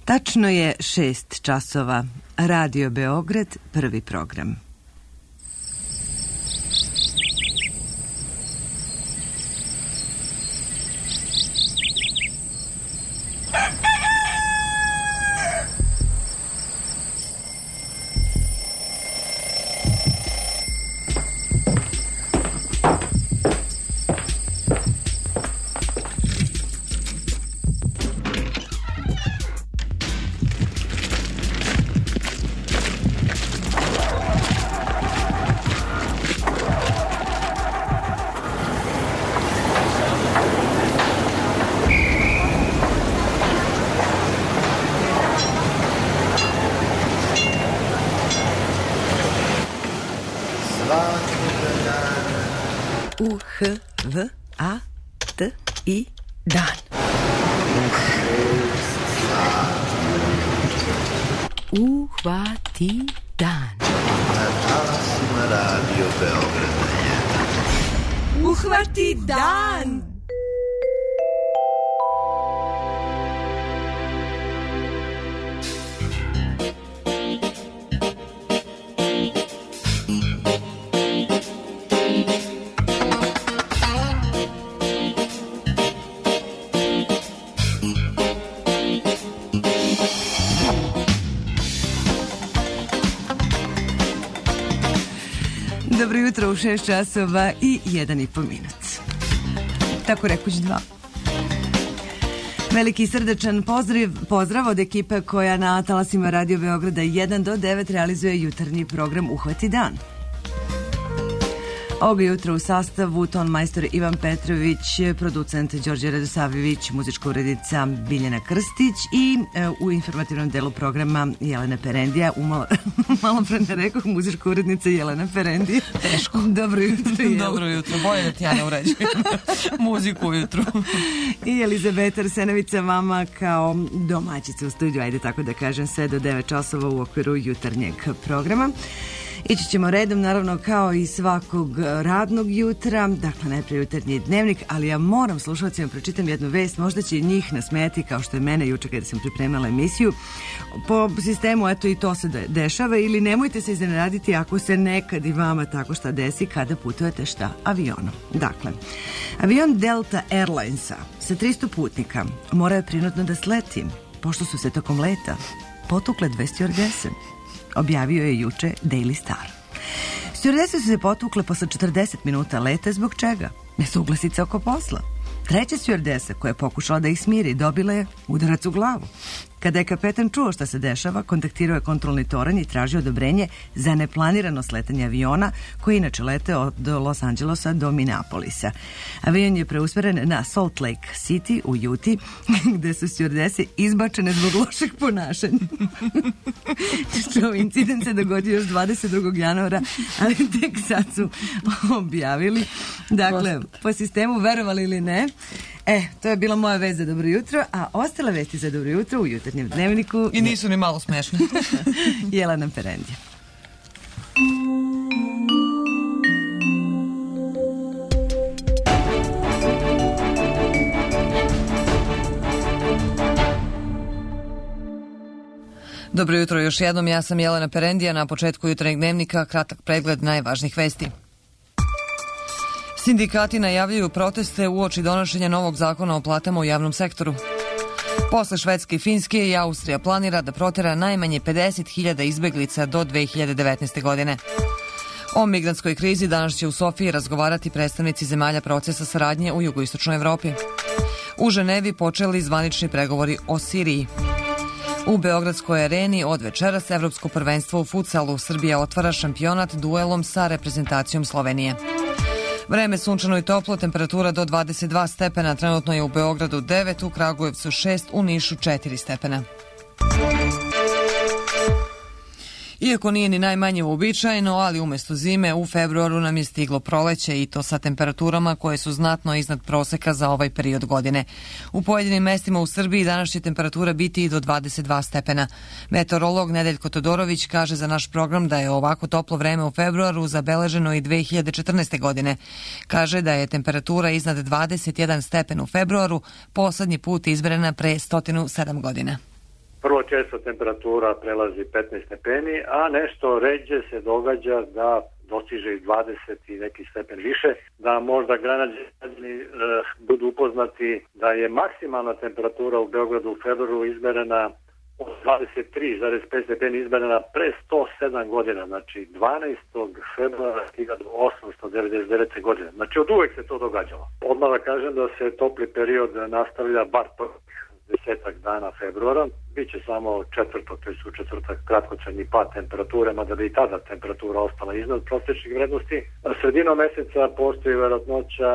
Tačno je 6 časova. Radio Beograd, prvi program. U-H-V-A-T-I dan. Uhvati dan. Radio Beograd. Uhvati dan. Dobro jutro u 6 časova i 1,5 minut. Tako rekuć 2. Veliki srdečan pozdrav od ekipe koja na talasima Radio Beograda 1 do 9 realizuje jutarnji program Uhvati dan. Ovoga jutra u sastavu ton majstor Ivan Petrović, producent Đorđe Radosavljević, muzička urednica Biljana Krstić i u informativnom delu programa Jelena Perendija. Malo pre ne rekao, muzička urednica Jelena Perendija. Teško. Dobro jutro, Jel. Dobro jutro, bolje da ti ja ne uređujem muziku ujutru. I Elizabeta Arsenovića, mama kao domaćica u studiju, ajde tako da kažem, sve do 9 časova u okviru jutarnjeg programa. Ići ćemo redom, naravno, kao i svakog radnog jutra, dakle najprije jutarnji dnevnik, ali ja moram slušalcima pročitam jednu vest, možda će njih nasmejati kao što je mene juče kada sam pripremala emisiju. Po sistemu, eto, i to se dešava, ili nemojte se iznenaditi ako se nekad i vama tako šta desi kada putujete šta? Avionom. Dakle, avion Delta Airlinesa sa 300 putnika morao je prinudno da sleti, pošto su se tokom leta potukle 2 stjuardese. Objavio je juče Daily Star. Stjuardese su se potukle posle 40 minuta leta, zbog čega? Nesuglasice oko posla. Treća stjuardesa, koja je pokušala da ih smiri, dobila je udarac u glavu. Kada je kapetan čuo šta se dešava, kontaktirao je kontrolni toranj i tražio odobrenje za neplanirano sletanje aviona, koji je inače leteo od Los Angelesa do Minneapolisa. Avion je preusmeren na Salt Lake City u Utah, gde su stjuardese izbačene zbog lošeg ponašanja. Ovaj incident se dogodio još 22. januara, ali tek sad su objavili. Dakle, po sistemu, verovali ili ne, to je bila moja vest za dobro jutro, a ostale vesti za dobro jutro u jutarnjem dnevniku... I nisu ni malo smešne. Jelena Perendija. Dobro jutro još jednom, ja sam Jelena Perendija. Na početku jutarnjeg dnevnika kratak pregled najvažnijih vesti. Sindikati najavljuju proteste uoči donošenja novog zakona o platama u javnom sektoru. Posle Švedske i Finske i Austrija planira da protera najmanje 50.000 izbeglica do 2019. godine. O migrantskoj krizi danas će u Sofiji razgovarati predstavnici zemalja procesa saradnje u jugoistočnoj Evropi. U Ženevi počeli zvanični pregovori o Siriji. U Beogradskoj areni od večeras Evropsko prvenstvo u futsalu. Srbija otvara šampionat duelom sa reprezentacijom Slovenije. Vreme sunčano i toplo, temperatura do 22 stepena, trenutno je u Beogradu 9, u Kragujevcu 6, u Nišu 4 stepena. Iako nije ni najmanje uobičajeno, ali umjesto zime u februaru nam je stiglo proleće i to sa temperaturama koje su znatno iznad proseka za ovaj period godine. U pojedinim mestima u Srbiji danas će temperatura biti i do 22 stepena. Meteorolog Nedeljko Todorović kaže za naš program da je ovako toplo vreme u februaru zabeleženo i 2014. godine. Kaže da je temperatura iznad 21 stepen u februaru poslednji put izmerena pre 107 godina. Vrlo često temperatura prelazi 15 stepeni, a nešto ređe se događa da dostiže i 20 i neki stepen više, da možda građani budu upoznati da je maksimalna temperatura u Beogradu u februaru izmerena od 23,5 stepeni izmerena pre 107 godina, znači 12. februara 1899. godine. Znači od uvek se to događalo. Odmah da kažem da se topli period nastavlja bar desetak dana februara, biće samo četvrtak, to je u četvrtak kratkotrajni pad temperature, mada bi i tada temperatura ostala iznad prosječnih vrednosti. Sredinom meseca postoji verovatnoća,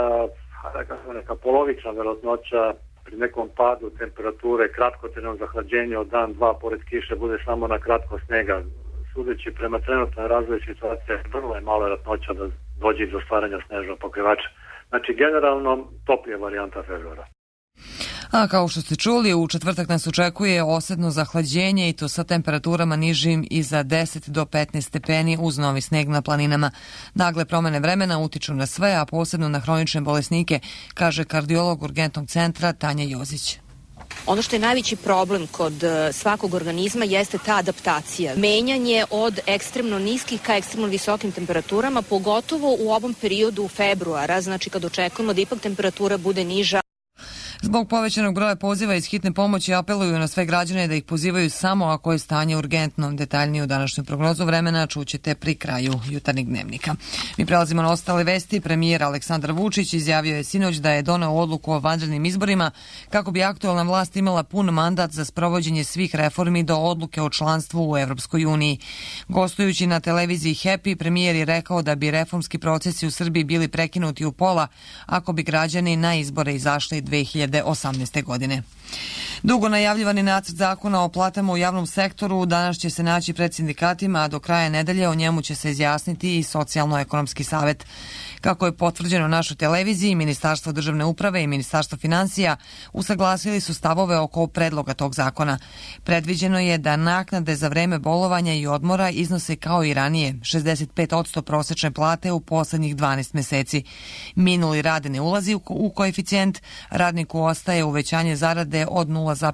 neka polovična verovatnoća pri nekom padu temperature, kratkotrajnom zahlađenju od dan, dva, pored kiše bude samo na kratko snega. Sudeći prema trenutnoj razvoju situacije, vrlo je malo verovatnoća da dođe do stvaranja snežnog pokrivača. Znači, generalno toplija varijanta februara. A kao što ste čuli, u četvrtak nas očekuje osetno zahlađenje i to sa temperaturama nižim i za 10 do 15 stepeni uz novi sneg na planinama. Nagle promene vremena utiču na sve, a posebno na hronične bolesnike, kaže kardiolog urgentnog centra Tanja Jozić. Ono što je najveći problem kod svakog organizma jeste ta adaptacija. Menjanje od ekstremno niskih ka ekstremno visokim temperaturama, pogotovo u ovom periodu februara, znači kad očekujemo da ipak temperatura bude niža. Zbog povećanog broja poziva iz hitne pomoći apeluju na sve građane da ih pozivaju samo ako je stanje urgentno. Detaljnije u današnju prognozu vremena čućete pri kraju jutarnjeg dnevnika. Mi prelazimo na ostale vesti. Premijer Aleksandar Vučić izjavio je sinoć da je doneo odluku o vanrednim izborima kako bi aktuelna vlast imala pun mandat za sprovođenje svih reformi do odluke o članstvu u Evropskoj uniji. Gostujući na televiziji Happy, premijer je rekao da bi reformski procesi u Srbiji bili prekinuti u pola ako bi građani na izbore izašli 2018. godine. Dugo najavljivani nacrt zakona o platama u javnom sektoru danas će se naći pred sindikatima, a do kraja nedelje o njemu će se izjasniti i Socijalno-ekonomski savet. Kako je potvrđeno našoj televiziji, Ministarstvo državne uprave i Ministarstvo finansija usaglasili su stavove oko predloga tog zakona. Predviđeno je da naknade za vreme bolovanja i odmora iznose kao i ranije 65% prosečne plate u poslednjih 12 meseci. Minuli rad ne ulazi u koeficijent, radniku ostaje uvećanje zarade od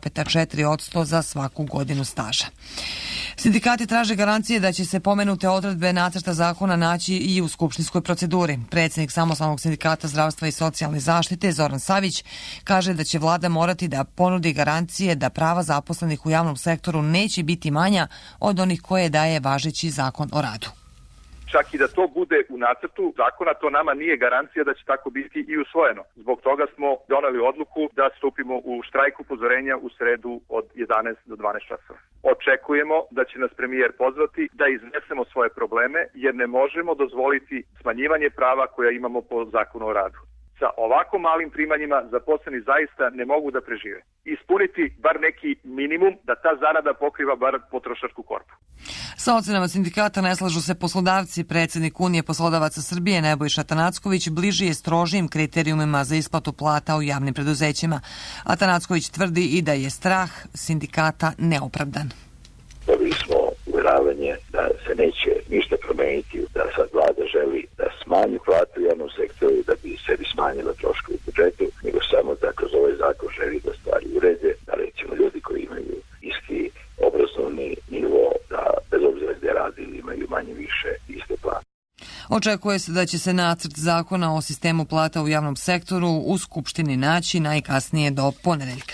0,4% za svaku godinu staža. Sindikati traže garancije da će se pomenute odredbe nacrta zakona naći i u skupštinskoj proceduri. Predsjednik Samostalnog sindikata zdravstva i socijalne zaštite Zoran Savić kaže da će vlada morati da ponudi garancije da prava zaposlenih u javnom sektoru neće biti manja od onih koje daje važeći zakon o radu. Čak i da to bude u nacrtu zakona, to nama nije garancija da će tako biti i usvojeno. Zbog toga smo doneli odluku da stupimo u štrajk upozorenja u sredu od 11 do 12 časova. Očekujemo da će nas premijer pozvati da iznesemo svoje probleme, jer ne možemo dozvoliti smanjivanje prava koja imamo po zakonu o radu. Sa ovako malim primanjima zaposleni zaista ne mogu da prežive. Ispuniti bar neki minimum da ta zarada pokriva bar potrošačku korpu. Sa ocenama sindikata ne slažu se poslodavci. Predsjednik Unije poslodavaca Srbije Nebojša Atanacković bliži je strožijim kriterijumima za isplatu plata u javnim preduzećima. Atanacković tvrdi i da je strah sindikata neopravdan. Dobili smo uveravanje da se neće ništa promeniti, da sad vlada želi da smanji platu u javnom sektoru da bi sebi smanjila troškove u budžetu, nego samo da kroz ovaj zakon želi da stvari urede, da recimo ljudi koji imaju isti obrazovni nivo, da bez obzira gde radili imaju manje više iste plate. Očekuje se da će se nacrt zakona o sistemu plata u javnom sektoru u Skupštini naći najkasnije do ponedeljka.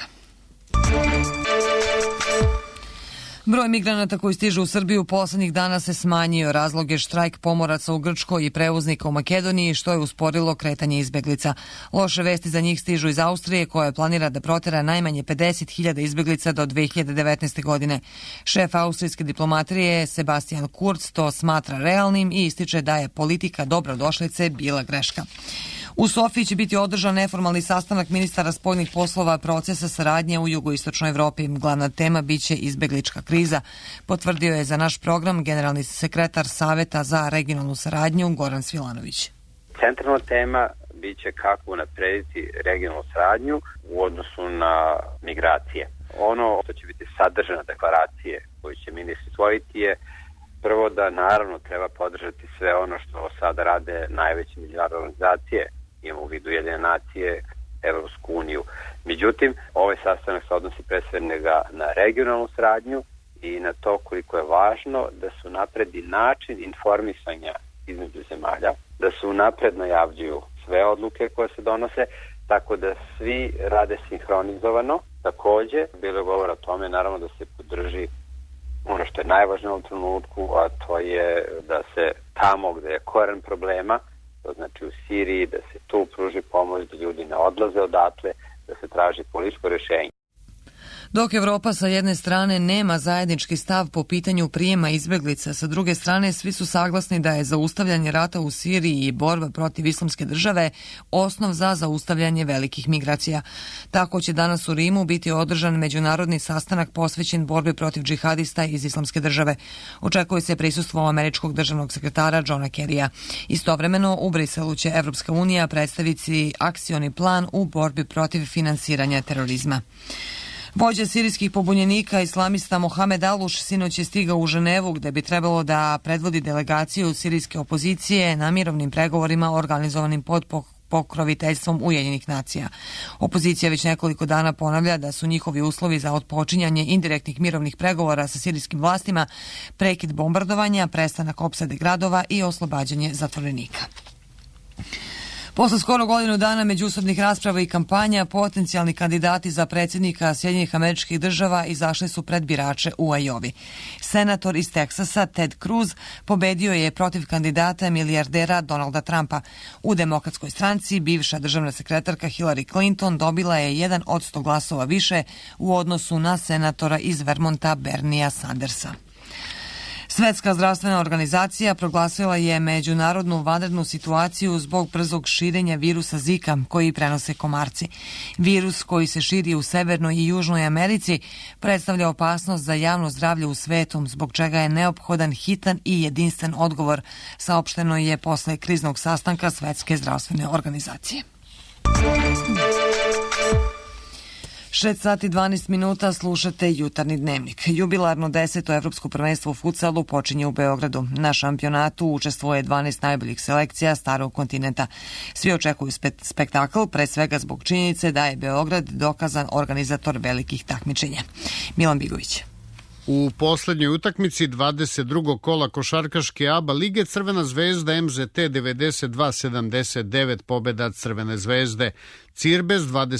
Broj migranata koji stižu u Srbiju poslednjih dana se smanjio. Razlog je štrajk pomoraca u Grčkoj i prevoznika u Makedoniji, što je usporilo kretanje izbeglica. Loše vesti za njih stižu iz Austrije, koja planira da protera najmanje 50.000 izbeglica do 2019. godine. Šef austrijske diplomatrije Sebastian Kurz to smatra realnim i ističe da je politika dobrodošlice bila greška. U Sofiji će biti održan neformalni sastanak ministara spoljnih poslova procesa saradnje u jugoistočnoj Evropi. Glavna tema biće izbeglička kriza, potvrdio je za naš program generalni sekretar Saveta za regionalnu saradnju Goran Svilanović. Centralna tema biće kako unaprediti regionalnu saradnju u odnosu na migracije. Ono što će biti sadržana deklaracije koju će ministri usvojiti je prvo da naravno treba podržati sve ono što sada rade najveće međunarodne organizacije. Imamo u vidu Ujedinjene nacije, Evropsku uniju. Međutim, ovaj sastanak se odnosi pre svega na regionalnu saradnju i na to koliko je važno da se unapredi način informisanja između zemalja, da se unapred najavljuju sve odluke koje se donose, tako da svi rade sinhronizovano. Takođe, bilo je govora o tome, naravno, da se podrži ono što je najvažnije u ovom trenutku, a to je da se tamo gde je koren problema, to znači u Siriji, da se tu pruži pomoć, da ljudi ne odlaze odatle, da se traži političko rešenje. Dok Evropa sa jedne strane nema zajednički stav po pitanju prijema izbeglica, sa druge strane svi su saglasni da je zaustavljanje rata u Siriji i borba protiv islamske države osnov za zaustavljanje velikih migracija. Tako će danas u Rimu biti održan međunarodni sastanak posvećen borbi protiv džihadista iz islamske države. Očekuje se prisustvo američkog državnog sekretara Johna Kerrya. Istovremeno u Briselu će Evropska unija predstaviti akcioni plan u borbi protiv finansiranja terorizma. Vođa sirijskih pobunjenika islamista Mohamed Aluš sinoć je stigao u Ženevu gde bi trebalo da predvodi delegaciju sirijske opozicije na mirovnim pregovorima organizovanim pod pokroviteljstvom Ujedinjenih nacija. Opozicija već nekoliko dana ponavlja da su njihovi uslovi za otpočinjanje indirektnih mirovnih pregovora sa sirijskim vlastima prekid bombardovanja, prestanak opsade gradova i oslobađanje zatvorenika. Posle skoro godinu dana međusobnih rasprava i kampanja, potencijalni kandidati za predsjednika Sjedinjenih Američkih Država izašli su pred birače u Ajovi. Senator iz Teksasa Ted Cruz pobedio je protiv kandidata milijardera Donalda Trumpa. U Demokratskoj stranci bivša državna sekretarka Hillary Clinton dobila je 1 od 100 glasova više u odnosu na senatora iz Vermonta Bernia Sandersa. Svetska zdravstvena organizacija proglasila je međunarodnu vanrednu situaciju zbog brzog širenja virusa Zika koji prenose komarci. Virus koji se širi u Severnoj i Južnoj Americi predstavlja opasnost za javno zdravlje u svetu, zbog čega je neophodan hitan i jedinstven odgovor, saopšteno je posle kriznog sastanka Svetske zdravstvene organizacije. 6 sati 12 minuta slušate Jutarnji dnevnik. Jubilarno 10. evropsko prvenstvo u futsalu počinje u Beogradu. Na šampionatu učestvuje 12 najboljih selekcija starog kontinenta. Svi očekuju spektakl, pre svega zbog činjenice da je Beograd dokazan organizator velikih takmičenja. Milan Bigović. U poslednjoj utakmici 22. kola košarkaške ABA lige Crvena zvezda MZT 92-79 pobeda Crvene zvezde. Cirbes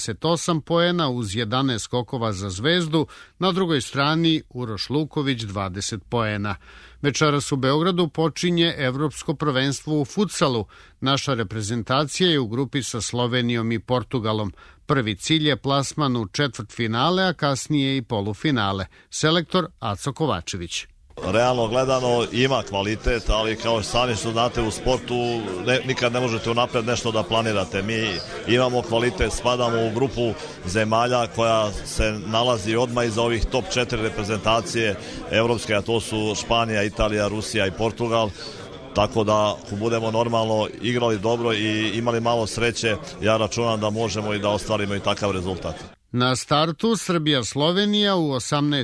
28 poena uz 11 skokova za Zvezdu, na drugoj strani Uroš Luković 20 poena. Večeras u Beogradu počinje evropsko prvenstvo u futsalu. Naša reprezentacija je u grupi sa Slovenijom i Portugalom. Prvi cilj je plasman u četvrtfinale, a kasnije i polufinale. Selektor Aco Kovačević. Realno gledano ima kvalitet, ali kao sami što znate u sportu nikad ne možete unapred nešto da planirate. Mi imamo kvalitet, spadamo u grupu zemalja koja se nalazi odmah iza ovih top 4 reprezentacije evropske, a to su Španija, Italija, Rusija i Portugal. Tako da ako budemo normalno igrali dobro i imali malo sreće, ja računam da možemo i da ostvarimo i takav rezultat. Na startu Srbija-Slovenija u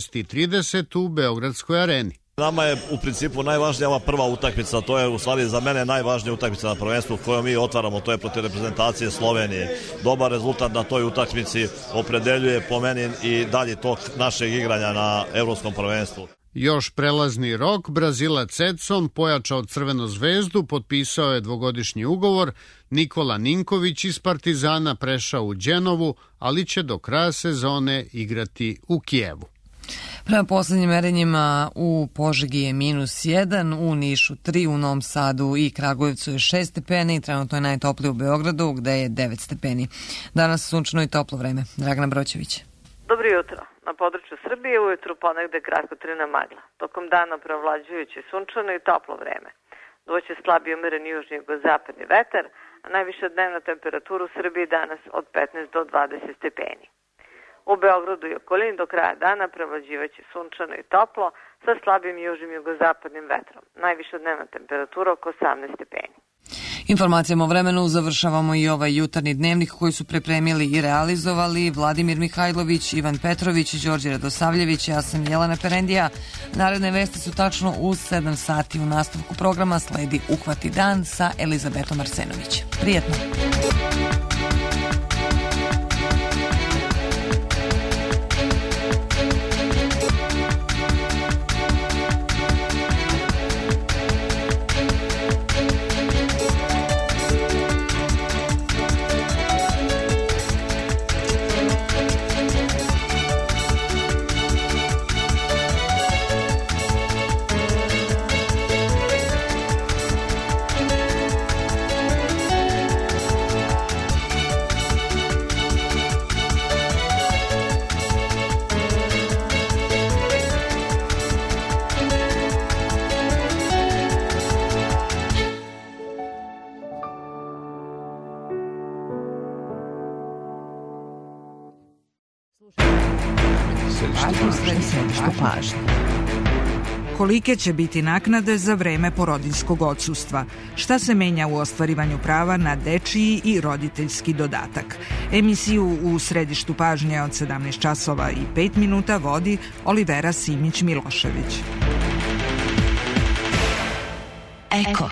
18:30 u Beogradskoj areni. Nama je u principu najvažnija ova prva utakmica, to je u stvari za mene najvažnija utakmica na prvenstvu koju mi otvaramo, to je protiv reprezentacije Slovenije. Dobar rezultat na toj utakmici opredeljuje po meni i dalje tok našeg igranja na evropskom prvenstvu. Još prelazni rok, Brazilac Edson, pojačao Crvenu zvezdu, potpisao je dvogodišnji ugovor. Nikola Ninković iz Partizana prešao u Đenovu, ali će do kraja sezone igrati u Kijevu. Prema poslednjim merenjima u Požegi je -1, u Nišu 3, u Novom Sadu i Kragujevcu je 6 stepeni, trenutno je najtoplije u Beogradu gde je 9 stepeni. Danas sunčano i toplo vreme. Dragana Broćević. Dobro jutro. Na području Srbije ujutru ponegde kratkotrajna magla. Tokom dana preovlađujući sunčano i toplo vreme. Duvaće slabiji umereni južni jugozapadni vetar, a najviša dnevna temperatura u Srbiji danas od 15 do 20 stepeni. U Beogradu i okolini do kraja dana prevlađivaće sunčano i toplo sa slabim južnim jugozapadnim vetrom. Najviša dnevna temperatura oko 18 stepeni. Informacijama o vremenu završavamo i ovaj jutarnji dnevnik koji su pripremili i realizovali Vladimir Mihajlović, Ivan Petrović, Đorđe Radosavljević, ja sam Jelena Perendija. Naredne vesti su tačno u 7 sati. U nastavku programa sledi Uhvati dan sa Elizabetom Arsenović. Prijetno! Središtu pažnje. Kolike će biti naknade za vreme porodiljskog odsustva? Šta se menja u ostvarivanju prava na dečiji i roditeljski dodatak? Emisiju u Središtu pažnje od 17 časova i 5 minuta vodi Olivera Simić-Milošević. Eko.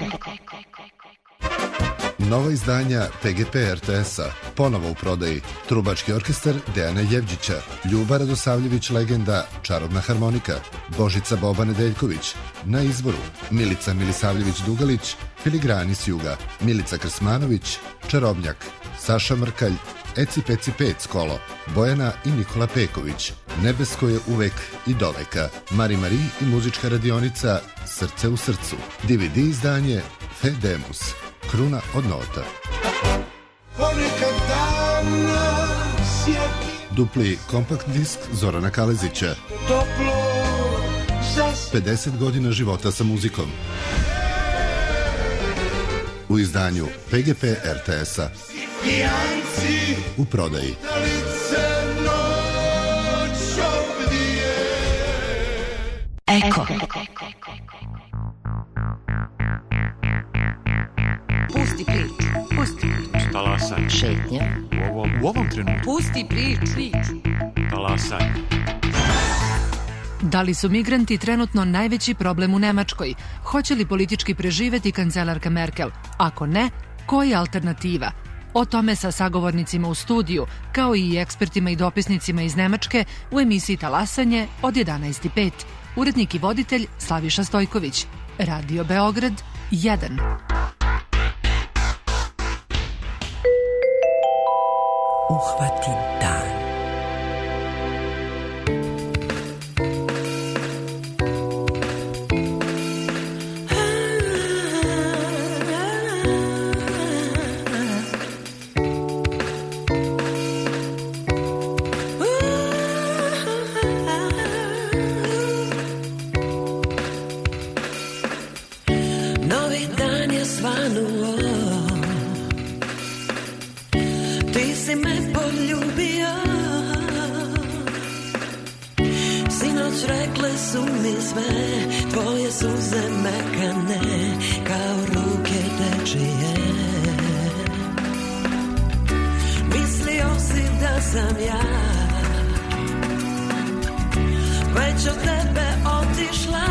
Nova izdanja PGP RTS-a, ponovo u prodaji. Trubački orkestar Dejana Jevđića, Ljuba Radosavljević legenda, Čarobna harmonika, Božica Boba Nedeljković, Na izvoru, Milica Milisavljević-Dugalić, Filigrani s juga, Milica Krsmanović, Čarobnjak, Saša Mrkalj, Eci Peci Pec kolo, Bojana i Nikola Peković, Nebesko je uvek i doveka, Mari Mari i muzička radionica Srce u srcu, DVD izdanje Fedemus, Kruna od nota. Dupli kompakt disk Zorana Kalezića. 50 godina života sa muzikom. U izdanju PGP RTS-a. U prodaji. Eko. Pusti priču. Pusti priču. Talasaj. Šetnja. U ovom trenutku. Pusti priču. Talasaj. Da li su migranti trenutno najveći problem u Nemačkoj? Hoće li politički preživeti kancelarka Merkel? Ako ne, koja je alternativa? O tome sa sagovornicima u studiju, kao i ekspertima i dopisnicima iz Nemačke u emisiji Talasanje od 11:05. Urednik i voditelj Slaviša Stojković. Radio Beograd 1. Uhvati dan. Novi dan je svanuo, ti si me poljubio, sinoć rekle su mi sve, tvoje suze mekane kao ruke dečije. Mislio si da sam ja već od tebe otišla,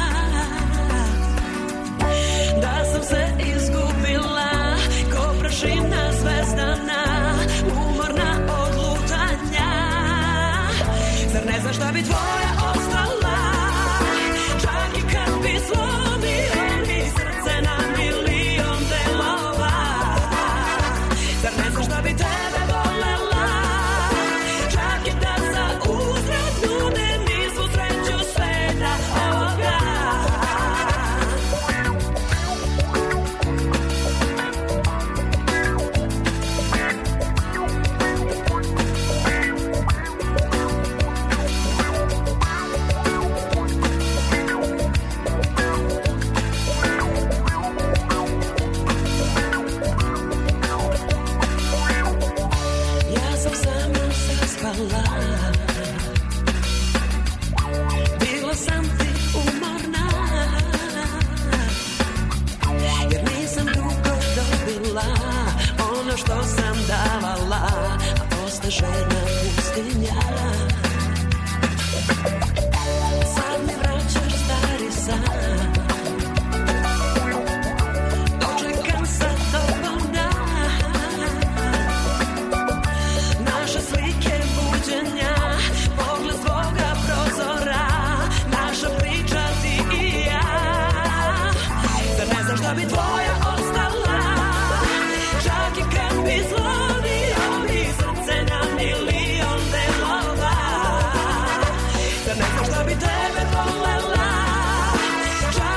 da sam se izgubila ko prašina zvezdana, umorna od lutanja. Zar ne znaš da bi tvoja ostala, čak i kad bi slomio mi srce na milion delova? Zar ne znaš da bi tebe volela, čak i da za uzvrat nude mi svu sreću sveta ovoga? Bila sam ti umorna, jer nisam dugo dobila ono što sam davala, a osta žena pustinja. Sad mi vraćaš stari san, dočekam sa tobom dan, naše slike buđenja, pogled svoga prozora, naša priča ti i ja. Zar ne znaš da bi tvoja ostala, čak i kad bi slomio mi srce na milion delova? Zar ne znaš da bi tebe volela, čak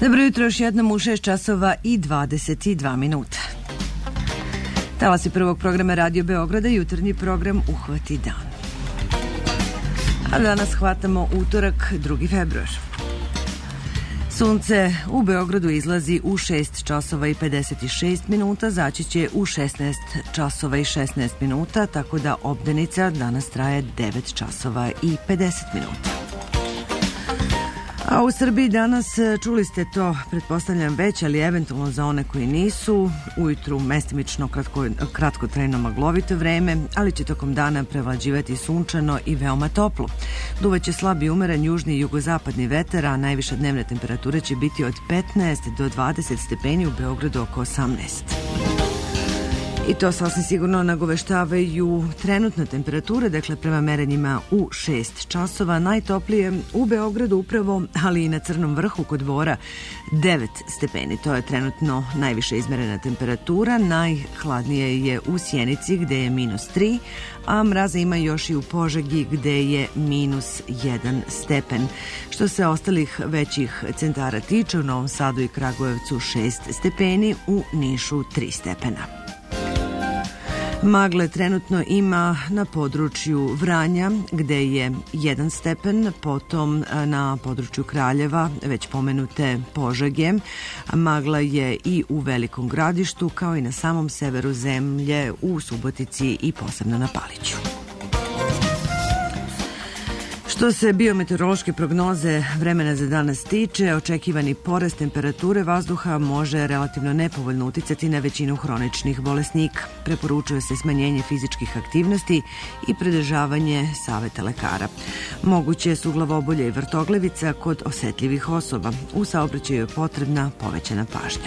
Dobro jutro, još jednom u 6 časova i 22 minuta. Talasi prvog programa Radio Beograda, jutarnji program Uhvati dan. A danas hvatamo utorak, 2. februar. Sunce u Beogradu izlazi u 6 časova i 56 minuta, zaći će u 16 časova i 16 minuta, tako da obdanica danas traje 9 časova i 50 minuta. A u Srbiji danas, čuli ste to, pretpostavljam već, ali eventualno za one koji nisu, ujutru mestimično kratkotrajno maglovito vreme, ali će tokom dana prevlađivati sunčano i veoma toplo. Duvaće slab i umeren južni i jugozapadni vetar, a najviša dnevna temperatura će biti od 15 do 20 stepeni, u Beogradu oko 18. I to sasvim sigurno nagoveštavaju trenutne temperature, dakle prema merenjima u 6 časova. Najtoplije u Beogradu upravo, ali i na Crnom vrhu kod Bora 9 stepeni. To je trenutno najviše izmerena temperatura. Najhladnije je u Sjenici gde je -3, a mraza ima još i u Požegi gde je -1 stepen. Što se ostalih većih centara tiče, u Novom Sadu i Kragujevcu 6 stepeni, u Nišu 3 stepena. Magle trenutno ima na području Vranja gde je 1 stepen, potom na području Kraljeva, već pomenute Požege. Magla je i u Velikom Gradištu, kao i na samom severu zemlje u Subotici i posebno na Paliću. Što se biometeorološke prognoze vremena za danas tiče, očekivani porast temperature vazduha može relativno nepovoljno uticati na većinu hroničnih bolesnika. Preporučuje se smanjenje fizičkih aktivnosti i pridržavanje saveta lekara. Moguće su glavobolje i vrtoglavica kod osetljivih osoba. U saobraćaju je potrebna povećana pažnja.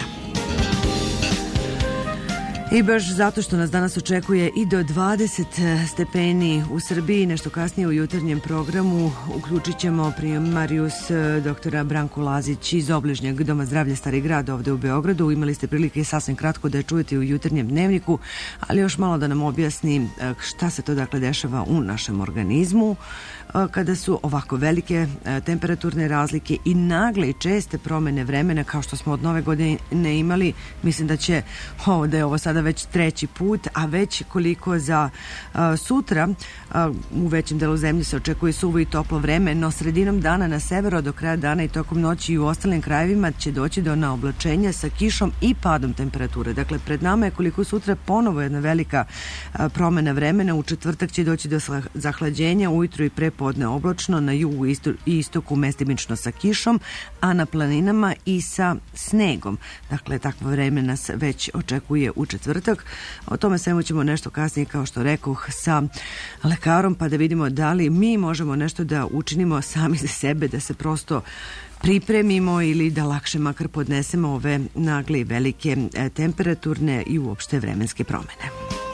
I baš zato što nas danas očekuje i do 20 stepeni u Srbiji, nešto kasnije u jutarnjem programu uključit ćemo primarijus doktora Branku Lazić iz obližnjeg Doma zdravlja Stari grad ovde u Beogradu. Imali ste prilike sasvim kratko da je čujete u jutarnjem dnevniku, ali još malo da nam objasni šta se to dakle dešava u našem organizmu kada su ovako velike temperaturne razlike i nagle i česte promene vremena kao što smo od Nove godine imali. Mislim da je ovo sada već 3. put, a već koliko za sutra u većem delu zemlje se očekuje suvo i toplo vreme, no sredinom dana na severu do kraja dana i tokom noći i u ostalim krajevima će doći do naoblačenja sa kišom i padom temperature. Dakle, pred nama je koliko sutra ponovo jedna velika promena vremena. U četvrtak će doći do zahlađenja, ujutru i prepodne oblačno, na jugu i istoku mestimično sa kišom, a na planinama i sa snegom. Dakle, takvo vreme nas već očekuje u četvrtak. O tome svemu ćemo nešto kasnije, kao što rekoh, sa lekarom, pa da vidimo da li mi možemo nešto da učinimo sami za sebe, da se prosto pripremimo ili da lakše makar podnesemo ove nagle i velike temperaturne i uopšte vremenske promene.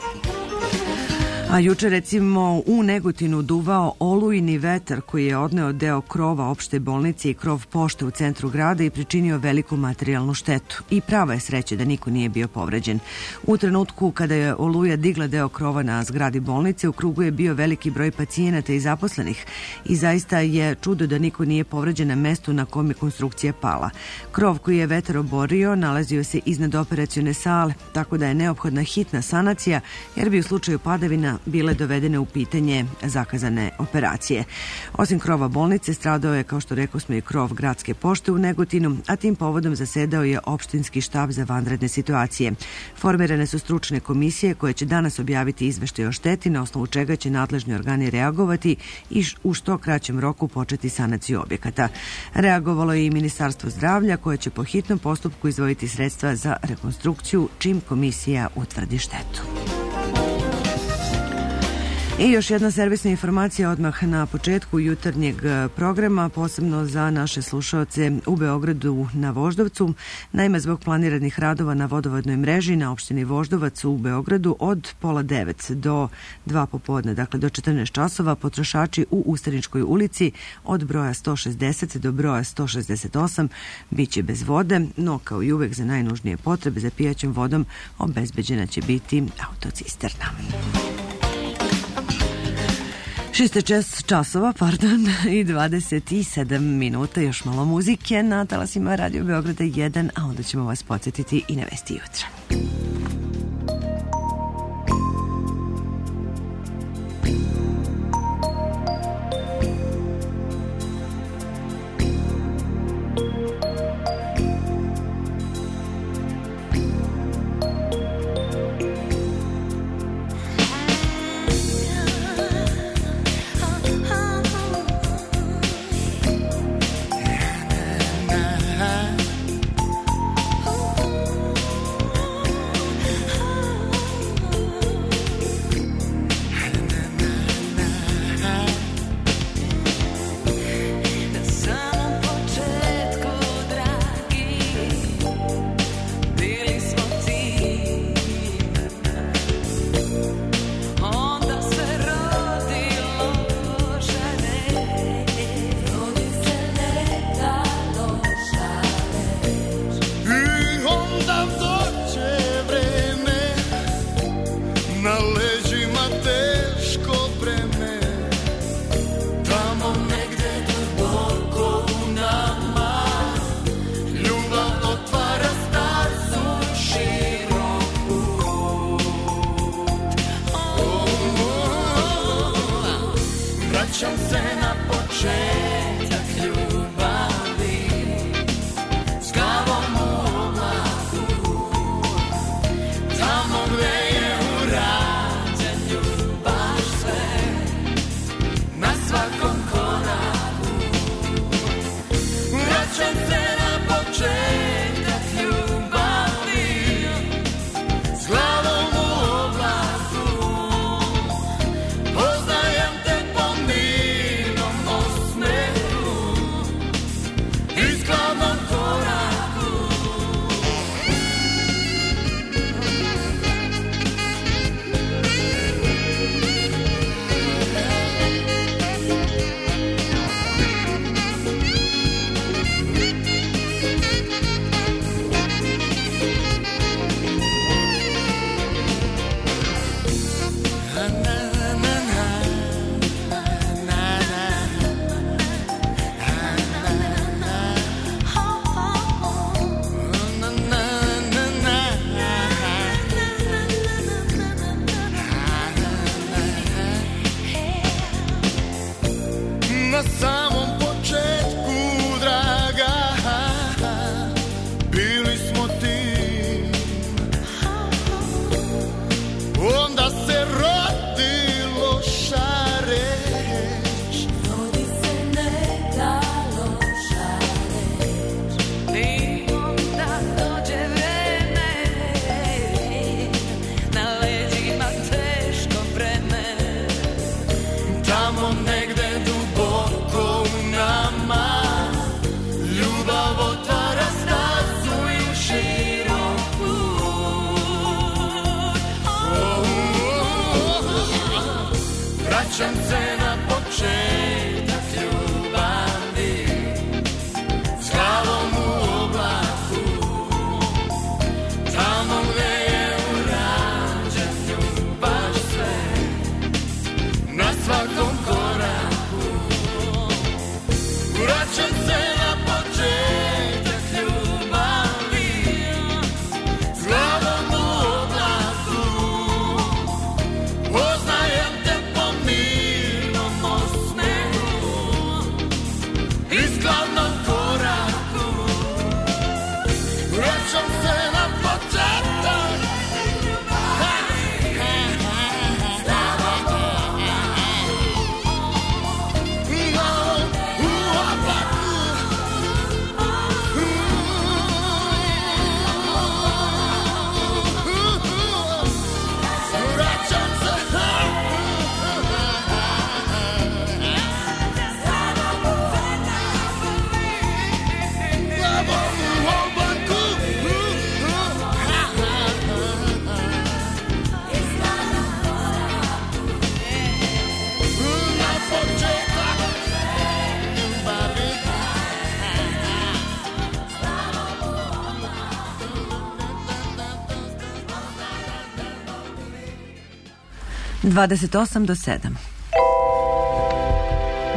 A juče recimo u Negotinu duvao olujni vetar koji je odneo deo krova opšte bolnice i krov pošte u centru grada i pričinio veliku materijalnu štetu. I prava je sreća da niko nije bio povređen. U trenutku kada je oluja digla deo krova na zgradi bolnice, u krugu je bio veliki broj pacijenata i zaposlenih i zaista je čudo da niko nije povređen na mestu na kom je konstrukcija pala. Krov koji je vetar oborio nalazio se iznad operacione sale, tako da je neophodna hitna sanacija jer bi u slučaju padavina bile dovedene u pitanje zakazane operacije. Osim krova bolnice, stradao je, kao što rekao smo, i krov gradske pošte u Negotinu, a tim povodom zasedao je opštinski štab za vanredne situacije. Formirane su stručne komisije koje će danas objaviti izveštaj o šteti, na osnovu čega će nadležni organi reagovati i u što kraćem roku početi sanaciju objekata. Reagovalo je i Ministarstvo zdravlja koje će po hitnom postupku izdvojiti sredstva za rekonstrukciju čim komisija utvrdi štetu. I još jedna servisna informacija odmah na početku jutarnjeg programa, posebno za naše slušaoce u Beogradu na Voždovcu. Naime, zbog planiranih radova na vodovodnoj mreži na opštini Voždovac u Beogradu od 8:30 do 2 popodne, dakle do 14 časova, potrošači u Ustaničkoj ulici od broja 160 do broja 168 biće bez vode, no kao i uvek za najnužnije potrebe za pijaćom vodom obezbeđena će biti autocisterna. 6 časova, i 27 minuta, još malo muzike na talasima Radio Beograda 1, a onda ćemo vas podsjetiti i na vesti jutra.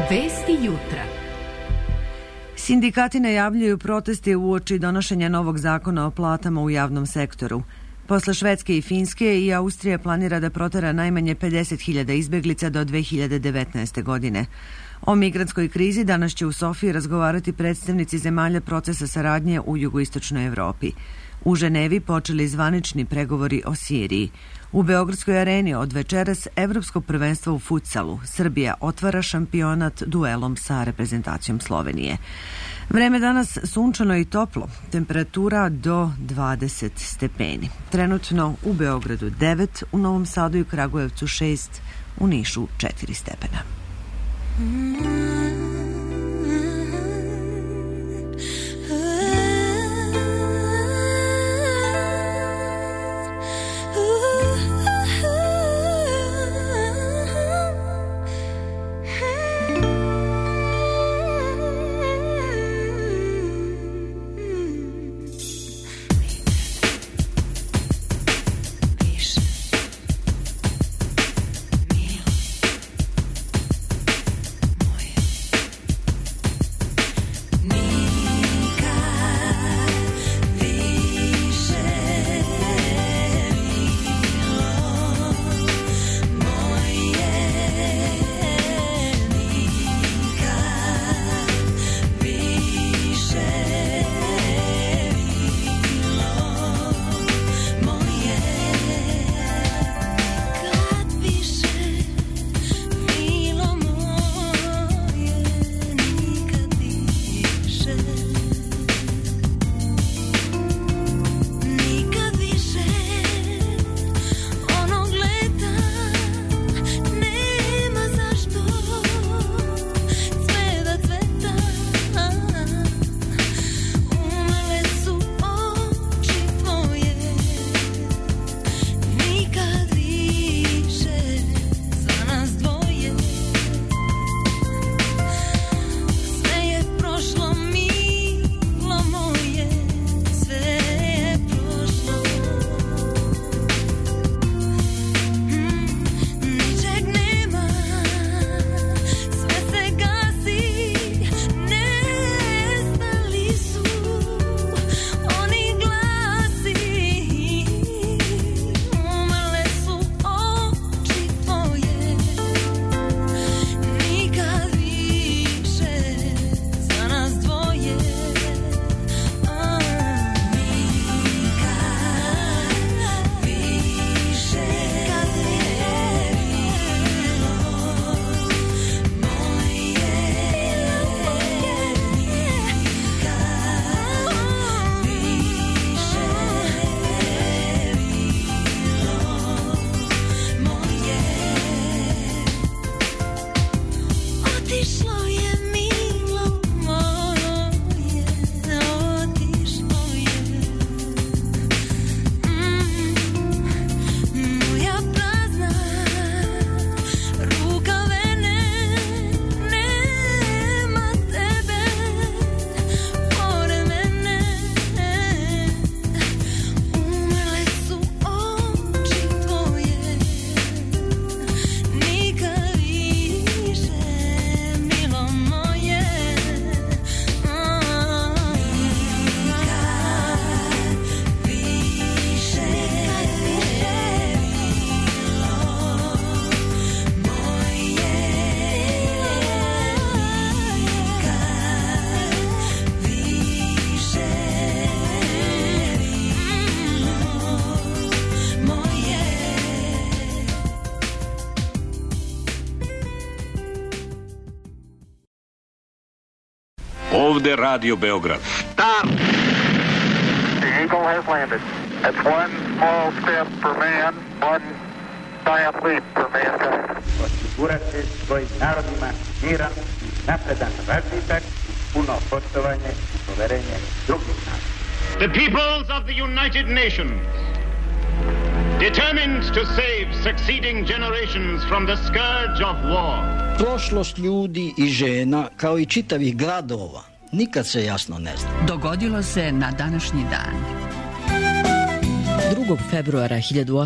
Vesti jutra. Sindikati najavljuju proteste uoči donošenja novog zakona o platama u javnom sektoru. Posle Švedske i Finske i Austrija planira da protera najmanje 50.000 izbeglica do 2019. godine. O migrantskoj krizi danas će u Sofiji razgovarati predstavnici zemalja procesa saradnje u jugoistočnoj Evropi. U Ženevi počeli zvanični pregovori o Siriji. U Beogradskoj areni od večeras Evropsko prvenstvo u futsalu. Srbija otvara šampionat duelom sa reprezentacijom Slovenije. Vreme danas sunčano i toplo, temperatura do 20 stepeni. Trenutno u Beogradu 9, u Novom Sadu i Kragujevcu 6, u Nišu 4 stepena. Ovde Radio Beograd. Stop! The Eagle has landed. That's one small step for man, one giant leap for mankind. Osigurati svojim narodima miran, napredan razvitak, puno poštovanje i poverenje drugih naroda. The peoples of the United Nations, determined to save succeeding generations from the scourge of war. Prošlost ljudi i žena, kao i čitavih gradova, nikad se jasno ne zna. Dogodilo se na današnji dan. 2. februara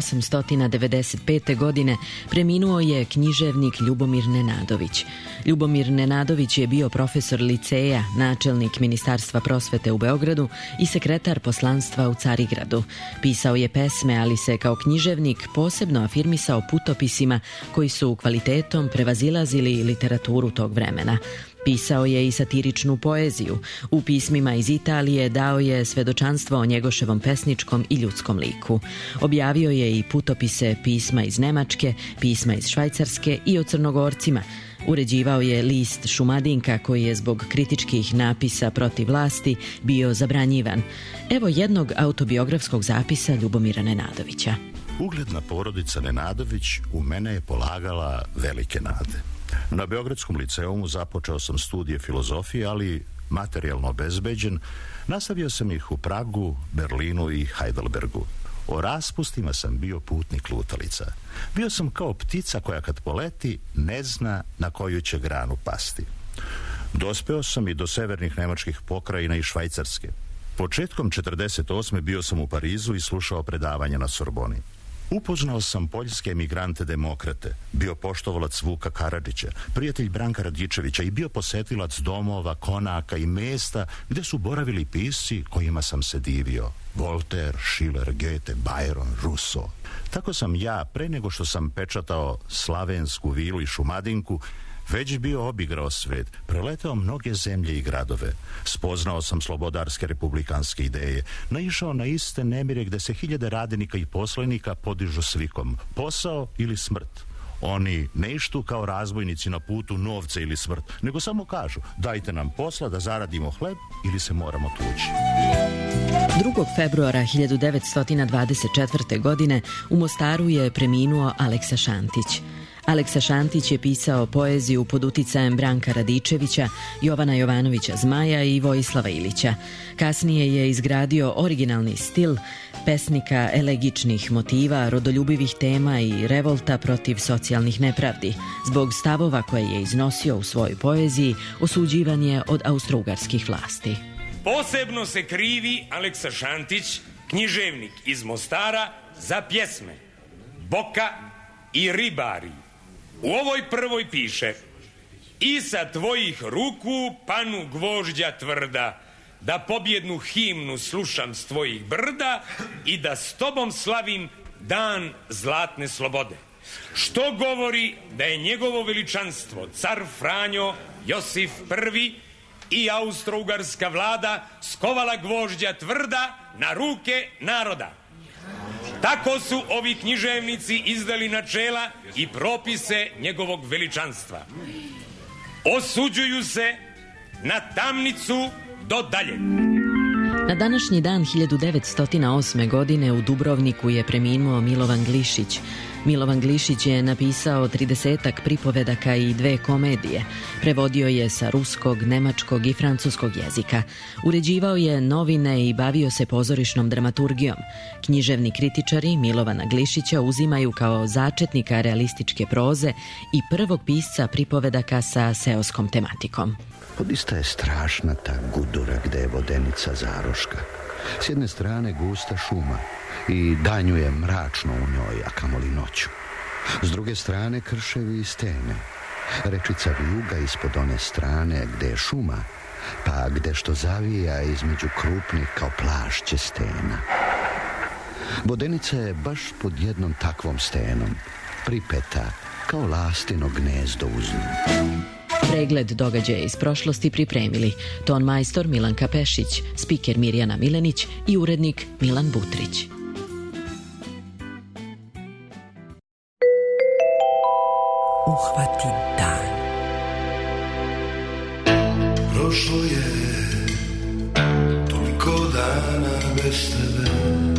1895. godine preminuo je književnik Ljubomir Nenadović. Ljubomir Nenadović je bio profesor liceja, načelnik Ministarstva prosvete u Beogradu i sekretar poslanstva u Carigradu. Pisao je pesme, ali se kao književnik posebno afirmisao putopisima koji su kvalitetom prevazilazili literaturu tog vremena. Pisao je i satiričnu poeziju. U pismima iz Italije dao je svedočanstvo o Njegoševom pesničkom i ljudskom liku. Objavio je i putopise pisma iz Nemačke, pisma iz Švajcarske i o Crnogorcima. Uređivao je list Šumadinka koji je zbog kritičkih napisa protiv vlasti bio zabranjivan. Evo jednog autobiografskog zapisa Ljubomira Nenadovića. Ugledna porodica Nenadović u mene je polagala velike nade. Na Beogradskom liceumu započeo sam studije filozofije, ali materijalno obezbeđen, nastavio sam ih u Pragu, Berlinu i Heidelbergu. O raspustima sam bio putnik lutalica. Bio sam kao ptica koja kad poleti ne zna na koju će granu pasti. Dospeo sam i do severnih nemačkih pokrajina i Švajcarske. Početkom 1948. bio sam u Parizu i slušao predavanja na Sorboni. Upoznao sam poljske emigrante demokrate, bio poštovalac Vuka Karadžića, prijatelj Branka Radičevića i bio posetilac domova, konaka i mesta gde su boravili pisci kojima sam se divio. Voltaire, Schiller, Goethe, Byron, Rousseau. Tako sam ja, pre nego što sam pečatao Slavensku vilu i Šumadinku, već bio obigrao svet, preletao mnoge zemlje i gradove. Spoznao sam slobodarske republikanske ideje, naišao na iste nemire gde se hiljade radenika i poslenika podižu svikom, posao ili smrt. Oni ne ištu kao razbojnici na putu novce ili smrt, nego samo kažu dajte nam posla da zaradimo hleb ili se moramo tući. 2. februara 1924. godine u Mostaru je preminuo Aleksa Šantić. Aleksa Šantić je pisao poeziju pod uticajem Branka Radičevića, Jovana Jovanovića Zmaja i Vojislava Ilića. Kasnije je izgradio originalni stil pesnika elegičnih motiva, rodoljubivih tema i revolta protiv socijalnih nepravdi. Zbog stavova koje je iznosio u svojoj poeziji, osuđivan je od austrougarskih vlasti. Posebno se krivi Aleksa Šantić, književnik iz Mostara, za pjesme Boka i Ribari. U ovoj prvoj piše: i sa tvojih ruku panu gvožđa tvrda, da pobjednu himnu slušam s tvojih brda i da s tobom slavim dan zlatne slobode. Što govori da je njegovo veličanstvo car Franjo Josif I i austrougarska vlada skovala gvožđa tvrda na ruke naroda. Tako su ovi književnici izdali načela i propise njegovog veličanstva. Osuđuju se na tamnicu do dalje. Na današnji dan 1908. godine u Dubrovniku je preminuo Milovan Glišić. Milovan Glišić je napisao 30-ak pripovedaka i 2 komedije. Prevodio je sa ruskog, nemačkog i francuskog jezika. Uređivao je novine i bavio se pozorišnom dramaturgijom. Književni kritičari Milovana Glišića uzimaju kao začetnika realističke proze i prvog pisca pripovedaka sa seoskom tematikom. Odista je strašna ta gudura gde je vodenica Zaroška. S jedne strane gusta šuma i danju je mračno u njoj, a kamoli noću. S druge strane krševi i stene. Rečica vijuga ispod one strane gde je šuma, pa gde što zavija između krupnih kao plašće stena. Vodenica je baš pod jednom takvom stenom, pripeta kao lastino gnezdo uz nju. Pregled događaja iz prošlosti pripremili ton majstor Milanka Pešić, spiker Mirjana Milenić i urednik Milan Butrić. Uhvati dan. Prošlo je toliko dana bez tebe.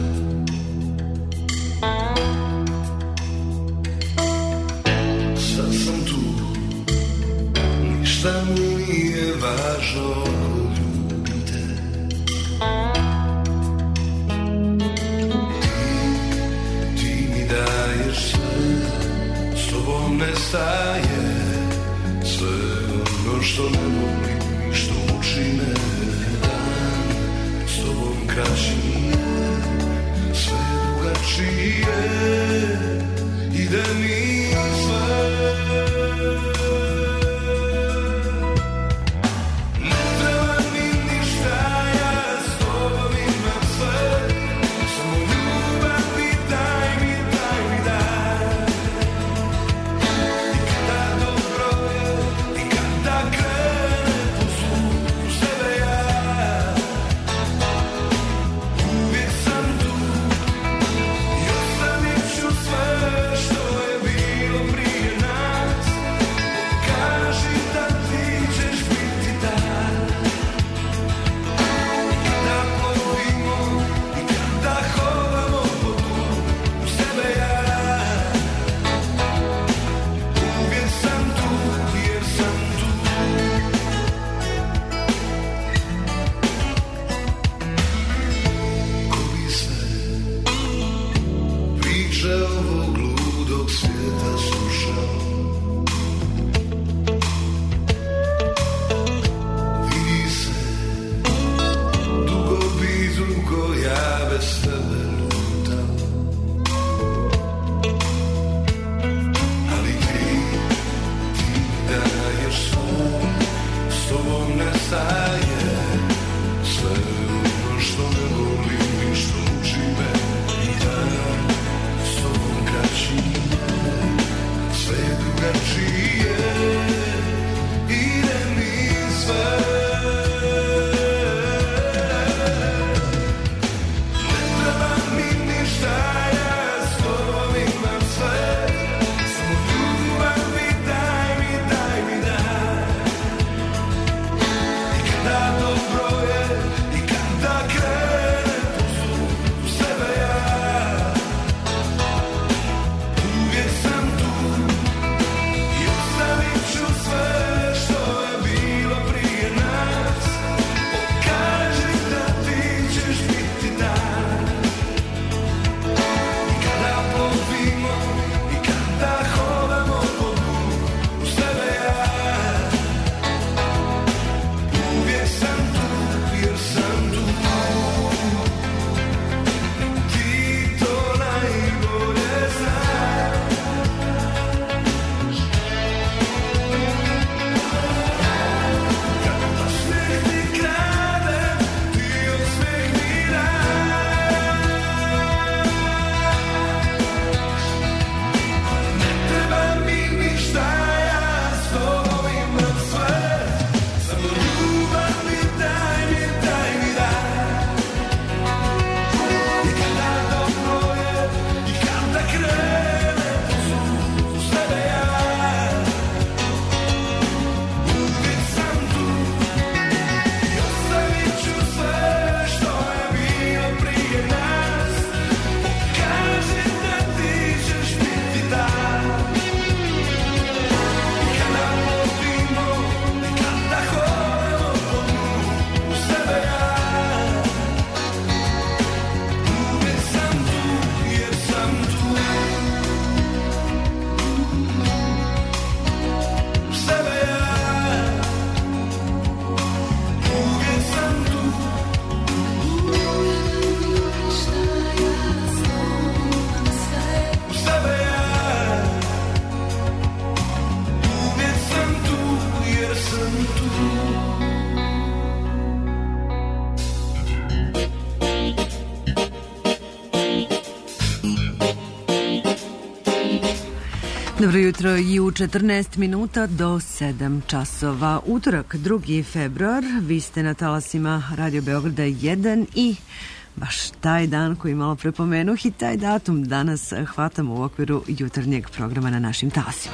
Sad sam tu, ništa mi nije važno, ljubim te. Ti mi daješ sve, s tobom nestaje sve ono što ne volim, što muči me. Dan s tobom kraći je, sve drugačije, ide mi sve. Ne treba mi ništa, ja s tobom imam sve. Samo ljubav i daj mi daj. I kada dobro je, i kada krene po zlu, u sebe ja uvijek sam tu. I ostavit ću sve što je bilo prije nas. Kaži da ti ćeš biti dan. I kada plovimo, i kada hodamo po dnu, u sebe ja uvijek sam tu, jer sam tu. Ko bi sve priče ovog ludog svijeta slušao, vidi se, dugo bi drugo ja bez tebe lutam. Ali ti daješ sve, s tobom nestaje sve ono što ne volim i što muči me. I dan s tobom kraći je, sve je drugačije, ide mi sve. Ne treba mi ništa, ja s tobom imam sve. Samo ljubav i daj mi daj. I kada dobro je, i kada krene po zlu, u sebe ja uvijek sam tu. I ostavit ću sve što je bilo prije nas. Pokaži da ti ćeš biti dan. I kada plovimo, i kada hodamo po dnu, u sebe ja uvijek sam tu, jer sam tu. Ti to najbolje znaš. Kada smijeh ti krade, ti osmijeh mi daš. Ne treba mi ništa, ja s tobom imam sve. Samo ljubav mi daj. I kada dobro je, i kada krene po zlu, u sebe ja uvijek sam tu. I ostavit ću sve što je bilo prije nas. Pokaži da ti ćeš biti dan. I kada plovimo, i kada hodamo po dnu, u sebe ja uvijek sam tu, jer sam tu. U sebe ja uvijek sam tu. U sebe ja uvijek sam tu, jer sam tu. Dobro jutro i u 14 minuta do 7 časova. Utorak, 2. februar, vi ste na talasima Radio Beograda 1 i baš taj dan koji malo prepomenuh i taj datum danas hvatamo u okviru jutarnjeg programa na našim talasima.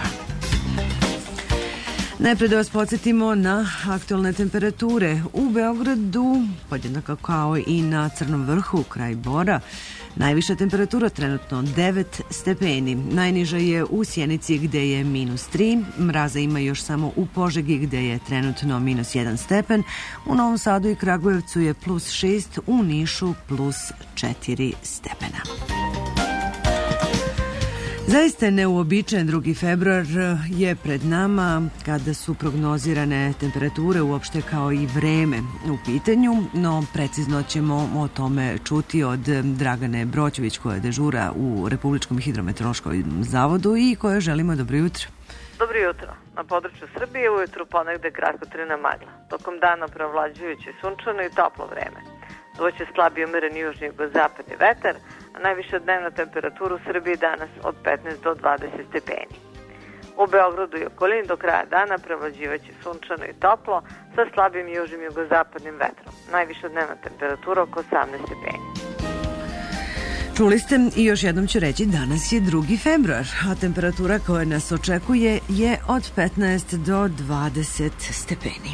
Najprej da vas podsjetimo na aktualne temperature u Beogradu, podjednako kao i na Crnom vrhu, kraj Bora. Najviša temperatura trenutno 9 stepeni. Najniža je u Sjenici gde je -3. Mraza ima još samo u Požegi gde je trenutno -1 stepen. U Novom Sadu i Kragujevcu je +6, u Nišu +4 stepena. Zaista neuobičajen 2. februar je pred nama kada su prognozirane temperature uopšte kao i vreme u pitanju, no precizno ćemo o tome čuti od Dragane Broćević koja dežura u Republičkom hidrometeorološkom zavodu i kojoj želimo dobro jutro. Dobro jutro. Na području Srbije ujutru ponegde kratkotrajna magla. Tokom dana preovlađujući sunčano i toplo vreme. Duvaće slabiji umeren južni jugozapadni vetar, a najviša dnevna temperatura u Srbiji danas od 15 do 20 stepeni. U Beogradu i okolini do kraja dana prevlađivaće sunčano i toplo sa slabim južnim jugozapadnim vetrom. Najviša dnevna temperatura oko 18 stepeni. Čuli ste i još jednom ću reći, danas je 2. februar, a temperatura koja nas očekuje je od 15 do 20 stepeni.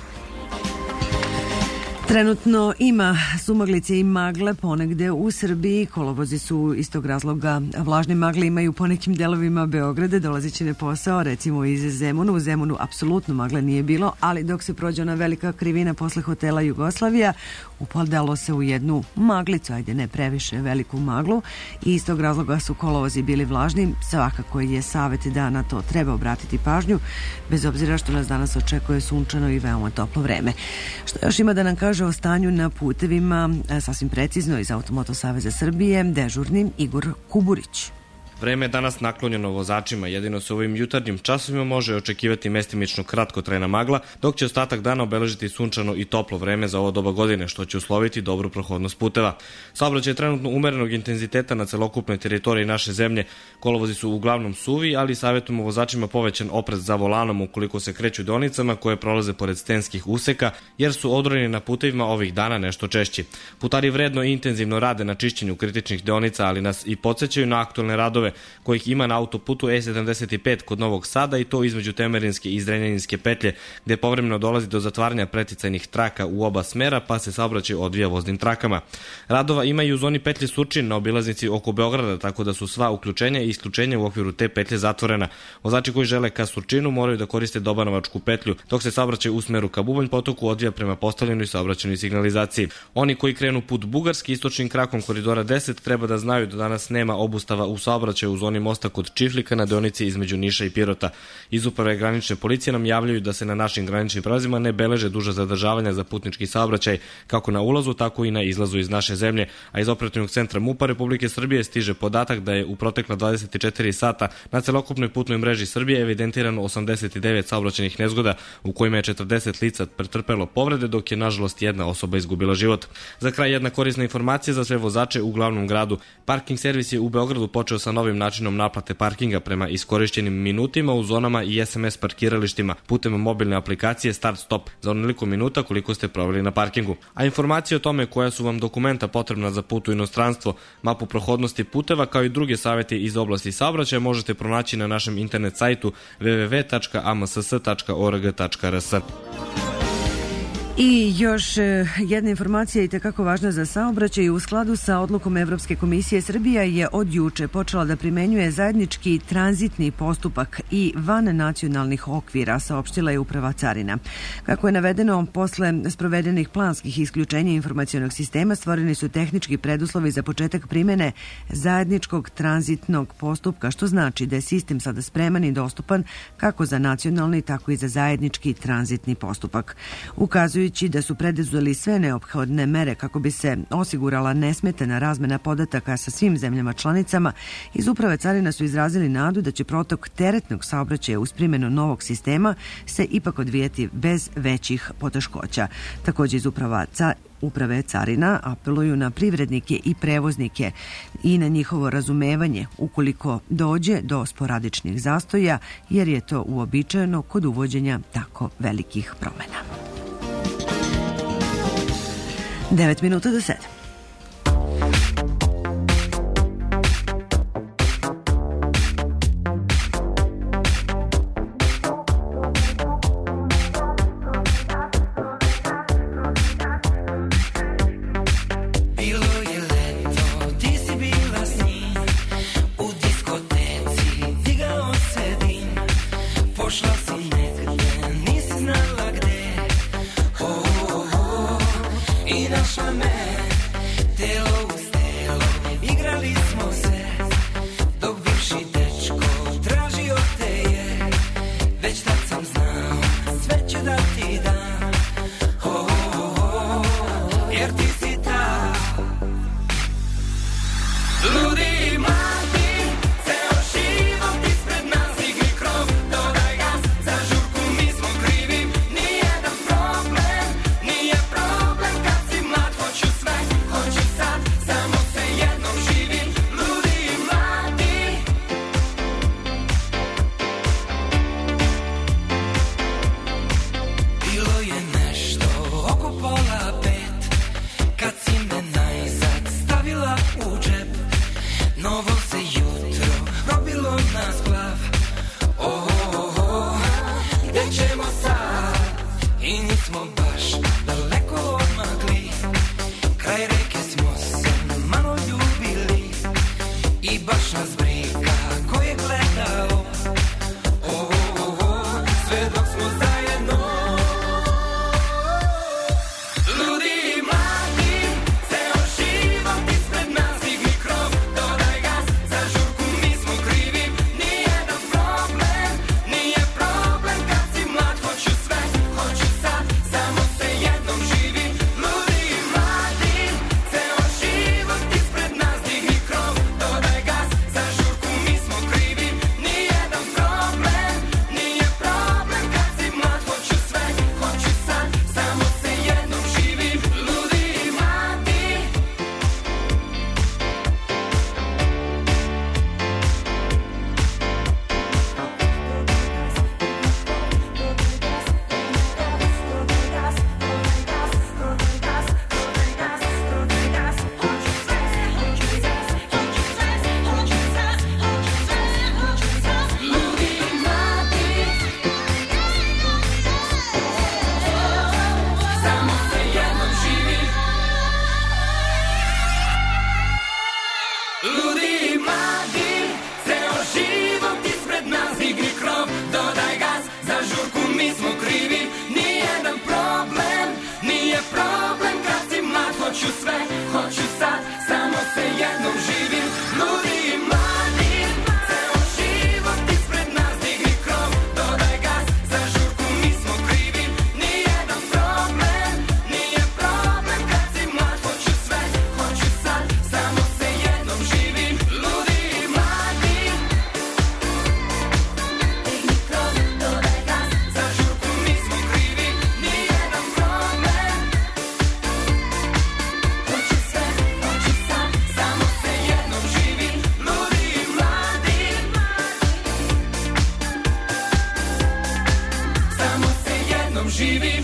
Trenutno ima sumaglice i magle ponegde u Srbiji. Kolovozi su iz tog razloga vlažne magle imaju po nekim delovima Beograda. Dolaziće na posao, recimo iz Zemuna. U Zemunu apsolutno magle nije bilo, ali dok se prođe ona velika krivina posle hotela Jugoslavija, upadalo se u jednu maglicu, ajde ne previše veliku maglu, i iz tog razloga su kolovozi bili vlažni. Svakako je savjet da na to treba obratiti pažnju, bez obzira što nas danas očekuje sunčano i veoma toplo vreme. Što još ima da nam kaže o stanju na putevima, sasvim precizno iz Automoto Saveza Srbije, dežurni Igor Kuburić. Vreme je danas naklonjeno vozačima, jedino se u ovim jutarnjim časovima može očekivati mestimično kratkotrajna magla, dok će ostatak dana obeležiti sunčano i toplo vreme za ovo doba godine, što će usloviti dobru prohodnost puteva. Saobraćaj je trenutno umerenog intenziteta na celokupnoj teritoriji naše zemlje. Kolovozi su uglavnom suvi, ali savjetujemo vozačima povećan oprez za volanom ukoliko se kreću deonicama koje prolaze pored stenskih useka, jer su odrojeni na putevima ovih dana nešto češći. Putari vredno i intenzivno rade na čišćenju kritičnih deonica, ali nas i podsjećaju na aktualne radove kojih ima na autoputu E75 kod Novog Sada, i to između Temerinske i Zrenjaninske petlje, gde povremeno dolazi do zatvaranja preticajnih traka u oba smera, pa se saobraćaj odvija voznim trakama. Radova ima i u zoni petlje Surčin na obilaznici oko Beograda, tako da su sva uključenja i isključenja u okviru te petlje zatvorena. Vozači koji žele ka Surčinu moraju da koriste Dobanovačku petlju, dok se saobraćaj u smeru ka Bubanj potoku odvija prema postavljenoj saobraćajnoj signalizaciji. Oni koji krenu put Bugarski istočnim krakom koridora 10 treba da znaju da danas nema obustava u saobraćaju u zoni mosta kod Čiflika na deonici između Niša i Pirota. Iz uprave granične policije nam javljaju da se na našim graničnim prelazima ne beleže duža zadržavanja za putnički saobraćaj, kako na ulazu, tako i na izlazu iz naše zemlje. A iz operativnog centra MUP-a Republike Srbije stiže podatak da je u protekla 24 sata na celokupnoj putnoj mreži Srbije evidentirano 89 saobraćajnih nezgoda, u kojima je 40 lica pretrpelo povrede, dok je nažalost jedna osoba izgubila život. Za kraj jedna korisna informacija za sve vozače u glavnom gradu. Parking servis je u Beogradu počeo sa novim načinom naplate parkinga prema iskorišćenim minutima u zonama i SMS parkiralištima putem mobilne aplikacije Start Stop za onoliko minuta koliko ste proveli na parkingu. A informacije o tome koja su vam dokumenta potrebna za put u inostranstvo, mapu prohodnosti puteva kao i druge savjete iz oblasti saobraćaja možete pronaći na našem internet sajtu www.amss.org.rs. I još jedna informacija i tekako važna za saobraćaj. U skladu sa odlukom Evropske komisije, Srbija je od juče počela da primenjuje zajednički tranzitni postupak i van nacionalnih okvira, saopštila je Uprava carina. Kako je navedeno, posle sprovedenih planskih isključenja informacionog sistema stvoreni su tehnički preduslovi za početak primene zajedničkog tranzitnog postupka, što znači da je sistem sada spreman i dostupan kako za nacionalni, tako i za zajednički tranzitni postupak. Ukazujući da su preduzeli sve neophodne mere kako bi se osigurala nesmetana razmena podataka sa svim zemljama članicama, iz Uprave carina su izrazili nadu da će protok teretnog saobraćaja uz primjenu novog sistema se ipak odvijati bez većih poteškoća. Također iz Uprave carina apeluju na privrednike i prevoznike i na njihovo razumevanje ukoliko dođe do sporadičnih zastoja, jer je to uobičajeno kod uvođenja tako velikih promjena. 9 minuta do 7. I našla me se jutro probilo na splav. Oh, oh, oh, gde ćemo sad? I nismo baš daleko odmakli. Kraj reke smo se malo ljubili. I baš nas briga ko je gledao. Oh, oh, oh, sve dok smo zajedno. Ludi i mladi, ceo život ispred nas, digni krov, dodaj gas, za žurku mi smo krivi. Nijedan problem, nije problem kad si mlad, hoću sve, hoću sad, samo se jednom živi. Ludi i mladi, ceo život ispred nas, digni krov, dodaj gas, za žurku mi smo krivi. Nijedan problem, nije problem kad si mlad, hoću sve, hoću sad, samo se jednom živi. Ludi i mladi. Samo se jednom živi. Ludi i mladi, ceo život ispred nas, digni krov, dodaj gas, za žurku mi smo krivi. Nijedan problem, nije problem kad si mlad, hoću sve, hoću sad, samo se jednom živim. Ludi i mladi, ceo život ispred nas, digni krov, dodaj gas, za žurku mi smo krivi. Nijedan problem, nije problem kad si mlad, hoću sve, hoću sad, samo se jednom živim. Ludi i mladi, digni krov, dodaj gas, za žurku mi smo krivi. Nijedan problem, hoću sve, hoću sad, samo se jednom živim. Ludi i mladi, samo se jednom živim.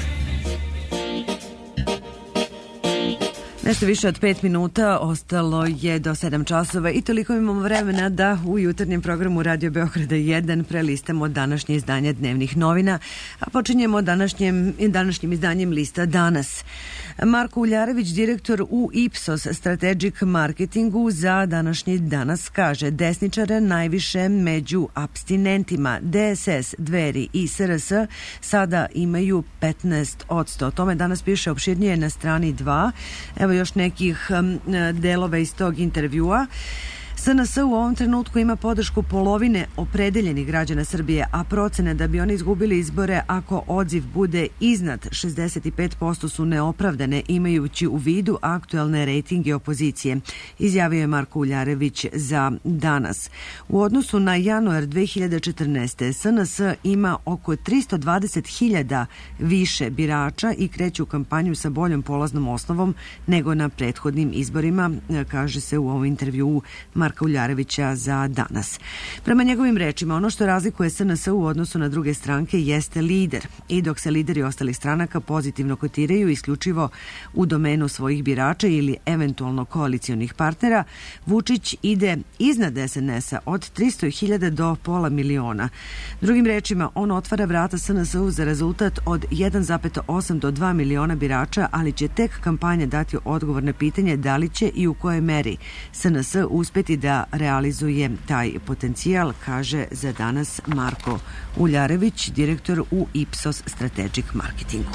Nešto više od 5 minuta, ostalo je do 7 časova i toliko imamo vremena da u jutarnjem programu Radio Beograda 1 prelistamo današnje izdanje dnevnih novina, a počinjemo današnjim izdanjem lista Danas. Marko Uljarević, direktor u Ipsos Strategic Marketingu, za današnji Danas kaže: desničare najviše među apstinentima, DSS, Dveri i SRS sada imaju 15%. O tome danas piše opširnije na strani 2. Evo još nekih delova iz tog intervjua. SNS u ovom trenutku ima podršku polovine opredeljenih građana Srbije, a procene da bi oni izgubili izbore ako odziv bude iznad 65% su neopravdane, imajući u vidu aktuelne rejtinge opozicije, izjavio je Marko Uljarević za Danas. U odnosu na januar 2014. SNS ima oko 320.000 više birača i kreće u kampanju sa boljom polaznom osnovom nego na prethodnim izborima, kaže se u ovom intervjuu Marka Uljarevića za Danas. Prema njegovim rečima, ono što razlikuje SNS u odnosu na druge stranke jeste lider. I dok se lideri ostalih stranaka pozitivno kotiraju isključivo u domenu svojih birača ili eventualno koalicionih partnera, Vučić ide iznad SNS-a od 300.000 do pola miliona. Drugim rečima, on otvara vrata SNS-u za rezultat od 1,8 do 2 miliona birača, ali će tek kampanja dati odgovor na pitanje da li će i u kojoj meri SNS uspeti da realizuje taj potencijal, kaže za Danas Marko Uljarević, direktor u Ipsos Strategic Marketingu.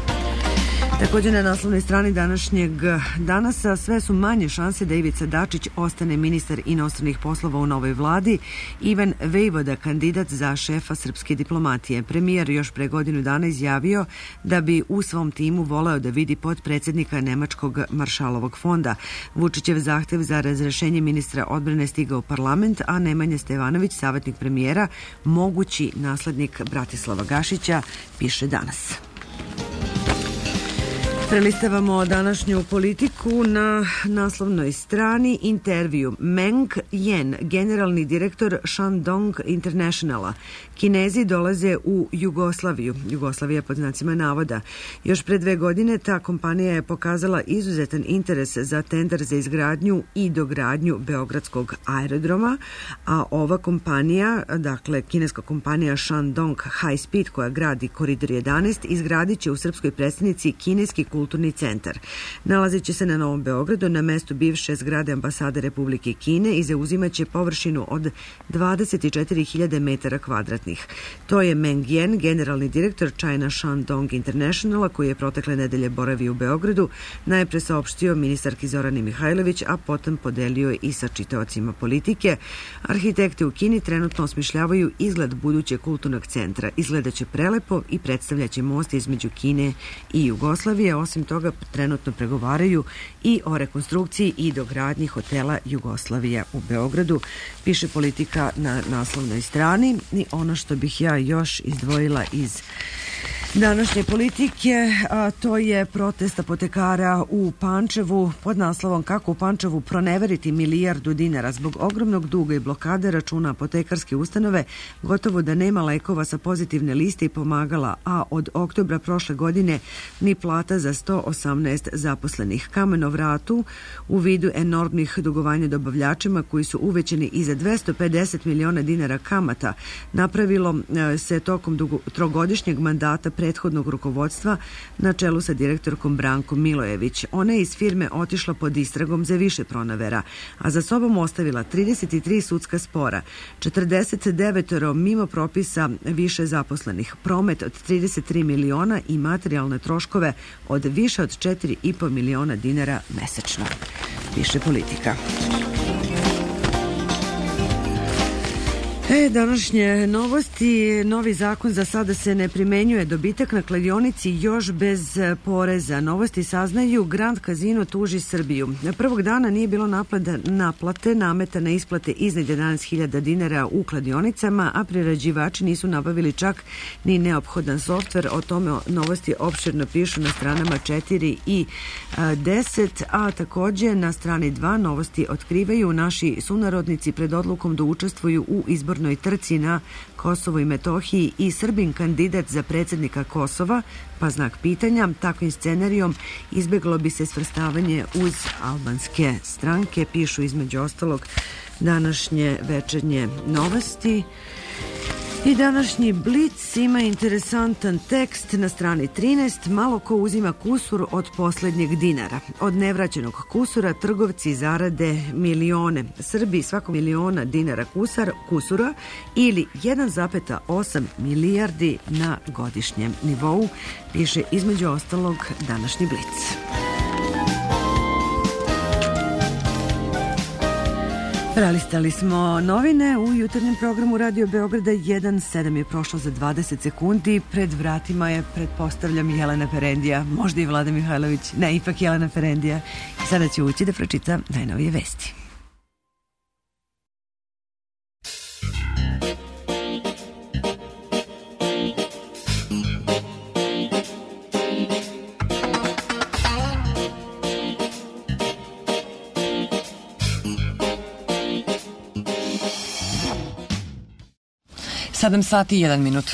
Također na naslovnoj strani današnjeg Danasa sve su manje šanse da Ivica Dačić ostane ministar inostranih poslova u novoj vladi. Ivan Vejvoda, kandidat za šefa srpske diplomatije. Premijer još pre godinu dana izjavio da bi u svom timu voleo da vidi potpredsednika Nemačkog Maršalovog fonda. Vučićev zahtev za razrešenje ministra odbrane stigao u parlament, a Nemanja Stevanović, savjetnik premijera, mogući naslednik Bratislava Gašića, piše Danas. Prelistavamo današnju politiku na naslovnoj strani intervju. Meng Yen, generalni direktor Shandong Internationala. Kinezi dolaze u Jugoslaviju. Jugoslavija pod znacima navoda. Još pre 2 godine ta kompanija je pokazala izuzetan interes za tender za izgradnju i dogradnju Beogradskog aerodroma, a ova kompanija, dakle kineska kompanija Shandong High Speed koja gradi Koridor 11, izgradit će u srpskoj prestonici kineski kulturni centar. Nalazit će se na Novom Beogradu na mestu bivše zgrade ambasade Republike Kine i zauzimaće površinu od 24.000 metara kvadratnih. To je Meng Yen, generalni direktor China Shandong Internationala, koji je protekle nedelje boravio u Beogradu, najpre saopštio ministarki Zorani Mihajlović, a potom podelio i sa čitaocima Politike. Arhitekte u Kini trenutno osmišljavaju izgled budućeg kulturnog centra. Izgledaće prelepo i predstavljaće most između Kine i Jugoslavije. Osim toga, trenutno pregovaraju i o rekonstrukciji i dogradnji hotela Jugoslavija u Beogradu, piše Politika na naslovnoj strani. I ono što bih ja još izdvojila iz današnje Politike, a to je protest apotekara u Pančevu pod naslovom Kako u Pančevu proneveriti milijardu dinara. Zbog ogromnog duga i blokade računa apotekarske ustanove gotovo da nema lekova sa pozitivne liste i pomagala, a od oktobra prošle godine ni plata za 118 zaposlenih. Kamen na vratu u vidu enormnih dugovanja dobavljačima koji su uvećeni i za 250 miliona dinara kamata napravilo se tokom trogodišnjeg mandata prethodnog rukovodstva na čelu sa direktorkom Brankom Milojević. Ona je iz firme otišla pod istragom za više pronevera, a za sobom ostavila 33 sudska spora, 49 mimo propisa više zaposlenih, promet od 33 miliona i materijalne troškove od više od 4,5 miliona dinara mesečno, piše Politika. Današnje novosti. Novi zakon za sada se ne primenjuje. Dobitak na kladionici još bez poreza. Novosti saznaju Grand Casino tuži Srbiju. Prvog dana nije bilo naplate nameta na isplate iznad 11.000 dinara u kladionicama, a prerađivači nisu nabavili čak ni neophodan softver. O tome novosti opširno pišu na stranama 4 i 10, a takođe na strani 2 novosti otkrivaju naši sunarodnici pred odlukom da učestvuju u izbornoj trci na Kosovo i Metohiji i Srbin kandidat za predsjednika Kosova, pa znak pitanja. Takvim scenarijom izbeglo bi se svrstavanje uz albanske stranke, pišu između ostalog današnje večernje novosti. I današnji Blic ima interesantan tekst na strani 13. Malo ko uzima kusur od posljednjeg dinara. Od nevraćenog kusura trgovci zarade milione. Srbi svako miliona dinara kusura ili 1,8 milijardi na godišnjem nivou, piše između ostalog današnji Blic. Prelistali smo novine u jutarnjem programu Radio Beograda. 1:07 je prošlo za 20 sekundi. Pred vratima je, pretpostavljam, Jelena Ferendija, možda i Vlada Mihajlović, ne, ipak Jelena Ferendija. Sada će ući da pročita najnovije vesti. Sedam sati i 1 minut.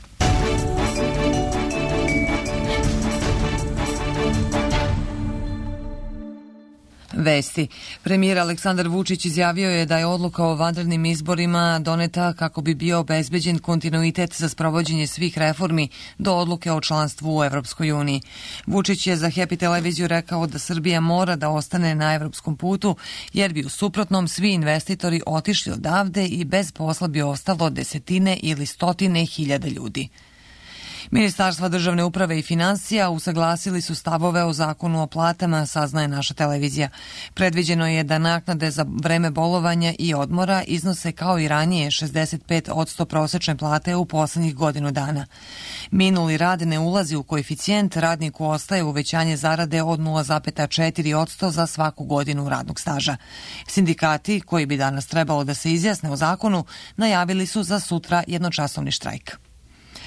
Vesti. Premijer Aleksandar Vučić izjavio je da je odluka o vanrednim izborima doneta kako bi bio obezbeđen kontinuitet za sprovođenje svih reformi do odluke o članstvu u Evropskoj uniji. Vučić je za Happy televiziju rekao da Srbija mora da ostane na evropskom putu, jer bi u suprotnom svi investitori otišli odavde i bez posla bi ostalo desetine ili stotine hiljada ljudi. Ministarstva državne uprave i finansija usaglasili su stavove o zakonu o platama, saznaje naša televizija. Predviđeno je da naknade za vreme bolovanja i odmora iznose kao i ranije 65% prosečne plate u poslednjih godinu dana. Minuli rad ne ulazi u koeficijent, radniku ostaje uvećanje zarade od 0,4% za svaku godinu radnog staža. Sindikati, koji bi danas trebalo da se izjasne o zakonu, najavili su za sutra jednočasovni štrajk.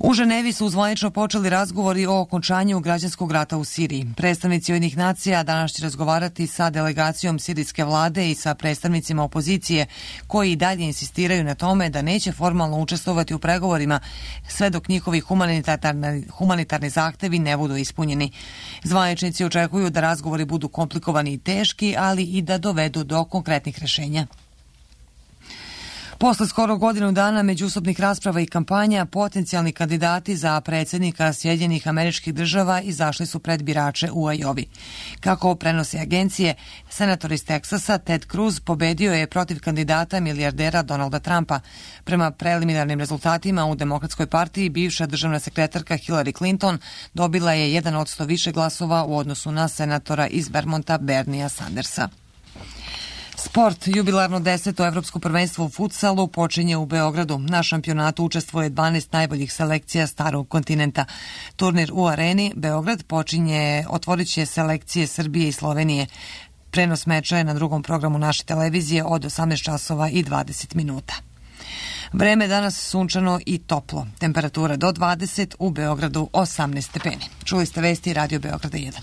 U Ženevi su zvanično počeli razgovori o okončanju građanskog rata u Siriji. Predstavnici Ujedinjenih nacija danas će razgovarati sa delegacijom sirijske vlade i sa predstavnicima opozicije koji i dalje insistiraju na tome da neće formalno učestvovati u pregovorima sve dok njihovi humanitarni zahtevi ne budu ispunjeni. Zvaničnici očekuju da razgovori budu komplikovani i teški, ali i da dovedu do konkretnih rešenja. Posle skoro godinu dana međusobnih rasprava i kampanja, potencijalni kandidati za predsjednika Sjedinjenih Američkih Država izašli su pred birače u Ajovi. Kako prenose agencije, senator iz Teksasa Ted Cruz pobedio je protiv kandidata milijardera Donalda Trumpa. Prema preliminarnim rezultatima u Demokratskoj partiji, bivša državna sekretarka Hillary Clinton dobila je 1% više glasova u odnosu na senatora iz Vermonta Bernia Sandersa. Sport, jubilarno 10. evropsko prvenstvo u futsalu počinje u Beogradu. Na šampionatu učestvuje 12 najboljih selekcija starog kontinenta. Turnir u areni Beograd otvorit će selekcije Srbije i Slovenije. Prenos meča je na drugom programu naše televizije od 18 časova i 20 minuta. Vreme danas sunčano i toplo. Temperatura do 20, u Beogradu 18 stepeni. Čuli ste vesti Radio Beograda 1.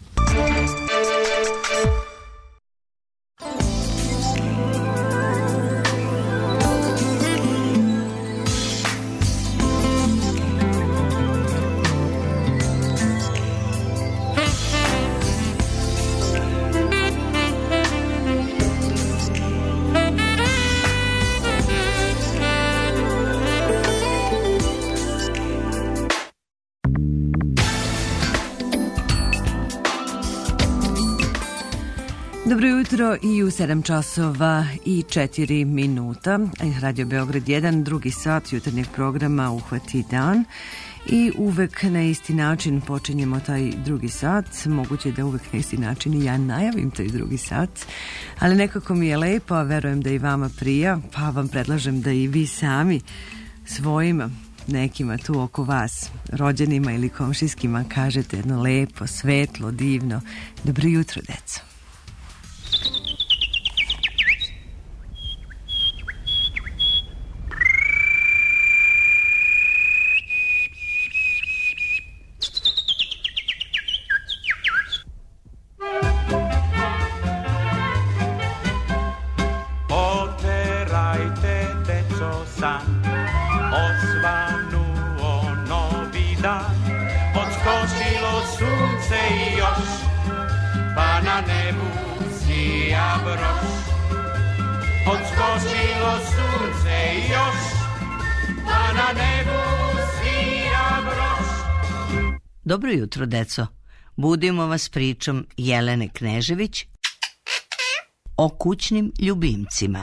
Dobro jutro i u 7 časova i 4 minuta. Radio Beograd 1, drugi sat jutarnjeg programa Uhvati dan. I uvek na isti način počinjemo taj drugi sat. Moguće da uvek na isti način i ja najavim taj drugi sat. Ali nekako mi je lepo, a verujem da i vama prija, pa vam predlažem da i vi sami svojima nekima tu oko vas, rođenima ili komšijskima, kažete jedno lepo, svetlo, divno dobro jutro, deco. Odskočilo sunce još, pa na nebu svira broš. Dobro jutro, deco. Budimo vas pričom Jelene Knežević o kućnim ljubimcima.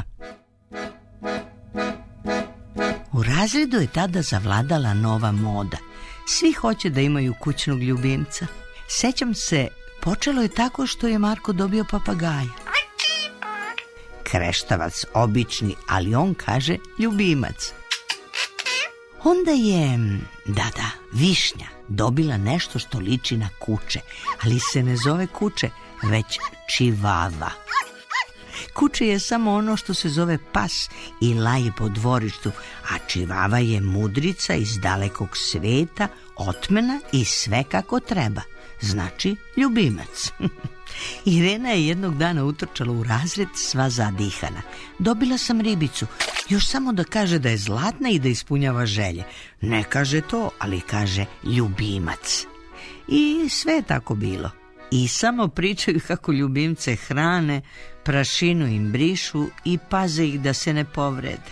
U razredu je tada zavladala nova moda. Svi hoće da imaju kućnog ljubimca. Sećam se, počelo je tako što je Marko dobio papagaja. Kreštavac, obični, ali on kaže ljubimac. Onda je, Višnja dobila nešto što liči na kuče, ali se ne zove kuče, već čivava. Kuče je samo ono što se zove pas i laje po dvorištu, a čivava je mudrica iz dalekog sveta, otmena i sve kako treba. Znači, ljubimac. Irena je jednog dana utrčala u razred sva zadihana. Dobila sam ribicu, još samo da kaže da je zlatna i da ispunjava želje. Ne kaže to, ali kaže ljubimac. I sve je tako bilo. I samo pričaju kako ljubimce hrane, prašinu im brišu i paze ih da se ne povrede.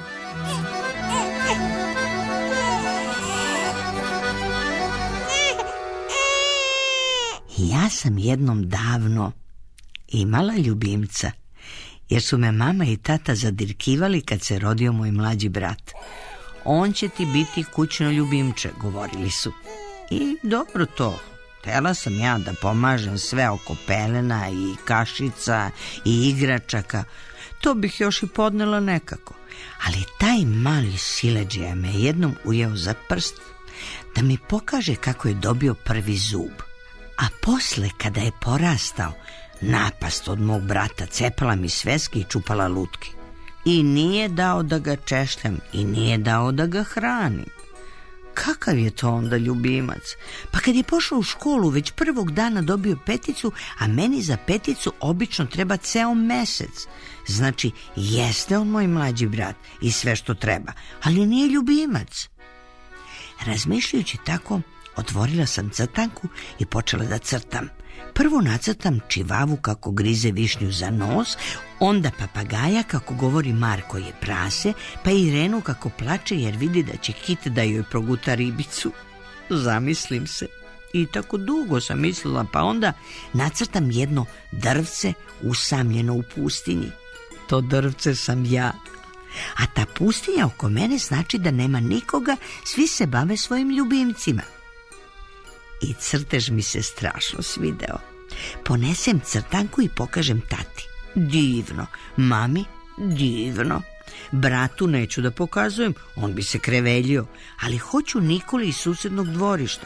Ja sam jednom davno imala ljubimca, jer su me mama i tata zadirkivali kad se rodio moj mlađi brat. On će ti biti kućno ljubimče, govorili su. I dobro to, htjela sam ja da pomažem sve oko pelena i kašica i igračaka. To bih još i podnela nekako. Ali taj mali siledžija me jednom ujeo za prst da mi pokaže kako je dobio prvi zub. A posle, kada je porastao, napast od mog brata, cepala mi sveske i čupala lutke. I nije dao da ga češljam i nije dao da ga hranim. kakav je to onda ljubimac? Pa kad je pošao u školu, već prvog dana dobio 5, a meni za 5 obično treba ceo mesec. Znači, jeste on moj mlađi brat i sve što treba, ali nije ljubimac. Razmišljajući tako, otvorila sam crtanku i počela da crtam. Prvo nacrtam Čivavu kako grize višnju za nos, onda papagaja kako govori Marko je prase, pa Irenu kako plače jer vidi da će Kit da joj proguta ribicu. Zamislim se. I tako dugo sam mislila, pa onda nacrtam jedno drvce usamljeno u pustinji. To drvce sam ja. A ta pustinja oko mene znači da nema nikoga, svi se bave svojim ljubimcima. I crtež mi se strašno svideo. Ponesem crtanku i pokažem tati. Divno. Mami, divno. Bratu neću da pokazujem, on bi se kreveljio, ali hoću Nikoli iz susednog dvorišta.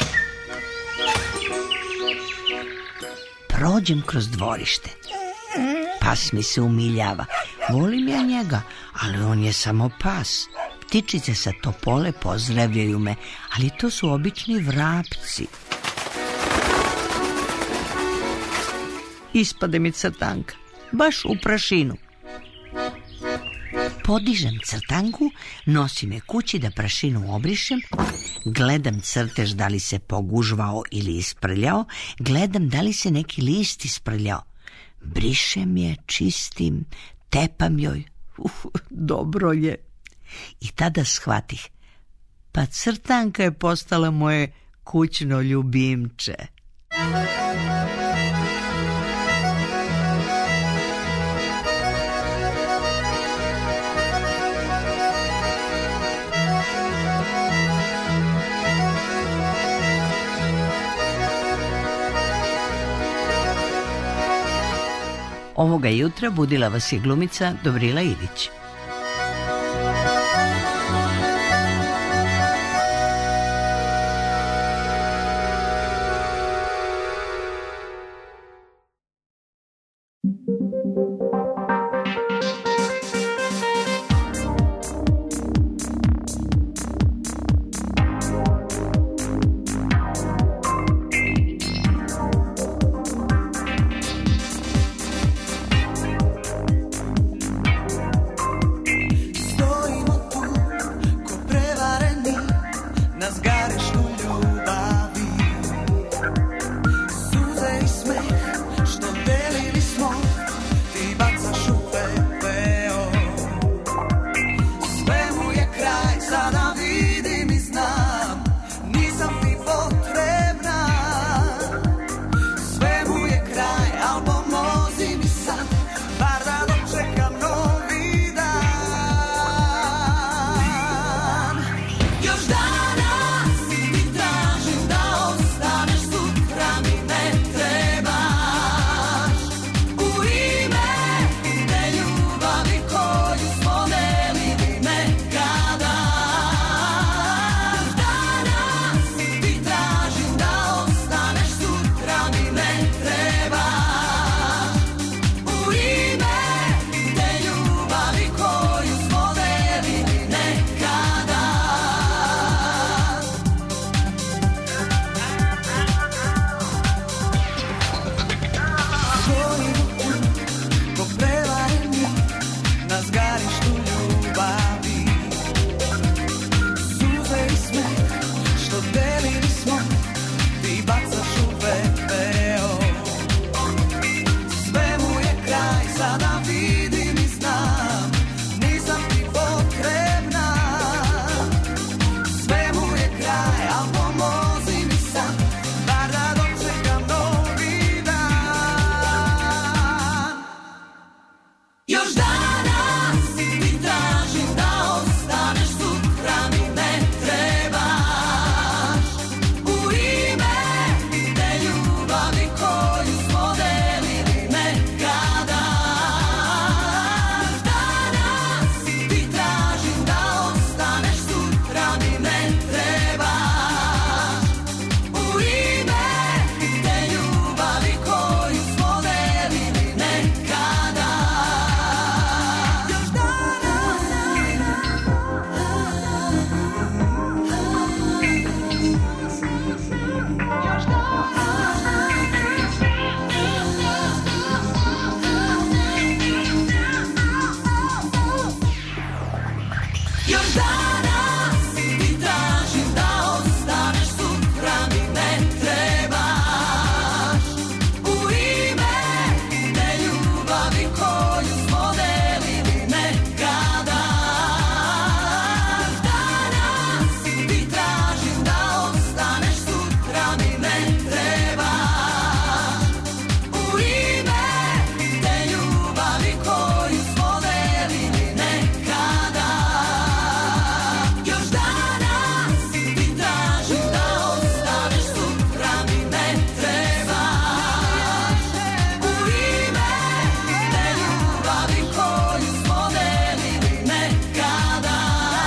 Prođem kroz dvorište. Pas mi se umiljava. Volim ja njega, ali on je samo pas. Ptičice sa topole pozdravljaju me, ali to su obični vrapci. Ispade mi crtanka, baš u prašinu. Podižem crtanku, nosim je kući da prašinu obrišem, gledam crtež da li se pogužvao ili isprljao, gledam da li se neki list isprljao. Brišem je, čistim, tepam joj. Dobro je. I tada shvatih, pa crtanka je postala moje kućno ljubimče. Ovoga jutra budila vas je glumica Dobrila Ivić. Još danas ti tražim da ostaneš, sutra mi ne trebaš. U ime te ljubavi koju smo delili nekada. Danas ti tražim da ostaneš, sutra mi ne trebaš. U ime te ljubavi koju smo delili nekada. Još danas ti tražim da ostaneš, sutra mi ne trebaš. U ime te ljubavi koju smo delili nekada.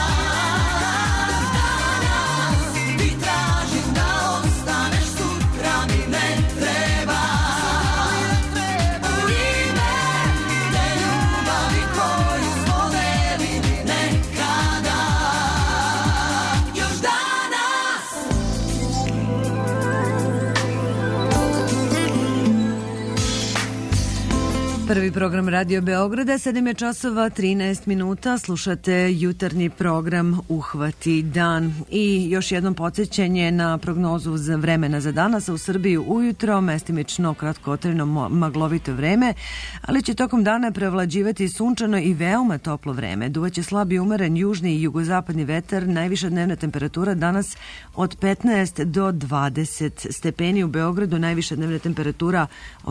Danas ti tražim da ostaneš, sutra mi ne trebaš. U ime te ljubavi koju smo delili nekada. Još danas. Prvi program Radio Beograda, 7 je časova 13 minuta, slušate jutarnji program Uhvati dan. I još jednom podsjećanje na prognozu za vremena za danas. U Srbiji ujutro mestimično kratkotrajno maglovito vreme, ali će tokom dana prevlađivati sunčano i veoma toplo vreme. Duvaće slab i umeren južni i jugozapadni vetar, najviša dnevna temperatura danas od 15 do 20 stepeni. U Beogradu najviša dnevna temperatura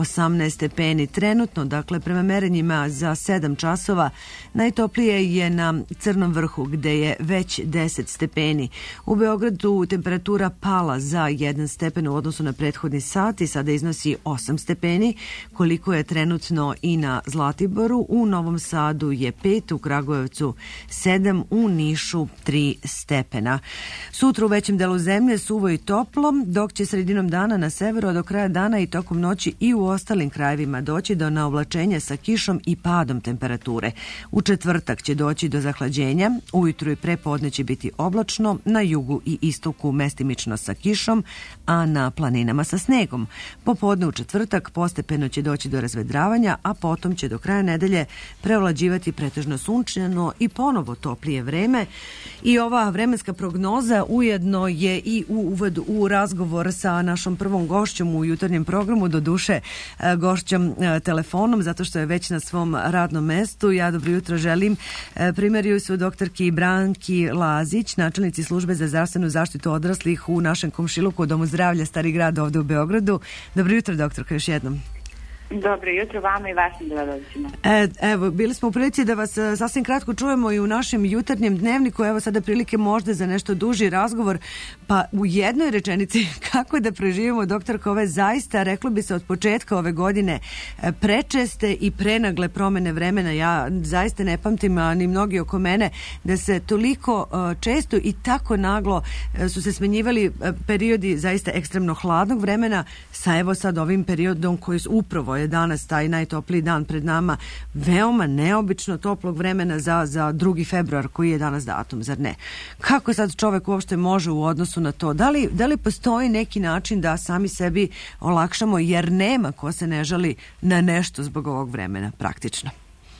18 stepeni. Trenutno, dakle, prema merenjima za 7 časova, najtoplije je na Crnom vrhu, gde je već 10 stepeni. U Beogradu temperatura pala za 1 stepen u odnosu na prethodni sat i sada iznosi 8 stepeni, koliko je trenutno i na Zlatiboru. U Novom Sadu je 5, u Kragujevcu 7, u Nišu 3 stepena. Sutra u većem delu zemlje suvo i toplo, dok će sredinom dana na severu, a do kraja dana i tokom noći i u ostalim krajevima doći do naoblačenja sa kišom i padom temperature. U četvrtak će doći do zahlađenja, ujutru i prepodne će biti oblačno, na jugu i istoku mestimično sa kišom, a na planinama sa snegom. Popodne u četvrtak postepeno će doći do razvedravanja, a potom će do kraja nedelje prevlađivati pretežno sunčano i ponovo toplije vreme. I ova vremenska prognoza ujedno je i uvod u razgovor sa našom prvom gošćom u jutarnjem programu, do duše gošćom telefonom, zato što je već na svom radnom mestu. Ja dobro jutro želim primariju su doktorki Branki Lazić, načelnici službe za zdravstvenu zaštitu odraslih u našem komšiluku u Domu zdravlja Stari grad ovde u Beogradu. Dobro jutro, doktorka, još jednom. Dobro jutro vama i vašim gledalcima. Evo, bili smo u prilici da vas sasvim kratko čujemo i u našem jutarnjem dnevniku. Evo sada prilike možda za nešto duži razgovor. Pa u jednoj rečenici, kako da preživimo, doktorka, ove zaista, reklo bi se od početka ove godine, prečeste i prenagle promene vremena. Ja zaista ne pamtim, a ni mnogi oko mene, da se toliko često i tako naglo su se smenjivali periodi zaista ekstremno hladnog vremena sa evo sad ovim periodom koji upravo je danas taj najtopliji dan pred nama, veoma neobično toplog vremena za 2. februar koji je danas datum, zar ne? Kako sad čovek uopšte može u odnosu na to? Da li postoji neki način da sami sebi olakšamo, jer nema ko se ne žali na nešto zbog ovog vremena, praktično?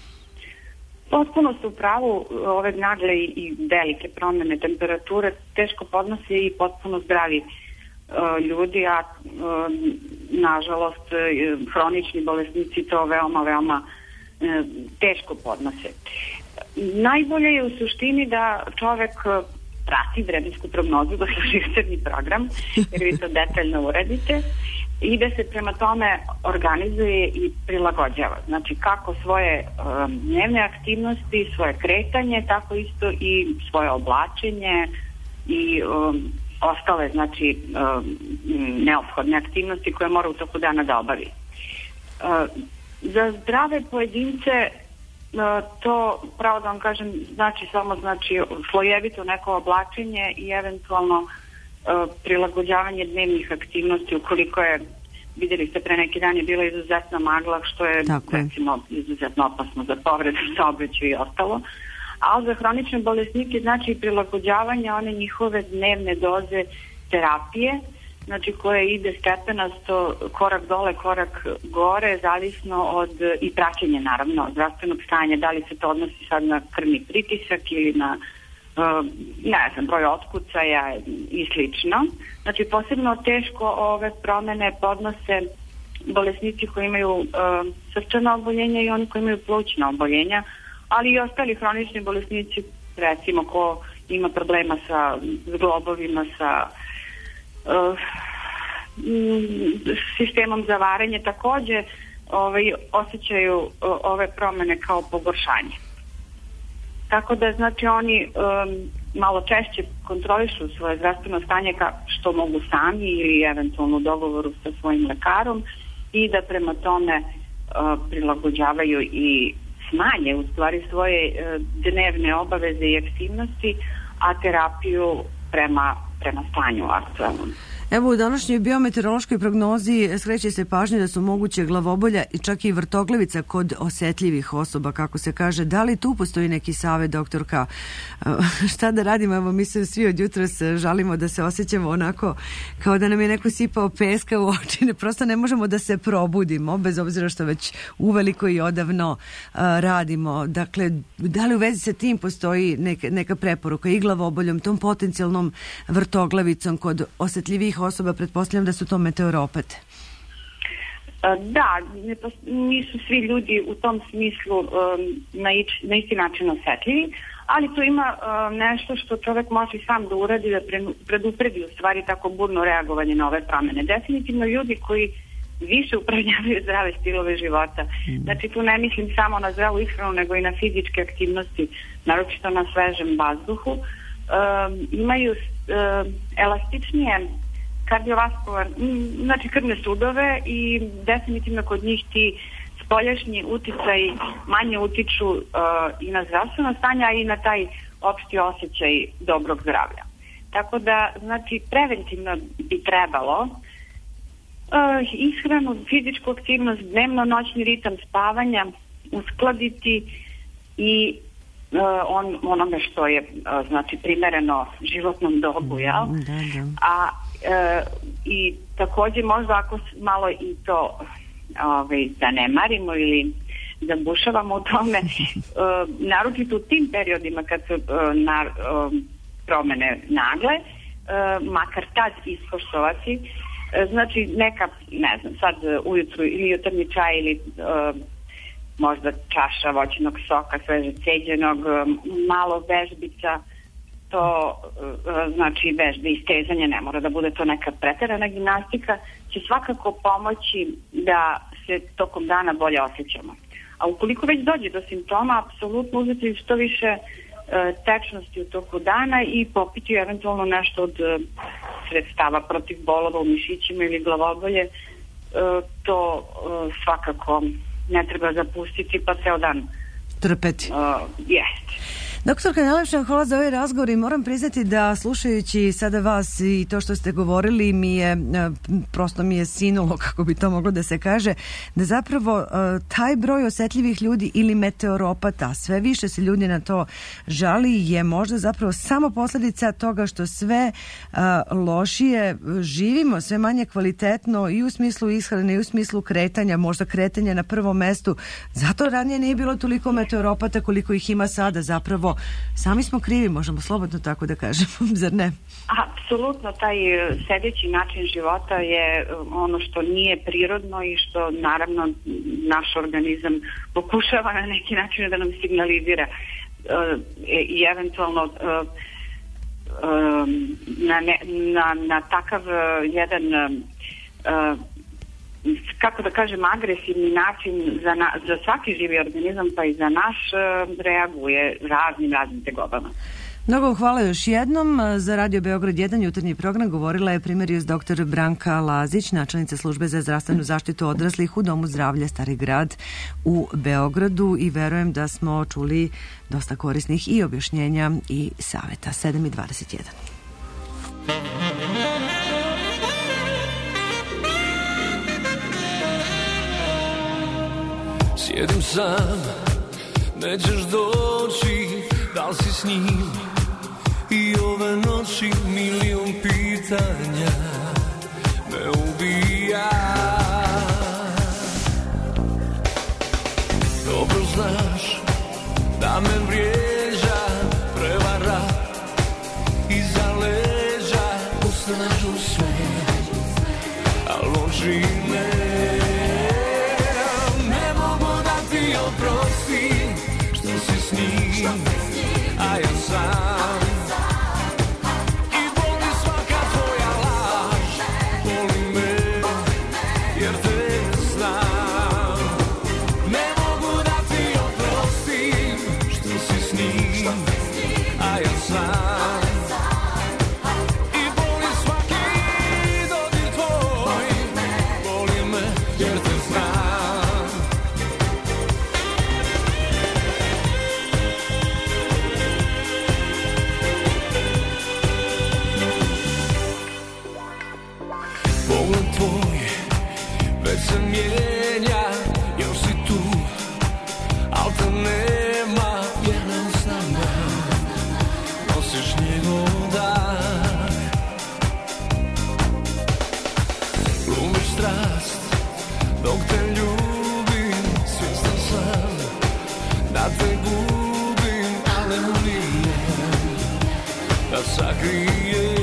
Potpuno su u pravu, ove nagle i velike promene temperature teško podnose i potpuno zdravi ljudi, a nažalost hronični bolesnici to veoma teško podnose. Najbolje je u suštini da čovek prati vremensku prognozu, da sluša jutarnji program, jer vi to detaljno uradite, i da se prema tome organizuje i prilagođava. Znači kako svoje dnevne aktivnosti, svoje kretanje, tako isto i svoje oblačenje i ostale, znači, neophodne aktivnosti koje mora u toku dana da obavi. Za zdrave pojedince to, pravo da vam kažem, znači samo slojevito neko oblačenje i eventualno prilagođavanje dnevnih aktivnosti ukoliko je, vidjeli ste pre neki dan je bila izuzetna magla, što je recimo izuzetno opasno za povredu saobraćaja i ostalo. A za hronične bolesnike znači prilagođavanje one njihove dnevne doze terapije, znači koje ide stepenasto, korak dole, korak gore, zavisno od i praćenje naravno zdravstvenog stanja, da li se to odnosi sad na krvni pritisak ili na ne znam, broj otkucaja i slično. Znači, posebno teško ove promene podnose bolesnici koji imaju srčana oboljenja i oni koji imaju plućna oboljenja, ali i ostali hronični bolesnici, recimo ko ima problema sa zglobovima, sa sistemom za varenje, takođe osjećaju ove promene kao pogoršanje. Tako da, znači, oni malo češće kontrolišu svoje zdravstveno stanje što mogu sami ili eventualno u dogovoru sa svojim lekarom i da prema tome prilagođavaju i smanje u stvari svoje dnevne obaveze i aktivnosti, a terapiju prema stanju aktualnom. Evo, u današnjoj biometeorološkoj prognozi skreće se pažnje da su moguće glavobolja i čak i vrtoglavica kod osetljivih osoba, kako se kaže. Da li tu postoji neki savjet, doktorka? Šta da radimo? Evo, mi se svi od jutros žalimo da se osjećamo onako kao da nam je neko sipao peska u oči. Prosto ne možemo da se probudimo, bez obzira što već uveliko i odavno radimo. Dakle, da li u vezi sa tim postoji neka preporuka i glavoboljom, tom potencijalnom vrtoglavicom kod osetljivih osoba? Pretpostavljam da su to meteoropate. Da, nisu svi ljudi u tom smislu na isti način osetljivi, ali tu ima nešto što čovek može sam da uradi, da predupredi u stvari tako burno reagovanje na ove promene. Definitivno ljudi koji više upravljavaju zdrave stilove života. Znači, tu ne mislim samo na zdravu ishranu, nego i na fizičke aktivnosti, naročito na svežem vazduhu. Imaju elastičnije znači krvne sudove i definitivno kod njih ti spoljašnji uticaji manje utiču i na zdravstveno stanje, a i na taj opšti osjećaj dobrog zdravlja. Tako da, znači, preventivno bi trebalo ishranu, fizičku aktivnost, dnevno-noćni ritam spavanja uskladiti i onome što je znači primereno životnom dobu, jel? A i takođe možda ako malo i to zanemarimo ili zabušavamo u tome, naročito u tim periodima kad su promene nagle, makar tad ispoštovati, znači neka, ne znam, sad ujutru ili jutarnji čaj ili možda čaša voćnog soka, sveže ceđenog, malo vežbica, to znači vežbe i stezanje, ne mora da bude to neka preterana gimnastika, će svakako pomoći da se tokom dana bolje osjećamo. A ukoliko već dođe do simptoma, apsolutno uzeti što više tečnosti u toku dana i popiti eventualno nešto od sredstava protiv bolova u mišićima ili glavobolje, to svakako ne treba zapustiti pa ceo dan trpeti. Jeste. Doktorka, najlepša vam hvala za ovaj razgovor i moram priznati da slušajući sada vas i to što ste govorili prosto mi je sinulo, kako bi to moglo da se kaže, da zapravo taj broj osetljivih ljudi ili meteoropata, sve više se ljudi na to žali, je možda zapravo samo posljedica toga što sve lošije živimo, sve manje kvalitetno i u smislu ishrane i u smislu kretanja, možda kretanja na prvom mestu. Zato ranije nije bilo toliko meteoropata koliko ih ima sada. Zapravo sami smo krivi, možemo slobodno tako da kažemo, zar ne? Apsolutno, taj sedeći način života je ono što nije prirodno i što naravno naš organizam pokušava na neki način da nam signalizira i eventualno na takav jedan kako da kažem, agresivni način za svaki živi organizam, pa i za naš, reaguje raznim tegobama. Mnogo hvala još jednom. Za Radio Beograd 1 jutarnji program govorila je primarius dr. Branka Lazić, načelnica službe za zdravstvenu zaštitu odraslih u Domu zdravlja Stari grad u Beogradu, i verujem da smo čuli dosta korisnih i objašnjenja i saveta. 7:21. Sjedim sam, nećeš doći, da li si s njim? I ove noći milion pitanja me ubija. Dobro znaš da me vrijeđa, prevara a ja sam. I boli svaka tvoja laž, boli me, jer te znam. Ne mogu da ti oprostim što si s njim, a ja sam. I boli svaki dodir tvoj, boli me, jer te znam. Pogled tvoj već se mijenja, još si tu, al te nema, jer ne ostane, nosiš njegov dah. Glumiš strast dok te ljubim, svjestan sam da te gubim, ali umijem da sakrijem.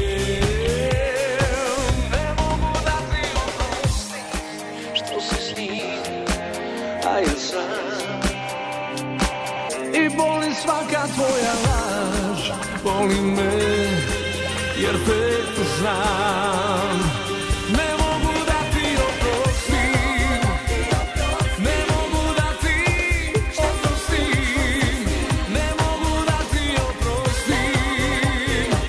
Ne mogu da ti oprostim što si s njim, a ja sam. I boli svaka tvoja laž, boli me, jer te znam. Ne mogu da ti oprostim, ne mogu da ti oprostim, ne mogu da ti oprostim.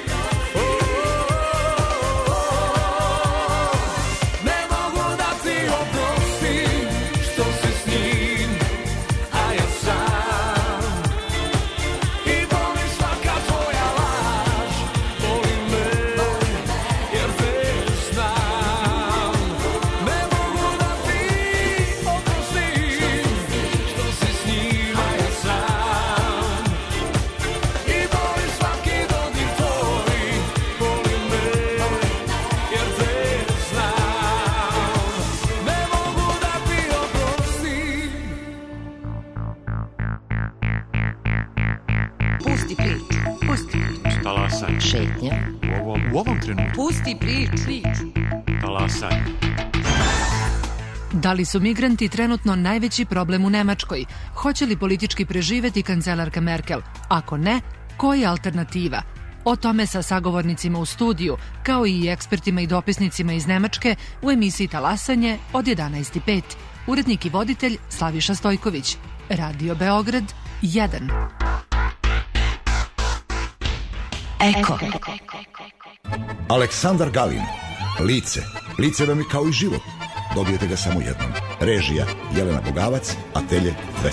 Ne mogu da ti oprostim što si s njim, a ja sam. I boli svaka tvoja laž, boli me, jer te znam. Ne mogu da ti oprostim što si s njim, a ja sam. I boli svaki dodir tvoj, boli me, jer te znam. Ne mogu da ti oprostim. Pusti priču, pusti priču. Talasaj. Šetnja. U ovom trenutku. Pusti priču. Talasaj. Da li su migranti trenutno najveći problem u Nemačkoj? Hoće li politički preživeti kancelarka Merkel? Ako ne, koja je alternativa? O tome sa sagovornicima u studiju, kao i ekspertima i dopisnicima iz Nemačke u emisiji Talasanje od 11:05. Urednik i voditelj Slaviša Stojković. Radio Beograd 1. Eko. Aleksandar Galin. Lice. Lice vam je kao i život. Dobijete ga samo jednom. Režija Jelena Bogavac, Atelje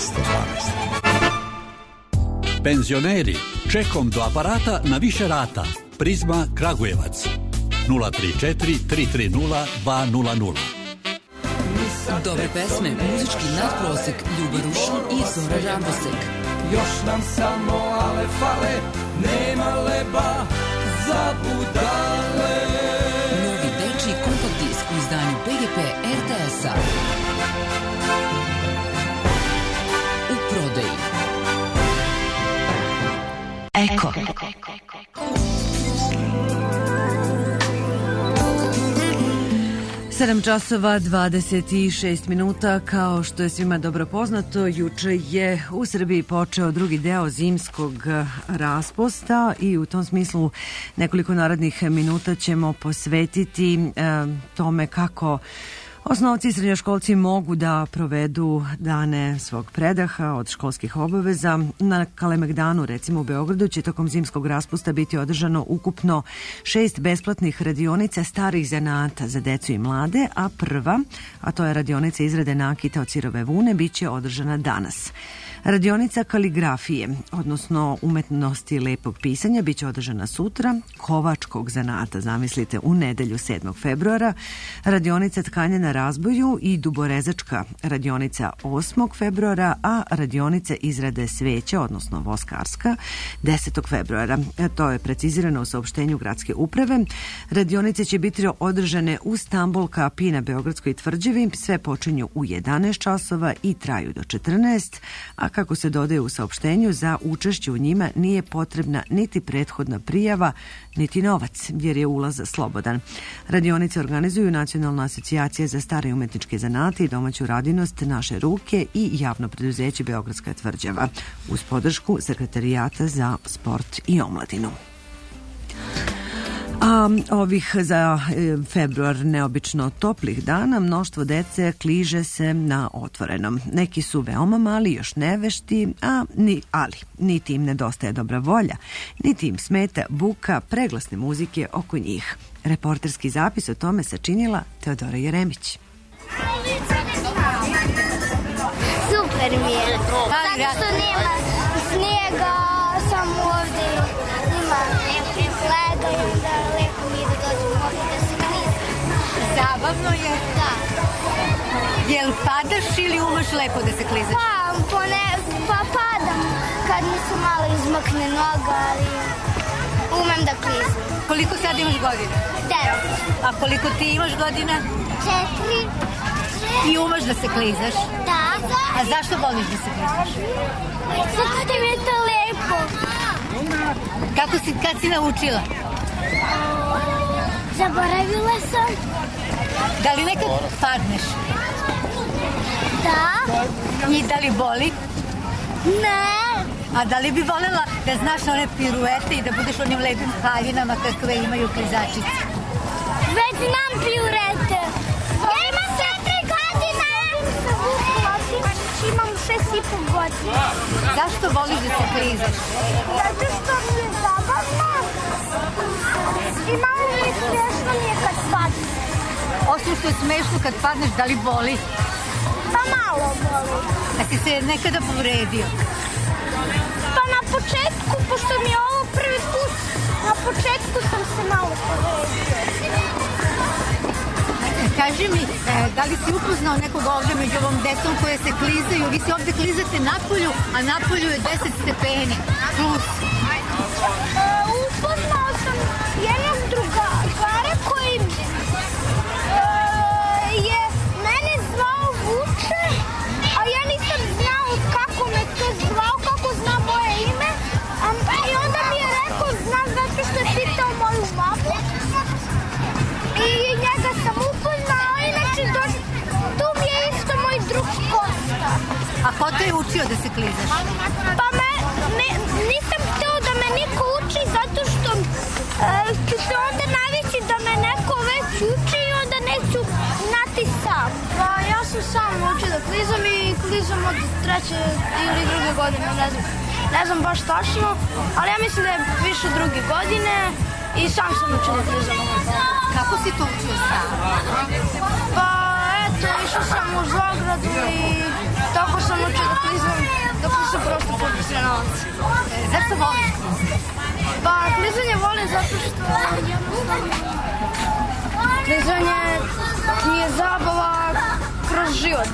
212. Penzioneri, čekom do aparata na više rata. Prizma Kragujevac. 034 330 200. Dobre pesme, muzički nadprosek, Ljuba Rušin i Zora Rabosek. Još nam samo ale fale, nema leba za budale. Novi dečiji kompakt disk u izdanju PGP RTS-a. U prodaji. Eko. 7 časova 26 minuta, kao što je svima dobro poznato, juče je u Srbiji počeo drugi deo zimskog raspusta i u tom smislu nekoliko narednih minuta ćemo posvetiti tome kako osnovci i srednjoškolci mogu da provedu dane svog predaha od školskih obaveza. Na Kalemegdanu, recimo u Beogradu, će tokom zimskog raspusta biti održano ukupno 6 besplatnih radionica starih zanata za decu i mlade, a prva, a to je radionica izrade nakita od sirove vune, bit će održana danas. Radionica kaligrafije, odnosno umetnosti lepog pisanja, bit će održana sutra, kovačkog zanata, zamislite, u nedelju 7. februara, radionica tkanja na razboju i duborezačka radionica 8. februara, a radionica izrade sveća, odnosno voskarska, 10. februara. To je precizirano u saopštenju gradske uprave. Radionice će biti održane u Stambol Kapiji na Beogradskoj tvrđavi, sve počinju u 11 časova i traju do 14, a kako se dodaje u saopštenju, za učešće u njima nije potrebna niti prethodna prijava, niti novac, jer je ulaz slobodan. Radionice organizuju Nacionalna asocijacija za stare umetničke zanate i domaću radinost Naše ruke i javno preduzeće Beogradska tvrđava, uz podršku Sekretarijata za sport i omladinu. A ovih za februar neobično toplih dana mnoštvo dece kliže se na otvorenom. Neki su veoma mali, još nevešti, ali niti im nedostaje dobra volja, niti im smeta buka preglasne muzike oko njih. Reporterski zapis o tome sačinila Teodora Jeremić. Super mi je. Zato što nema snijega, samo ovdje ima leda i onda lepo mi je da dođem ovdje da se klizam. Zabavno je? Da. Jel padaš ili umeš lepo da se klizaš? Pa padam kad mi se malo izmakne noga, ali umem da klizam. Koliko sad imaš godina? 9. A koliko ti imaš godina? 4. I umeš da se klizaš? Da. A zašto voliš da se klizaš? Zato mi je to lepo. Kad si naučila? Zaboravila sam. Da li nekad padneš? Da. I da li boli? Ne. A da li bi volela da znaš one piruete i da budeš onim lepim haljinama kakve imaju klizačice? Već znam piruete. Ja imam 4 godine. Imam 6,5 godina. Zašto voliš da se klizaš? Zato što mi je zabavno i malo mi je smiješno mi je kad padnem. Osim što je smiješno kad padneš, da li boli? Pa malo boli. A ti se nekada povredio? Pa na početku, pošto mi je ovo prvi put, na početku sam se malo povredio. Kaži mi, da li si upoznao nekog ovdje među ovom decom koje se klizaju? Vi se ovdje klizate napolju, a napolju je 10 stepeni. Plus. Upoznao sam jednog drugara koji je mene zvao Vuče, a ja nisam znao kako me to zvao, kako zna moje ime. I onda mi je rekao, zna zato što je pitao moju mamu. I njega sam upoznao, inače tu mi je isto moj drug Kosta. A ko te je učio da se klizaš? Pa nisam htio da me niko uči zato što ću se onda navići da me neko već uči i onda neću znati sam. Pa ja sam sam učio da klizam i klizam od 3. ili 2. godine, ne znam baš tačno, ali ja mislim da je više 2. godine i sam sam učio da klizam. Kako si to učio sam? Pa eto, išao sam u Zogradu i tako sam učio da klizam, dok nisam prosto profesionalac. Zašto voliš klizati? Pa klizanje volim zato što klizanje mi je zabava kroz život.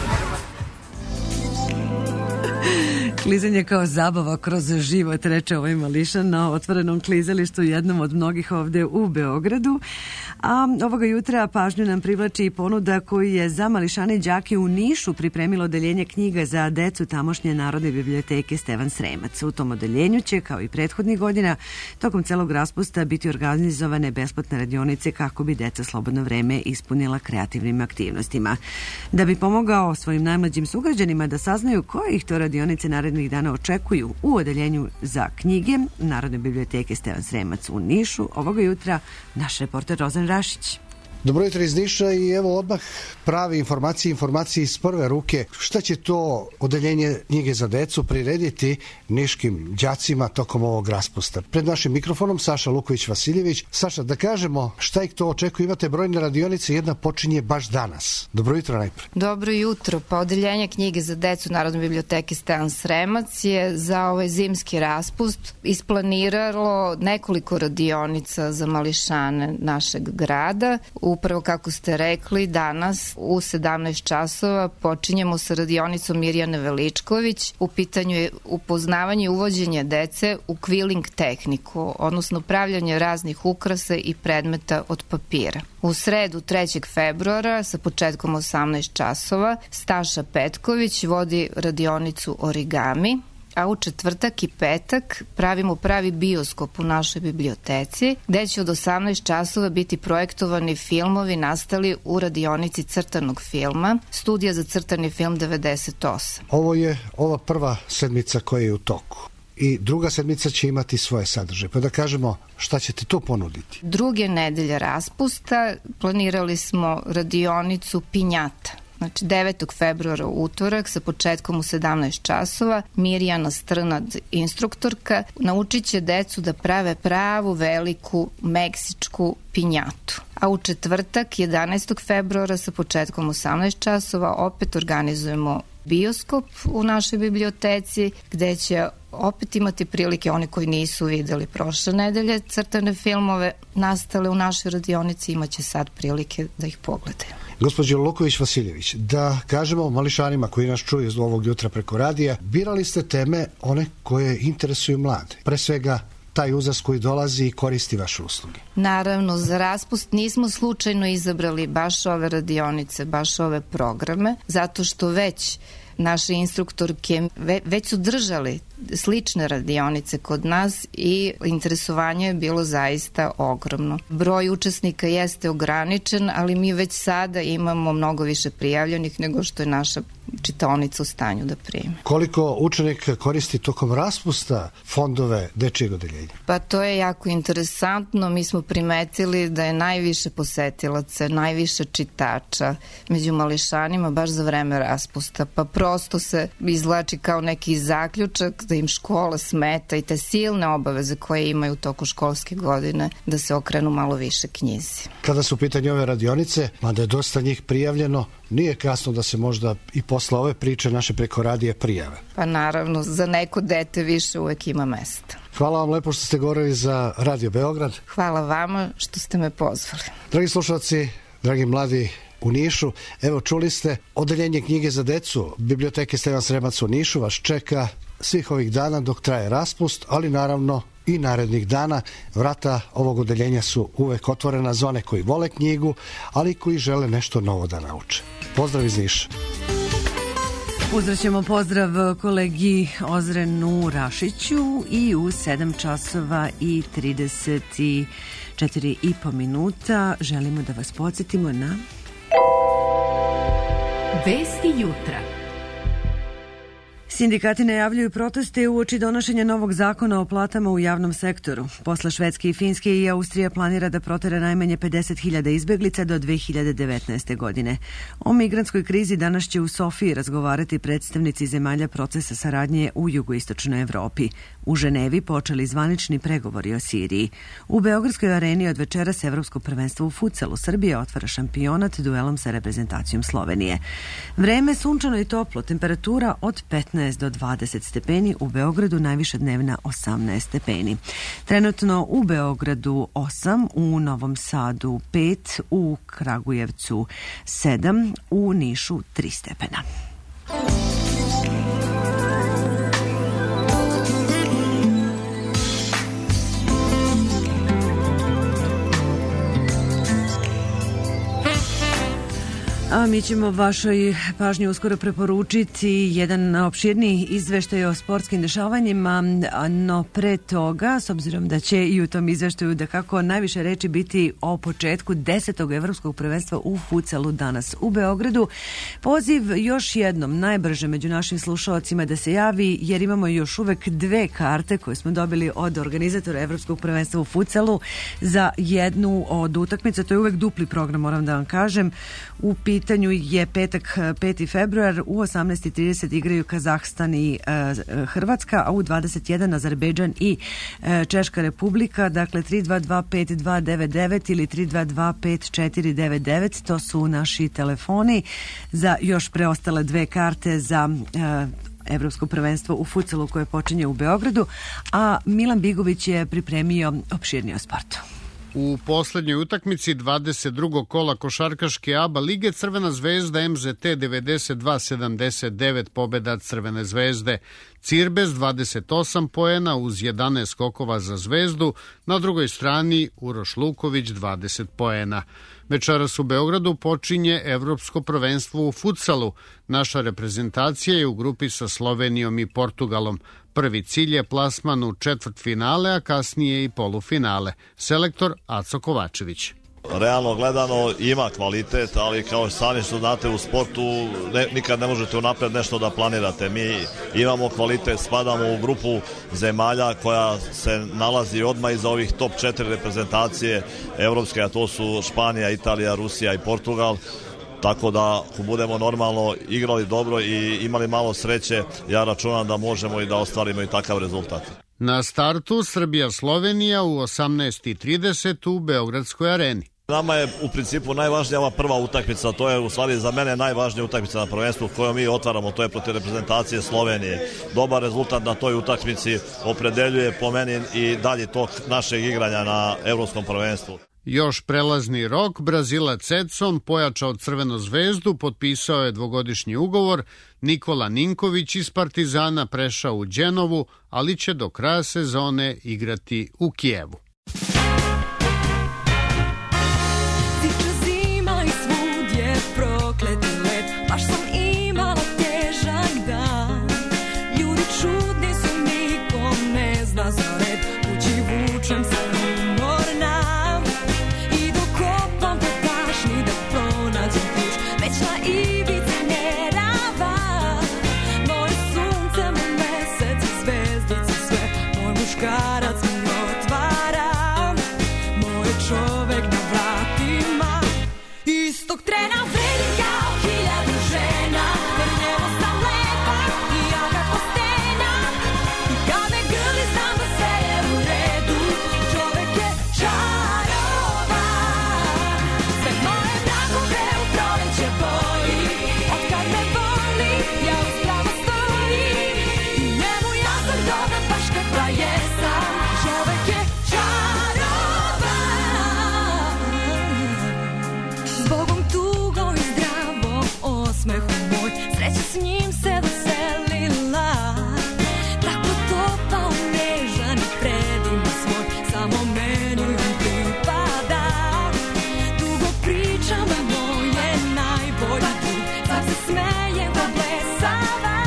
Klizanje kao zabava kroz život, reče ovaj mališan na otvorenom klizalištu, jednom od mnogih ovde u Beogradu. A ovoga jutra pažnju nam privlači i ponuda koju je za mališane i đake u Nišu pripremilo odeljenje knjiga za decu tamošnje Narodne biblioteke Stevan Sremac. U tom odeljenju će, kao i prethodnih godina, tokom celog raspusta biti organizovane besplatne radionice kako bi deca slobodno vreme ispunila kreativnim aktivnostima. Da bi pomogao svojim najmlađim sugrađanima da saznaju koje ih to radionice narednih dana očekuju u odeljenju za knjige Narodne biblioteke Stevan Sremac u Nišu, ovoga jutra naš reporter Rozan Rašić. Dobro jutro iz Niša i evo odmah prave informacije iz prve ruke. Šta će to odeljenje knjige za decu prirediti niškim đacima tokom ovog raspusta? Pred našim mikrofonom Saša Luković-Vasiljević. Saša, da kažemo šta ih to očekuje? Imate brojne radionice, jedna počinje baš danas. Dobro jutro najpre. Dobro jutro. Pa odeljenje knjige za decu Narodne biblioteke Stevan Sremac je za ovaj zimski raspust isplaniralo nekoliko radionica za mališane našeg grada. U Upravo kako ste rekli, danas u 17 časova počinjemo sa radionicom Mirjane Veličković. U pitanju je upoznavanje i uvođenje dece u quilling tehniku, odnosno pravljanje raznih ukrasa i predmeta od papira. U sredu 3. februara sa početkom 18 časova Staša Petković vodi radionicu origami, a u četvrtak i petak pravimo pravi bioskop u našoj biblioteci, gde će od 18 časova biti projektovani filmovi nastali u radionici crtanog filma, studija za crtani film 98. Ovo je ova prva sedmica koja je u toku. I druga sedmica će imati svoje sadržaje. Pa da kažemo šta ćete tu ponuditi. Druge nedelje raspusta planirali smo radionicu Pinjata. Znači 9. februara utorak sa početkom u 17 časova Mirjana Strnad, instruktorka, naučit će decu da prave pravu veliku meksičku pinjatu. A u četvrtak 11. februara sa početkom 18 časova opet organizujemo bioskop u našoj biblioteci, gde će opet imati prilike oni koji nisu videli prošle nedelje crtane filmove nastale u našoj radionici, imaće sad prilike da ih pogledaju. Gospođo Luković-Vasiljević, da kažemo mališanima koji nas čuju iz ovog jutra preko radija, birali ste teme one koje interesuju mlade. Pre svega taj uzrast koji dolazi i koristi vaše usluge. Naravno, za raspust nismo slučajno izabrali baš ove radionice, baš ove programe, zato što već naše instruktorke već su držali slične radionice kod nas i interesovanje je bilo zaista ogromno. Broj učesnika jeste ograničen, ali mi već sada imamo mnogo više prijavljenih nego što je naša čitaonica u stanju da prime. Koliko učenika koristi tokom raspusta fondove dečijeg odeljenja? Pa to je jako interesantno. Mi smo primetili da je najviše posetilaca, najviše čitača među mališanima baš za vreme raspusta. Pa prosto se izvlači kao neki zaključak da im škola smeta i te silne obaveze koje imaju u toku školske godine da se okrenu malo više knjizi. Kada su u pitanju ove radionice, mada je dosta njih prijavljeno, nije kasno da se možda i posle ove priče naše preko radije prijave. Pa naravno, za neko dete više uvek ima mesta. Hvala vam lepo što ste govorili za Radio Beograd. Hvala vama što ste me pozvali. Dragi slušalci, dragi mladi u Nišu, evo čuli ste, odeljenje knjige za decu Biblioteke Stevan Sremac u Nišu vas čeka svih ovih dana dok traje raspust, ali naravno i narednih dana. Vrata ovog odeljenja su uvek otvorena za one koji vole knjigu, ali koji žele nešto novo da nauče. Pozdrav iz Niša. Uzvraćamo pozdrav kolegi Ozrenu Rašiću i u 7 časova i 34,5 minuta želimo da vas podsjetimo na Vesti jutra. Sindikati najavljuju proteste uoči donošenja novog zakona o platama u javnom sektoru. Posle Švedske i Finske i Austrija planira da protera najmanje 50.000 izbeglica do 2019. godine. O migrantskoj krizi danas će u Sofiji razgovarati predstavnici zemalja procesa saradnje u jugoistočnoj Evropi. U Ženevi počeli zvanični pregovori o Siriji. U Beogradskoj areni od večeras Evropsko prvenstvo u futsalu. Srbija otvara šampionat duelom sa reprezentacijom Slovenije. Vreme sunčano i toplo, temperatura od 15 do 20 stepeni, u Beogradu najviša dnevna 18 stepeni. Trenutno u Beogradu 8, u Novom Sadu 5, u Kragujevcu 7, u Nišu 3 stepena. A mi ćemo vašoj pažnji uskoro preporučiti jedan opširniji izveštaj o sportskim dešavanjima, no pre toga, s obzirom da će i u tom izveštaju da kako najviše reči biti o početku 10. evropskog prvenstva u futsalu danas u Beogradu, poziv još jednom najbrže među našim slušalcima da se javi, jer imamo još uvek 2 karte koje smo dobili od organizatora evropskog prvenstva u futsalu za jednu od utakmica. To je uvek dupli program, moram da vam kažem. U pitanju je petak 5. februar, u 18:30 igraju Kazahstan i Hrvatska, a u 21 Azerbejdžan i Češka Republika. Dakle 322-5299 ili 322-5499, to su naši telefoni za još preostale 2 karte za Evropsko prvenstvo u futsalu koje počinje u Beogradu, a Milan Bigović je pripremio opširnije o sportu. U poslednjoj utakmici 22. kola košarkaške ABA lige Crvena zvezda MZT 92-79 pobeda Crvene zvezde. Cirbes 28 poena uz 11 skokova za zvezdu, na drugoj strani Uroš Luković 20 poena. Večeras u Beogradu počinje Evropsko prvenstvo u futsalu. Naša reprezentacija je u grupi sa Slovenijom i Portugalom. Prvi cilj je plasman u četvrtfinale, a kasnije i polufinale. Selektor Aco Kovačević. Realno gledano ima kvalitet, ali kao sami što znate u sportu nikad ne možete unapred nešto da planirate. Mi imamo kvalitet, spadamo u grupu zemalja koja se nalazi odmah iza ovih top 4 reprezentacije evropske, a to su Španija, Italija, Rusija i Portugal. Tako da, ako budemo normalno igrali dobro i imali malo sreće, ja računam da možemo i da ostvarimo i takav rezultat. Na startu Srbija-Slovenija u 18:30 u Beogradskoj areni. Nama je u principu najvažnija ova prva utakmica, to je u stvari za mene najvažnija utakmica na prvenstvu koju mi otvaramo, to je protiv reprezentacije Slovenije. Dobar rezultat na toj utakmici opredeljuje po meni i dalje tok našeg igranja na evropskom prvenstvu. Još prelazni rok, Brazilac Edson, pojačao Crvenu zvezdu, potpisao je dvogodišnji ugovor. Nikola Ninković iz Partizana prešao u Đenovu, ali će do kraja sezone igrati u Kijevu. Zima i svud je prokleti let, baš sam imala težak dan. Ljudi čudni su, nikom ne zna za red, kući vučem se umorna. I dok kopam po pašnji da pronađem ključ, već na ivici nerava. Moje sunce, moj mesec i zvezdice sve, moj muškarac mi otvara. Moj čovek na vratima, istog trena vredi kao 1000 žena. Jer njemu sam lepa i jaka ko stena. I kad me grli znam da sve je u redu. Čovek je čarovan. Sve moje mrakove u proleće boji. Od kad me voli ja uspravo stojim. I njemu ja sam dobra baš kakva jesam. Čovek je čarovan. Zbogom tugom i zdravom osmehom moj, sreća s njim se doselila. Tako topao, nežan i predivno svoj, samo meni on pripada. Dugo pričam o moje najbolji drug, sad se smejem ko blesava.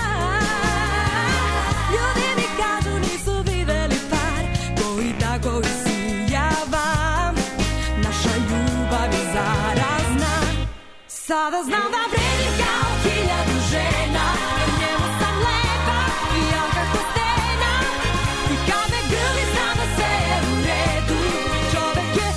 Ljudi mi kažu nisu videli par koji tako isijava. Naša ljubav je zarazna, sada znam da vredim kao 1000 žena. Jer njemu sam lepa i jaka ko stena. I kad me grli znam da sve je u redu. Čovek je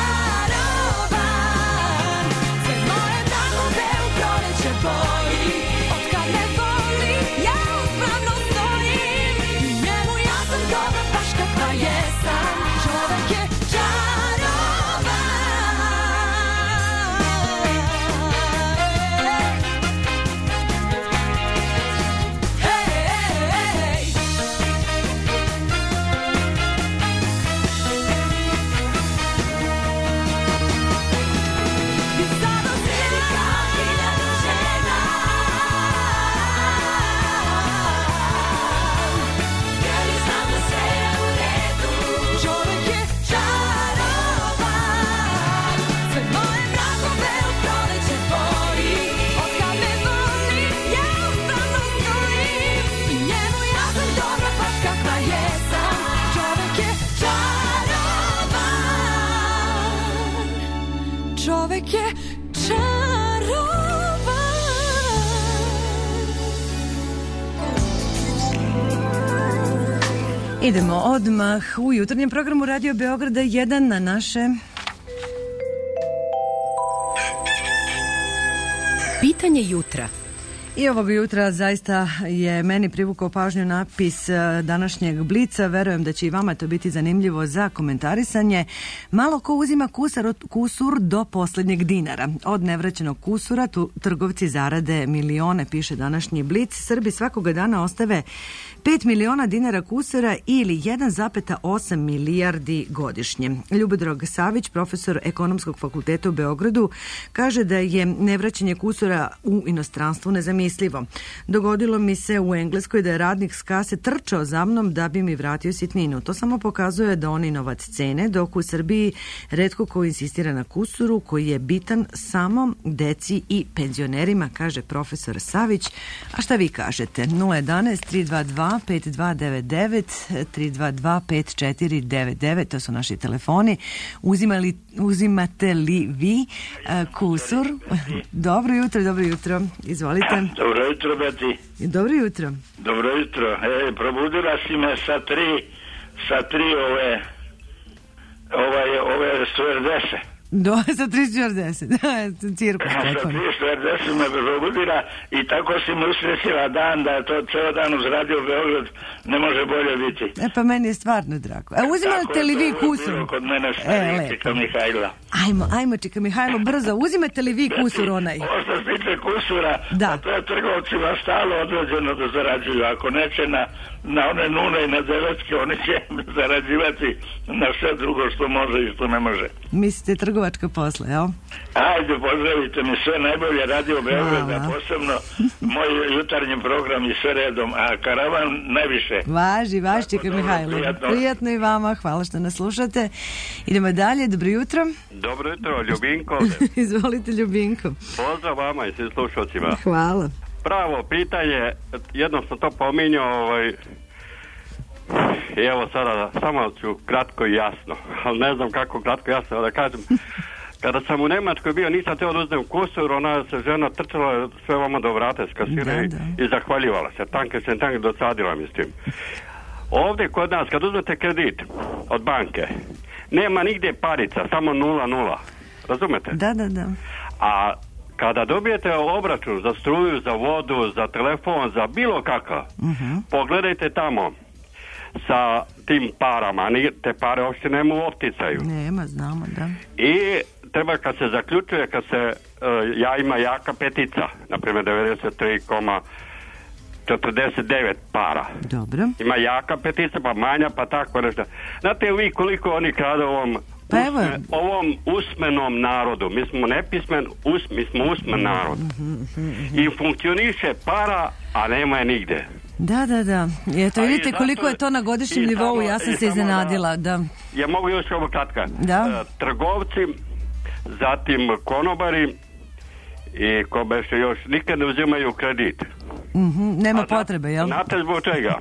čarovan. Sve moje dagove u proleće boji. Od kad me voli ja uspravno stojim. I njemu ja sam dobra baš kakva jesam. Čovek je čovek je čarovan. Idemo odmah u jutarnjem programu Radio Beograda 1 na naše pitanje jutra. I ovog jutra zaista je meni privukao pažnju napis današnjeg Blica. Verujem da će i vama to biti zanimljivo za komentarisanje. Malo ko uzima kusur do posljednjeg dinara. Od nevraćenog kusura trgovci zarade milione, piše današnji Blic. Srbi svakoga dana ostave 5 miliona dinara kusura ili 1,8 milijardi godišnje. Ljubodrog Savić, profesor Ekonomskog fakulteta u Beogradu, kaže da je nevraćanje kusura u inostranstvu nezamislivo. Dogodilo mi se u Engleskoj da je radnik s kase trčao za mnom da bi mi vratio sitninu. To samo pokazuje da oni novac cene, dok u Srbiji retko ko insistira na kusuru koji je bitan samo deci i penzionerima, kaže profesor Savić. A šta vi kažete? 011 322 5299 322 5499, to su naši telefoni. Uzimate li vi kusur? Dobro jutro. Izvolite. Dobro jutro, Beti. Dobro jutro. Dobro jutro. Probudila si me sa tri ove stewardese. Sa 340, cirkus. Sa 340 me probudila i tako si mi usrećila dan da to ceo dan uz Radio Beograd ne može bolje biti. Pa meni je stvarno drago. Uzimate li vi kusur? Kod mene Čika Mihajla. Ajmo Čika Mihajlo, brzo. Uzimate li vi kusur onaj? Ovo što se tiče kusura, a to je trgovcima stalo određeno da zarađuju. Ako neće na one nune i na devetke, oni će zarađivati na sve drugo što može i što ne može. Mislite trgovačka posla, jel? Ajde, pozdravite mi sve najbolje Radio Beograda, posebno moj jutarnji program i sve redom, a Karavan najviše. Važi, Čika Mihajlo. Prijatno i vama, hvala što nas slušate. Idemo dalje, dobro jutro. Dobro jutro, Ljubinko. Izvolite, Ljubinko. Pozdrav vama i svim slušalcima. Hvala. Pravo pitanje, jednom sam to pominjao, i evo sada samo ću kratko i jasno, ali ne znam kako kratko i jasno da kažem. Kada sam u Njemačkoj bio, nisam teo da uzmem kusur, ona se žena trčala sve vama do vrata s kasire i zahvaljivala se. Tanke dosadila mi s tim. Ovdje kod nas, kad uzmete kredit od banke, nema nigdje parica, samo 0,0. Razumete? Da. A kada dobijete obračun za struju, za vodu, za telefon, za bilo kakav, pogledajte tamo sa tim parama, te pare uopšte nema u opticaju. Nema, znamo, da. I treba kad se zaključuje, ja ima jaka petica, na primjer 93,49 para. Dobro. Ima jaka petica, pa manja, pa tako nešto. Znate vi koliko oni krade ovom usmenom narodu? Mi smo nepismen, mi smo usmen narod. I funkcioniše para, a nema je nigde. Da. Eto, vidite koliko je to na godišnjem nivou, ja sam se iznenadila. Ja mogu još ovo kratka. Da. Trgovci, zatim konobari i ko beše još, nikad ne uzimaju kredit. Nema potrebe, jel? Znate zbog čega?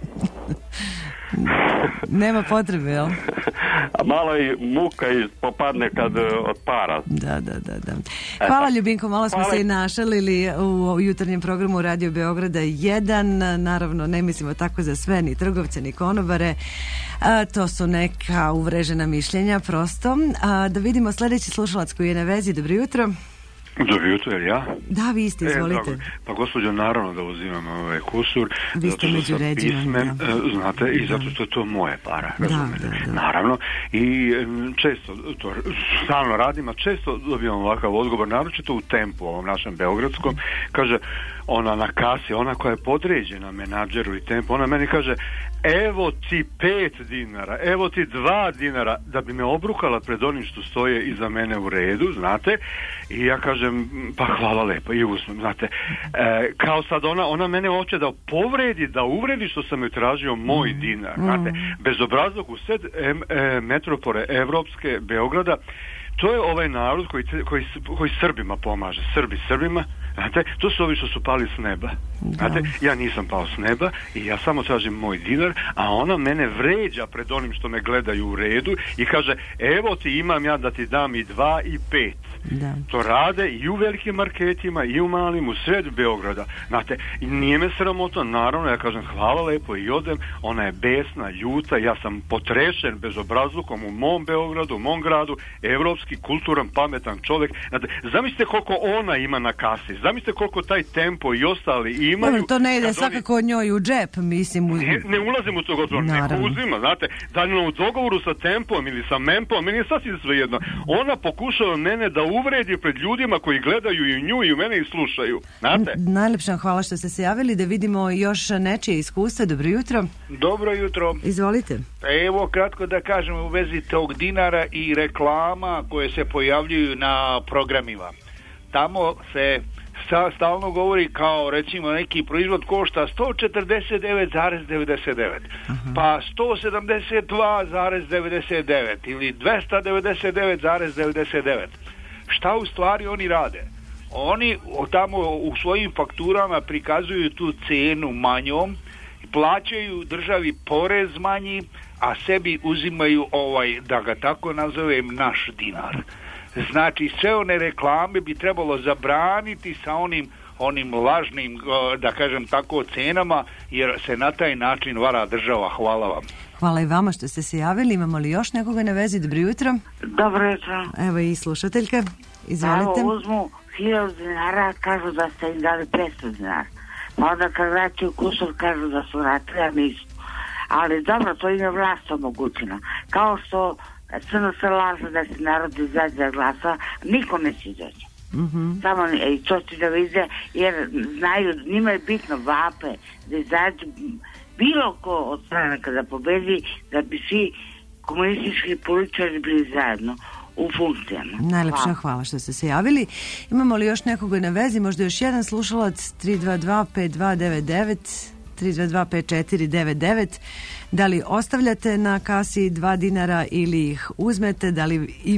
Nema potrebe, jel? A malo i muka popadne kad od para. Da. Hvala, Ljubinko, malo smo se i našalili u jutarnjem programu Radio Beograda 1. Naravno, ne mislimo tako za sve, ni trgovce, ni konobare. To su neka uvrežena mišljenja, prosto. Da vidimo sljedeći slušalac koji je na vezi. Dobro jutro. Dobro jutro, jer ja? Da, vi ste, izvolite. Pa gospođo, naravno da uzimam kusur. Vi ste među ređima. Znate, i zato što je to moje para. Da. Naravno. I često to stalno radim, a često dobijam ovakav odgovor, naročito u Tempu, ovom našem beogradskom. Kaže, ona na kasi, ona koja je podređena menadžeru i Tempu, ona meni kaže, evo ti 5 dinara, evo ti 2 dinara, da bi me obrukala pred onim što stoje iza mene u redu, znate, i ja kažem, pa hvala lepo, i uzmem, znate, kao sad ona mene hoće da povredi, da uvredi što sam joj tražio moj dinar, znate, bezobrazlog u sred metropole Evropske Beograda. To je ovaj narod koji Srbima pomaže, Srbima. Znate, to su ovi što su pali s neba. Znate, ja nisam pao s neba i ja samo tražim moj dinar, a ona mene vređa pred onim što me gledaju u redu i kaže, evo ti imam ja da ti dam i 2 i 5. Da. To rade i u velikim marketima i u malim, u sred Beograda. Znate, nije me sramota, naravno, ja kažem hvala lepo i odem, ona je besna, ljuta, ja sam potrešen bezobrazlukom u mom Beogradu, u mom gradu, evropski, kulturan, pametan čovjek. Znate, zamislite koliko ona ima na kasi, Zamislite koliko taj Tempo i ostali imaju. Dobro, to ne ide kad svakako njoj u džep, mislim. Ne ulazim u to gotovo, neko uzima, znate, da u dogovoru sa Tempom ili sa Mempom, meni je sasvim svejedno. Ona pokušava mene da uvredi pred ljudima koji gledaju i nju i u mene i slušaju, znate? Najlepša hvala što ste se javili, da vidimo još nečije iskustva. Dobro jutro. Dobro jutro. Izvolite. Evo, kratko da kažem u vezi tog dinara i reklama koje se pojavljuju na programima. Tamo se stalno govori kao, recimo, neki proizvod košta 149,99, pa 172,99 ili 299,99. Šta u stvari oni rade? Oni tamo u svojim fakturama prikazuju tu cenu manjom, plaćaju državi porez manji, a sebi uzimaju da ga tako nazovem, naš dinar. Znači, sve one reklame bi trebalo zabraniti sa onim lažnim, da kažem tako, cenama, jer se na taj način vara država. Hvala vam. Hvala i vama što ste se javili. Imamo li još nekoga na vezi? Dobro jutro. Dobro jutro. Evo i slušateljka. Izvolite. Evo, uzmu 1000 dinara, kažu da ste im dali 500 dinara. Pa onda kad vraćaju kusur, kažu da su vratili, a nisu. Ali dobro, to im je vlast omogućena. Kao što crno se laže da se narod izađe da glasa, niko neće izaći. Samo i to će da vide, jer znaju, njima je bitno vape, da izađu bilo ko od stranaka da pobedi, da bi svi komunistički političari bili zajedno u funkcijama. Najlepša hvala što ste se javili. Imamo li još nekoga na vezi? Možda još jedan slušalac? 322-5299, 322-5499. Da li ostavljate na kasi 2 dinara ili ih uzmete? Da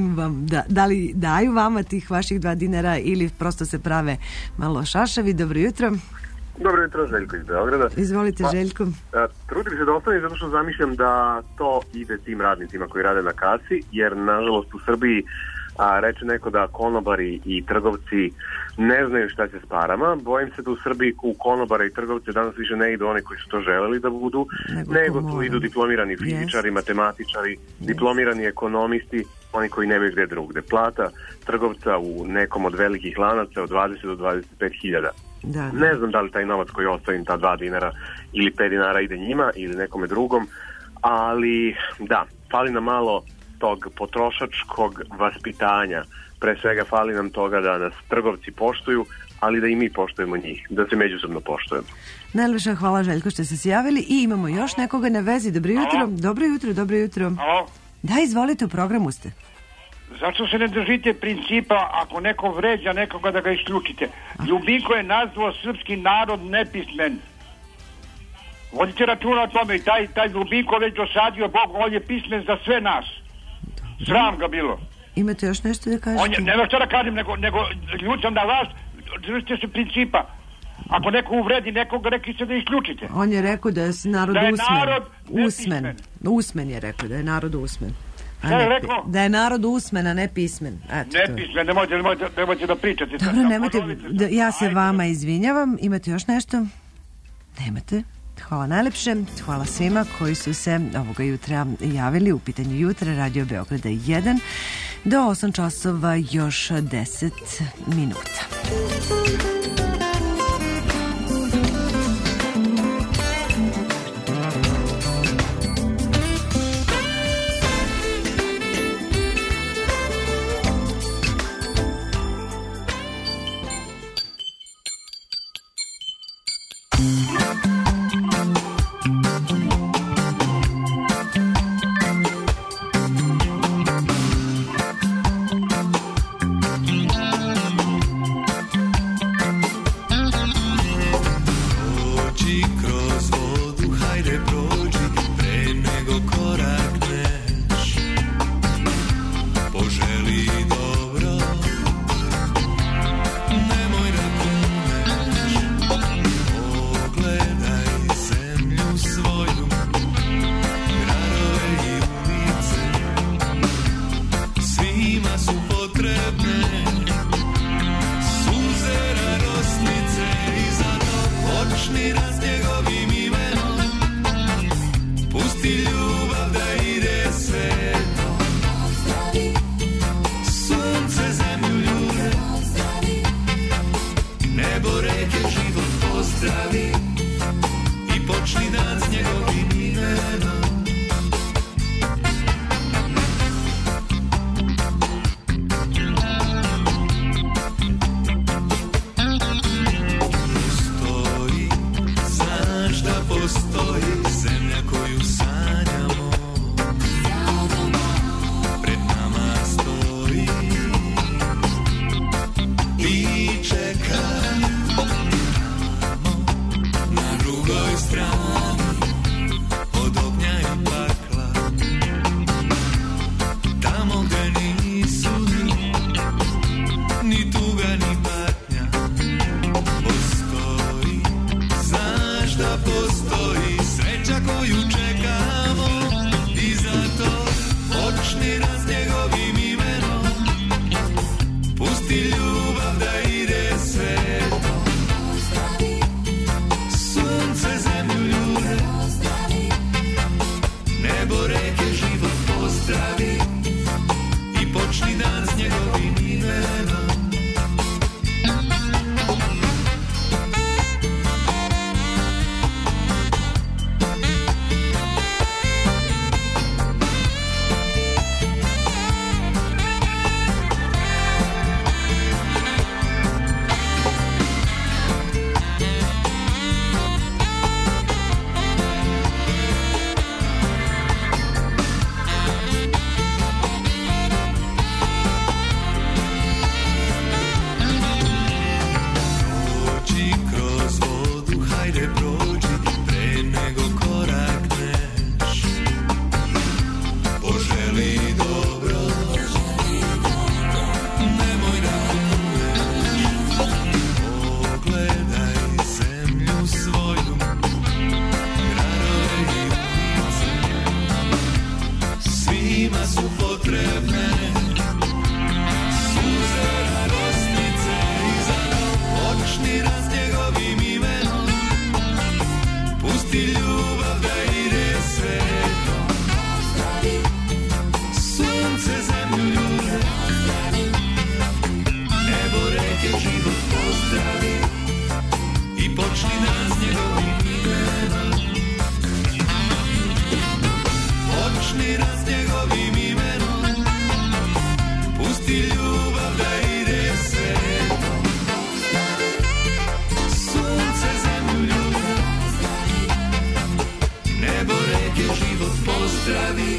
li daju vama tih vaših 2 dinara ili prosto se prave malo šašavi? Dobro jutro. Dobro jutro, Željko iz Beograda. Izvolite, Željko. Trudim se da ostavim zato što zamišljam da to ide tim radnicima koji rade na kasi, jer nažalost u Srbiji reče neko da konobari i trgovci ne znaju šta će s parama. Bojim se da u Srbiji u konobara i trgovce danas više ne idu oni koji su to želeli da budu, nego tu idu diplomirani fizičari, matematičari, diplomirani ekonomisti, oni koji nemaju gde drugde. Plata trgovca u nekom od velikih lanaca od 20 do 25.000. Ne znam da li taj novac koji ostavim, ta 2 dinara ili 5 dinara ide njima ili nekome drugom, ali da, fali nam malo tog potrošačkog vaspitanja. Pre svega fali nam toga da nas trgovci poštuju, ali da i mi poštujemo njih, da se međusobno poštujemo. Najlepša hvala, Željko, što ste se javili. I imamo još nekoga na vezi. Dobro jutro. Dobro jutro, dobro jutro. Alo? Da, izvolite, u programu ste. Zašto se ne držite principa ako neko vređa nekoga da ga isključite? Ljubinko je nazvao srpski narod nepismen. Vodite računa o tome i taj Ljubinko već dosadio, Bog, on je pismen za sve nas. Sram ga bilo. Imate još nešto da kažete? Nema što da kažem, nego ljučam na vas, držite se principa. Ako neko uvredi nekoga, rekli se da isključite. On je rekao da je narod usmen. Usmen je rekao da je narod usmen. Šta je rekao? Da je narod usmen, a ne pismen. Nepismen, nemojte da pričate. Dobro, nemojte, ja se vama izvinjavam. Imate još nešto? Nemate? Hvala najlepše, hvala svima koji su se ovoga jutra javili u pitanju jutra Radio Beograda 1 do 8 časova još 10 minuta. njima su potrebne suze na rosnice i za očni raz njegovim imenom. Pusti ljubav da ide svetom, sunce, zemlju, ljude, nebo, reke, život pozdravi i počni dan s njegovim imenom. Počni dan s njegovim imenom, pusti ljubav da ide svetom, sunce, zemlju, ljude, nebo, reke, život pozdravi.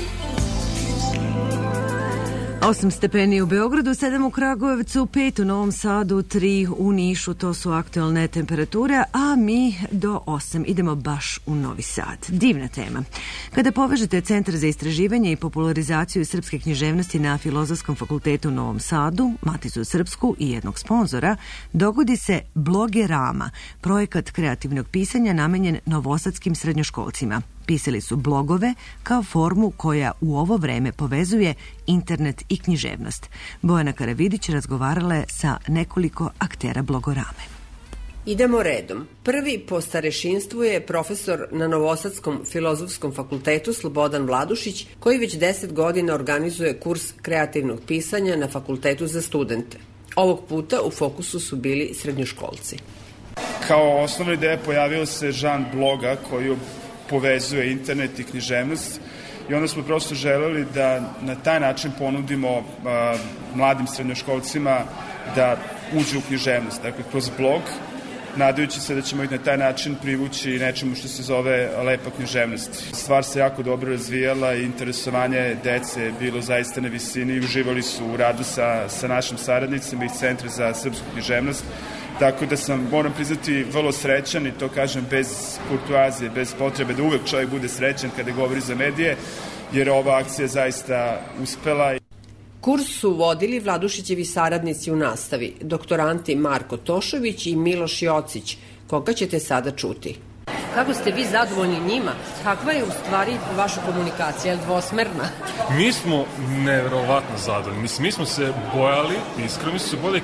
8 stepeni u Beogradu, 7 u Kragujevcu, 5 u Novom Sadu, 3 u Nišu, to su aktualne temperature, a mi do 8 idemo baš u Novi Sad. Divna tema. Kada povežete Centar za istraživanje i popularizaciju srpske književnosti na Filozofskom fakultetu u Novom Sadu, Maticu srpsku i jednog sponzora, dogodi se Blogerama, projekat kreativnog pisanja namenjen novosadskim srednjoškolcima. Pisali su blogove kao formu koja u ovo vreme povezuje internet i književnost. Bojana Karavidić razgovarala je sa nekoliko aktera Blogorame. Idemo redom. Prvi po starešinstvu je profesor na Novosadskom filozofskom fakultetu Slobodan Vladušić, koji već 10 godina organizuje kurs kreativnog pisanja na fakultetu za studente. Ovog puta u fokusu su bili srednjoškolci. Kao osnovna ideja pojavio se žanr bloga koji povezuje internet i književnost i onda smo prosto želeli da na taj način ponudimo mladim srednjoškolcima da uđu u književnost. Dakle, kroz blog, nadajući se da ćemo ih na taj način privući nečemu što se zove lepa književnost. Stvar se jako dobro razvijala i interesovanje dece je bilo zaista na visini i uživali su u radu sa našim saradnicima iz Centra za srpsku književnost. Tako da sam, moram priznati, vrlo srećan i to kažem bez kurtoazije, bez potrebe da uvek čovjek bude srećan kada govori za medije, jer ova akcija zaista uspela. Kurs su vodili Vladušićevi saradnici u nastavi, doktoranti Marko Tošović i Miloš Jocić, koga ćete sada čuti. Kako ste vi zadovoljni njima? Kakva je u stvari vaša komunikacija, je li dvosmerna? Mi smo neverovatno zadovoljni. Mi smo se bojali, iskreno mi smo se bojali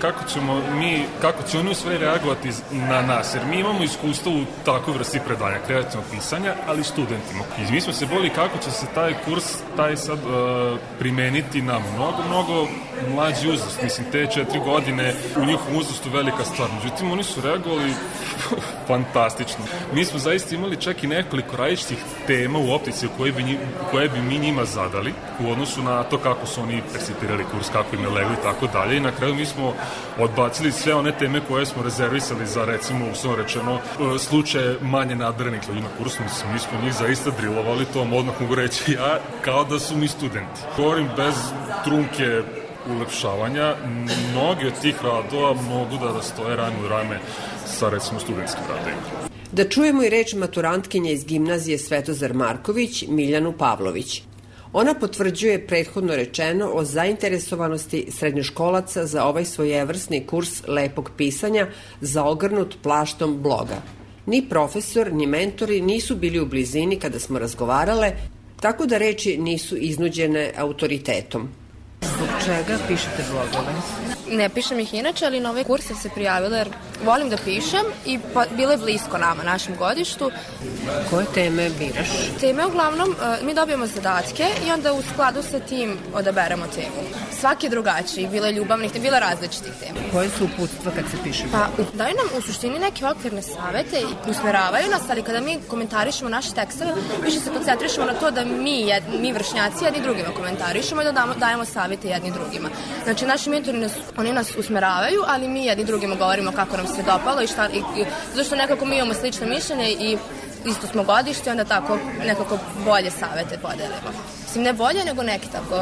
kako će oni u stvari reagovati na nas, jer mi imamo iskustvo u takvoj vrsti predanja, kreativnog pisanja, ali studentima. I mi smo se bojali kako će se taj kurs, sad primeniti na mnogo mlađi uzrast. Mislim, te 4 godine u njihovom uzrastu velika stvar. Međutim, oni su reagovali fantastično. Mi smo zaista imali čak i nekoliko različitih tema u optici koje bi mi njima zadali u odnosu na to kako su oni percipirali kurs, kako im je legli i tako dalje. I na kraju mi smo odbacili sve one teme koje smo rezervisali za, recimo, uslovno rečeno, slučaje manje nadrenih ljudi na kursu. Mi smo njih zaista drilovali, to vam odmah mogu reći ja, kao da su mi studenti. Govorim bez trunke ulepšavanja, mnogi od tih radova mogu da stoje rame u rame sa, recimo, studentskim radovima. Da čujemo i reč maturantkinje iz gimnazije Svetozar Marković, Miljanu Pavlović. Ona potvrđuje prethodno rečeno o zainteresovanosti srednjoškolaca za ovaj svojevrsni kurs lepog pisanja zaogrnut plaštom bloga. Ni profesor, ni mentori nisu bili u blizini kada smo razgovarale, tako da reči nisu iznuđene autoritetom. Zbog čega pišete blogove? Ne pišem ih inače, ali na ovaj kurs sam se prijavila jer volim da pišem i bilo je blisko nama, našem godištu. Koje teme biraš? Teme uglavnom, mi dobijemo zadatke i onda u skladu sa tim odaberemo temu. Svaki je drugačiji, bilo je ljubavnih, bilo je različitih tema. Koje su uputstva kad se piše? Pa, daju nam u suštini neke okvirne savete i usmeravaju nas, ali kada mi komentarišemo naše tekstove, više se koncentrišemo na to da mi vršnjaci jedni drugima komentarišemo i da dajemo savete jedni drugima. Znači, naši mentori oni nas usmeravaju, ali mi jedni drugima govorimo kako nam se dopalo i zašto nekako mi imamo slično mišljenje i isto smo godište, onda tako nekako bolje savete podelimo. Mislim, ne bolje, nego neki tako,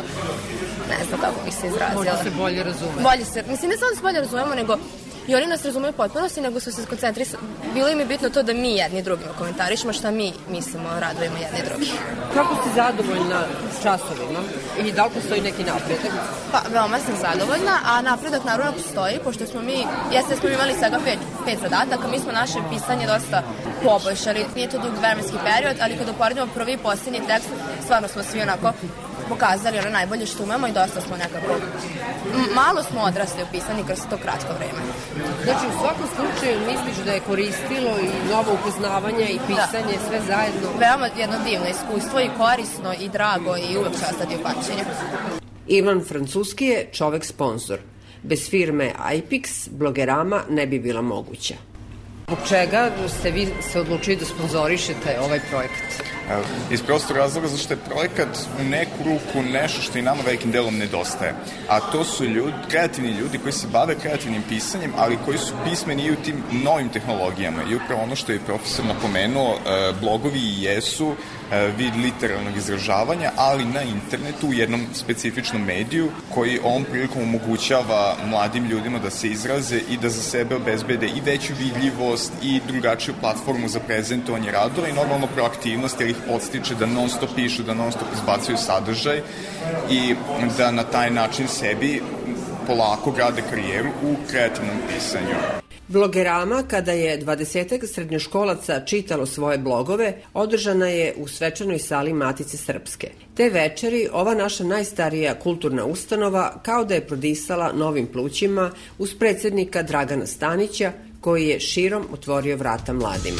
ne znam kako bi se izrazila. Možda se bolje razume. Mislim, ne samo da se bolje razumemo, nego i oni nas razumeju potpunosti, nego su se koncentrisali. Bilo im je bitno to da mi jedni drugima komentarišemo šta mi mislimo o radovima jedni drugi. Kako si zadovoljna s časovima? I da li postoji neki napredak? Pa, veoma sam zadovoljna, a napredak naravno postoji, pošto smo mi imali svega 5 zadataka, mi smo naše pisanje dosta poboljšali. Nije to dug vremenski period, ali kada uporedimo prvi i posljednji tekst, stvarno smo svi onako pokazali ono najbolje što umemo i dosta smo nekako, malo smo odrasli u pisanju kroz to kratko vreme. Znači, u svakom slučaju misliš da je koristilo i novo upoznavanje i pisanje, sve zajedno? Veoma jedno divno iskustvo i korisno i drago i uvek će ostati u pamćenju. Ivan Francuski je čovek sponsor. Bez firme iPix blogerama ne bi bila moguća. Zbog čega ste vi se odlučili da sponzorišete ovaj projekat? Iz prostog razloga zašto je projekat u neku ruku nešto što i nama velikim delom nedostaje. A to su kreativni ljudi koji se bave kreativnim pisanjem, ali koji su pismeni i u tim novim tehnologijama. I upravo ono što je profesor napomenuo, blogovi i jesu vid literarnog izražavanja, ali na internetu u jednom specifičnom mediju koji ovom prilikom omogućava mladim ljudima da se izraze i da za sebe obezbede i veću vidljivost i drugačiju platformu za prezentovanje radova i normalno proaktivnost, jer ih podstiče da non stop pišu, da non stop izbacuju sadržaj i da na taj način sebi polako grade karijeru u kreativnom pisanju. Blogerama, kada je 20 srednjoškolaca čitalo svoje blogove, održana je u svečanoj sali Matice Srpske. Te večeri ova naša najstarija kulturna ustanova kao da je prodisala novim plućima uz predsjednika Dragana Stanića, koji je širom otvorio vrata mladima.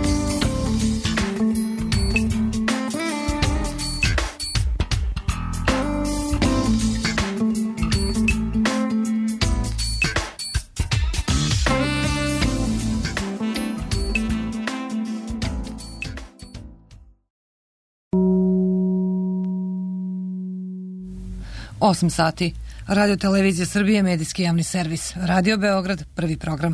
Osam sati. Radio Televizija Srbije, medijski javni servis. Radio Beograd, prvi program.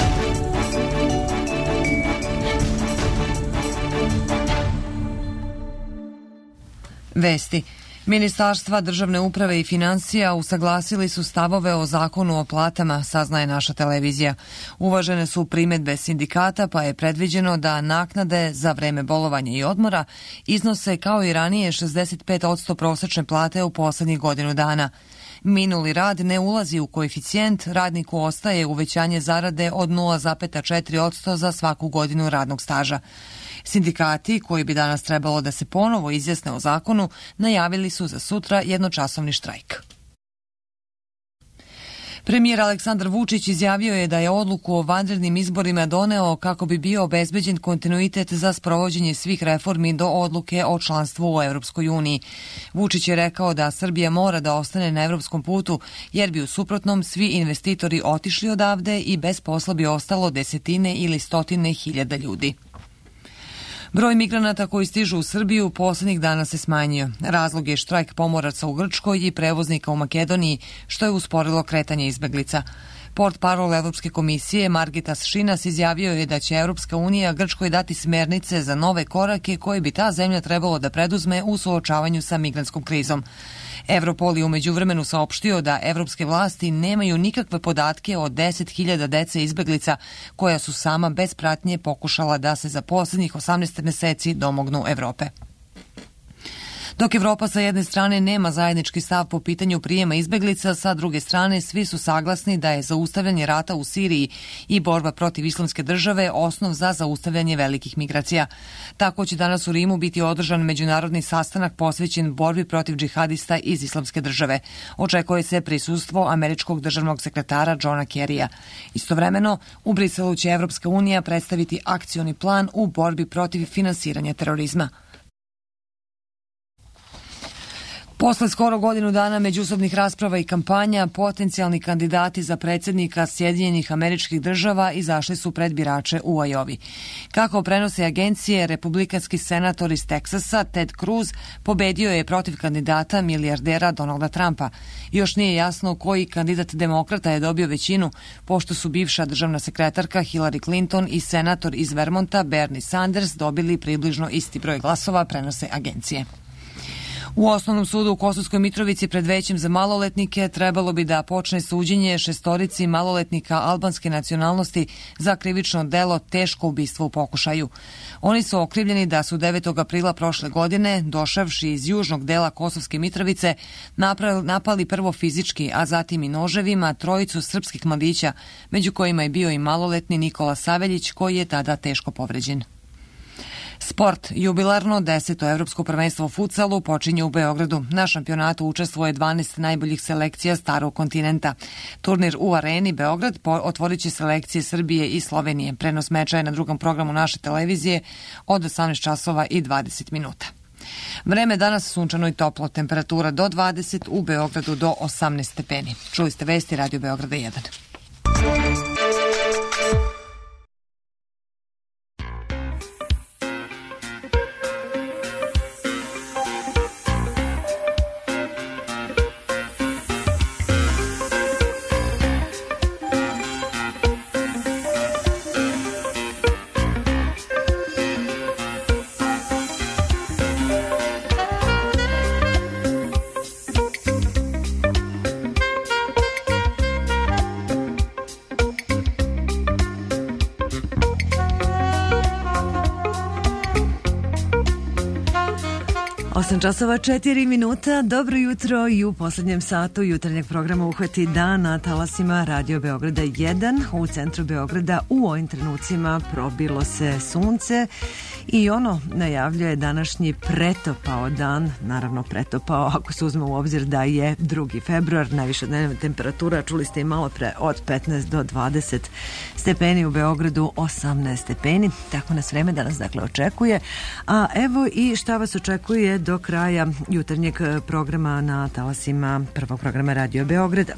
Vesti. Ministarstva državne uprave i financija usaglasili su stavove o zakonu o platama, saznaje naša televizija. Uvažene su primedbe sindikata, pa je predviđeno da naknade za vreme bolovanja i odmora iznose kao i ranije 65% prosečne plate u poslednjih godinu dana. Minuli rad ne ulazi u koeficijent, radniku ostaje uvećanje zarade od 0,4% za svaku godinu radnog staža. Sindikati, koji bi danas trebalo da se ponovo izjasne o zakonu, najavili su za sutra jednočasovni štrajk. Premijer Aleksandar Vučić izjavio je da je odluku o vanrednim izborima doneo kako bi bio obezbeđen kontinuitet za sprovođenje svih reformi do odluke o članstvu u Evropskoj uniji. Vučić je rekao da Srbija mora da ostane na evropskom putu, jer bi u suprotnom svi investitori otišli odavde i bez posla bi ostalo desetine ili stotine hiljada ljudi. Broj migranata koji stižu u Srbiju poslednjih dana se smanjio. Razlog je štrajk pomoraca u Grčkoj i prevoznika u Makedoniji, što je usporilo kretanje izbeglica. Portparol Evropske komisije Margitas Šinas izjavio je da će Evropska unija Grčkoj dati smernice za nove korake koje bi ta zemlja trebalo da preduzme u suočavanju sa migrantskom krizom. Europol je umeđu vremenu saopštio da evropske vlasti nemaju nikakve podatke o 10.000 dece izbeglica koja su sama bez pratnje pokušala da se za poslednjih 18 meseci domognu Evrope. Dok Evropa sa jedne strane nema zajednički stav po pitanju prijema izbeglica, sa druge strane svi su saglasni da je zaustavljanje rata u Siriji i borba protiv islamske države osnov za zaustavljanje velikih migracija. Tako će danas u Rimu biti održan međunarodni sastanak posvećen borbi protiv džihadista iz islamske države. Očekuje se prisustvo američkog državnog sekretara Johna Kerrya. Istovremeno, u Briselu će Evropska unija predstaviti akcioni plan u borbi protiv finansiranja terorizma. Posle skoro godinu dana međusobnih rasprava i kampanja, potencijalni kandidati za predsjednika Sjedinjenih Američkih Država izašli su pred birače u Ajovi. Kako prenose agencije, republikanski senator iz Teksasa Ted Cruz pobedio je protiv kandidata milijardera Donalda Trumpa. Još nije jasno koji kandidat demokrata je dobio većinu, pošto su bivša državna sekretarka Hillary Clinton i senator iz Vermonta Bernie Sanders dobili približno isti broj glasova, prenose agencije. U Osnovnom sudu u Kosovskoj Mitrovici pred većem za maloletnike trebalo bi da počne suđenje šestorici maloletnika albanske nacionalnosti za krivično delo teško ubistvo u pokušaju. Oni su okrivljeni da su 9. aprila prošle godine, došavši iz južnog dela Kosovske Mitrovice, napali prvo fizički, a zatim i noževima trojicu srpskih mladića, među kojima je bio i maloletni Nikola Saveljić, koji je tada teško povređen. Sport. Jubilarno 10. evropsko prvenstvo u futsalu počinje u Beogradu. Na šampionatu učestvuje 12 najboljih selekcija starog kontinenta. Turnir u Areni Beograd otvorit će selekcije Srbije i Slovenije. Prenos meča je na drugom programu naše televizije od 18 časova i 20 minuta. Vreme danas sunčano i toplo, temperatura do 20, u Beogradu do 18 stepeni. Čuli ste vesti Radio Beograda 1. Časova 4 minuta, dobro jutro i u poslednjem satu jutarnjeg programa Uhvati dan na talasima Radio Beograda 1 u centru Beograda. U ovim trenucima probilo se sunce i ono najavljuje današnji pretopao dan, naravno pretopao ako se uzme u obzir da je 2. februar, najviša dnevna temperatura, čuli ste i malo pre, od 15 do 20 stepeni, u Beogradu 18 stepeni, tako nas vreme danas dakle očekuje. A evo i šta vas očekuje do kraja jutarnjeg programa na talasima prvog programa Radio Beograda.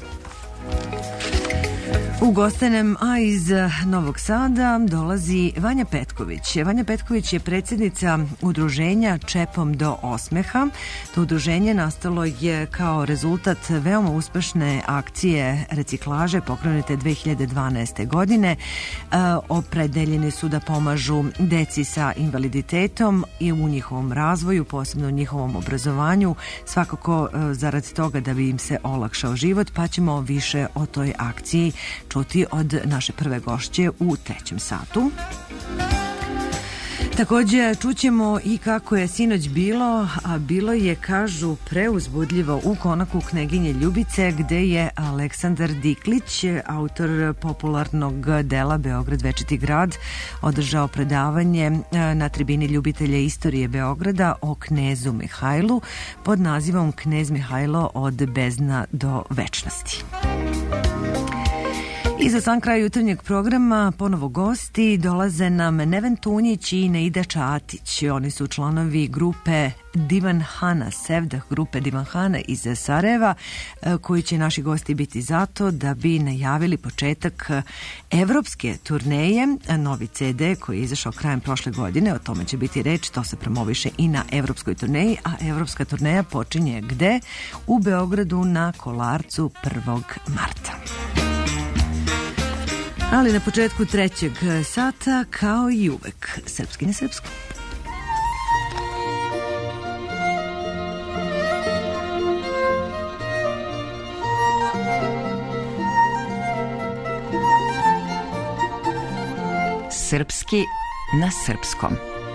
U gostenem, a iz Novog Sada dolazi Vanja Petković. Vanja Petković je predsjednica udruženja Čepom do osmeha. To udruženje nastalo je kao rezultat veoma uspešne akcije reciklaže pokrenute 2012. godine. Opredeljeni su da pomažu deci sa invaliditetom i u njihovom razvoju, posebno u njihovom obrazovanju, svakako zarad toga da bi im se olakšao život, pa ćemo više o toj akciji čuti od naše prve gošće u 3. satu. Također čućemo i kako je sinoć bilo, a bilo je, kažu, preuzbudljivo u konaku Kneginje Ljubice, gde je Aleksandar Diklić, autor popularnog dela Beograd večiti grad, održao predavanje na tribini ljubitelja istorije Beograda o knezu Mihajlu pod nazivom Knez Mihajlo od bezdna do večnosti. I za sam kraj jutarnjeg programa ponovo gosti, dolaze nam Neven Tunjić i Neida Čatić. Oni su članovi grupe Divan Hana, Sevdah grupe Divan Hana iz Sarajeva, koji će naši gosti biti zato da bi najavili početak evropske turneje. Novi CD koji je izašao krajem prošle godine, o tome će biti reč, to se promoviše i na evropskoj turneji, a evropska turneja počinje gde? U Beogradu na Kolarcu 1. marta. Ali na početku 3. sata, kao i uvek, srpski na srpskom. Srpski na srpskom.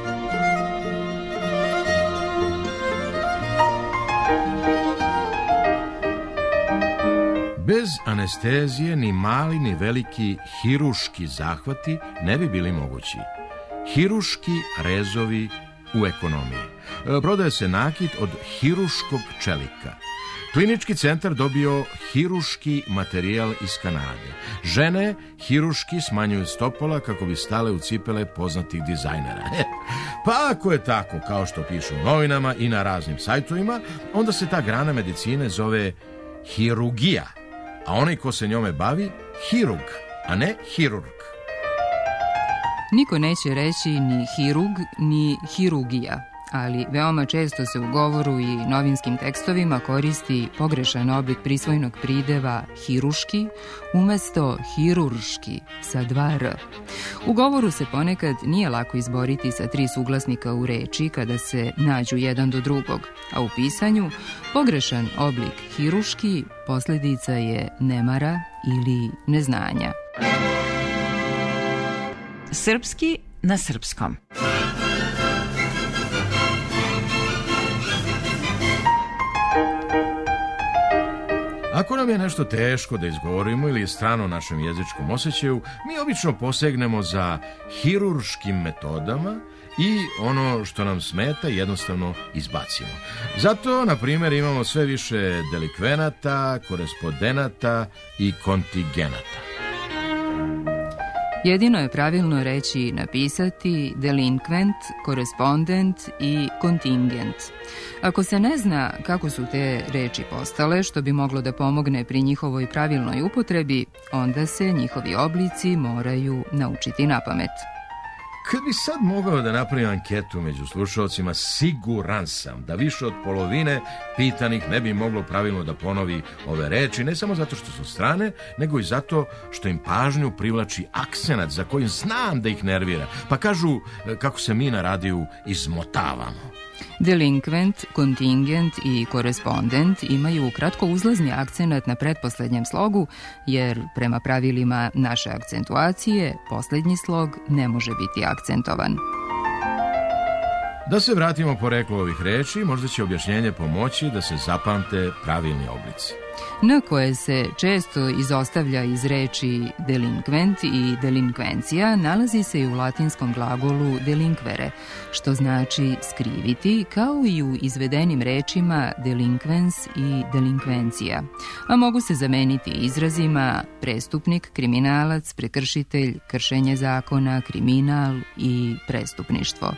Bez anestezije ni mali ni veliki hiruški zahvati ne bi bili mogući. Hiruški rezovi u ekonomiji. Prodaje se nakit od hiruškog čelika. Klinički centar dobio hiruški materijal iz Kanade. Žene hiruški smanjuju stopola kako bi stale u cipele poznatih dizajnera. Pa ako je tako, kao što pišu u novinama i na raznim sajtovima, onda se ta grana medicine zove hirurgija. A onaj ko se njome bavi, hirurg, a ne hirurg. Niko neće reći ni hirurg, ni hirurgija, ali veoma često se u govoru i novinskim tekstovima koristi pogrešan oblik prisvojnog prideva hiruški umesto hirurški sa 2 r. U govoru se ponekad nije lako izboriti sa 3 suglasnika u reči kada se nađu jedan do drugog, a u pisanju pogrešan oblik hiruški posljedica je nemara ili neznanja. Srpski na srpskom. Ako nam je nešto teško da izgovorimo ili je strano našem jezičkom osjećaju, mi obično posegnemo za hirurškim metodama i ono što nam smeta jednostavno izbacimo. Zato, na primjer, imamo sve više delikvenata, korespondenata i kontingenata. Jedino je pravilno reći i napisati delinkvent, korespondent i kontingent. Ako se ne zna kako su te reči postale, što bi moglo da pomogne pri njihovoj pravilnoj upotrebi, onda se njihovi oblici moraju naučiti napamet. Kad bi sad mogao da napravim anketu među slušalcima, siguran sam da više od polovine pitanih ne bi moglo pravilno da ponovi ove reči, ne samo zato što su strane, nego i zato što im pažnju privlači akcenat za kojim znam da ih nervira. Pa kažu kako se mi na radiju izmotavamo. Delinkvent, kontingent i korespondent imaju kratko uzlazni akcenat na pretposlednjem slogu, jer prema pravilima naše akcentuacije, poslednji slog ne može biti akcentovan. Da se vratimo poreklu ovih reči, možda će objašnjenje pomoći da se zapamte pravilni oblici. N koje se često izostavlja iz reči delinkvent i delinkvencija nalazi se i u latinskom glagolu delinkvere, što znači skriviti, kao i u izvedenim rečima delinkvens i delinkvencija, a mogu se zameniti izrazima prestupnik, kriminalac, prekršitelj, kršenje zakona, kriminal i prestupništvo.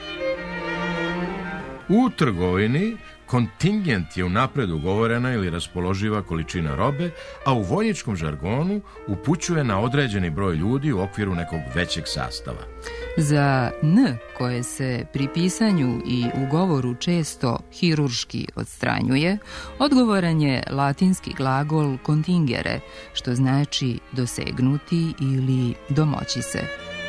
U trgovini kontingent je unapred ugovorena ili raspoloživa količina robe, a u vojničkom žargonu upućuje na određeni broj ljudi u okviru nekog većeg sastava. Za N, koje se pri pisanju i u govoru često hirurški odstranjuje, odgovoran je latinski glagol contingere, što znači dosegnuti ili domoći se.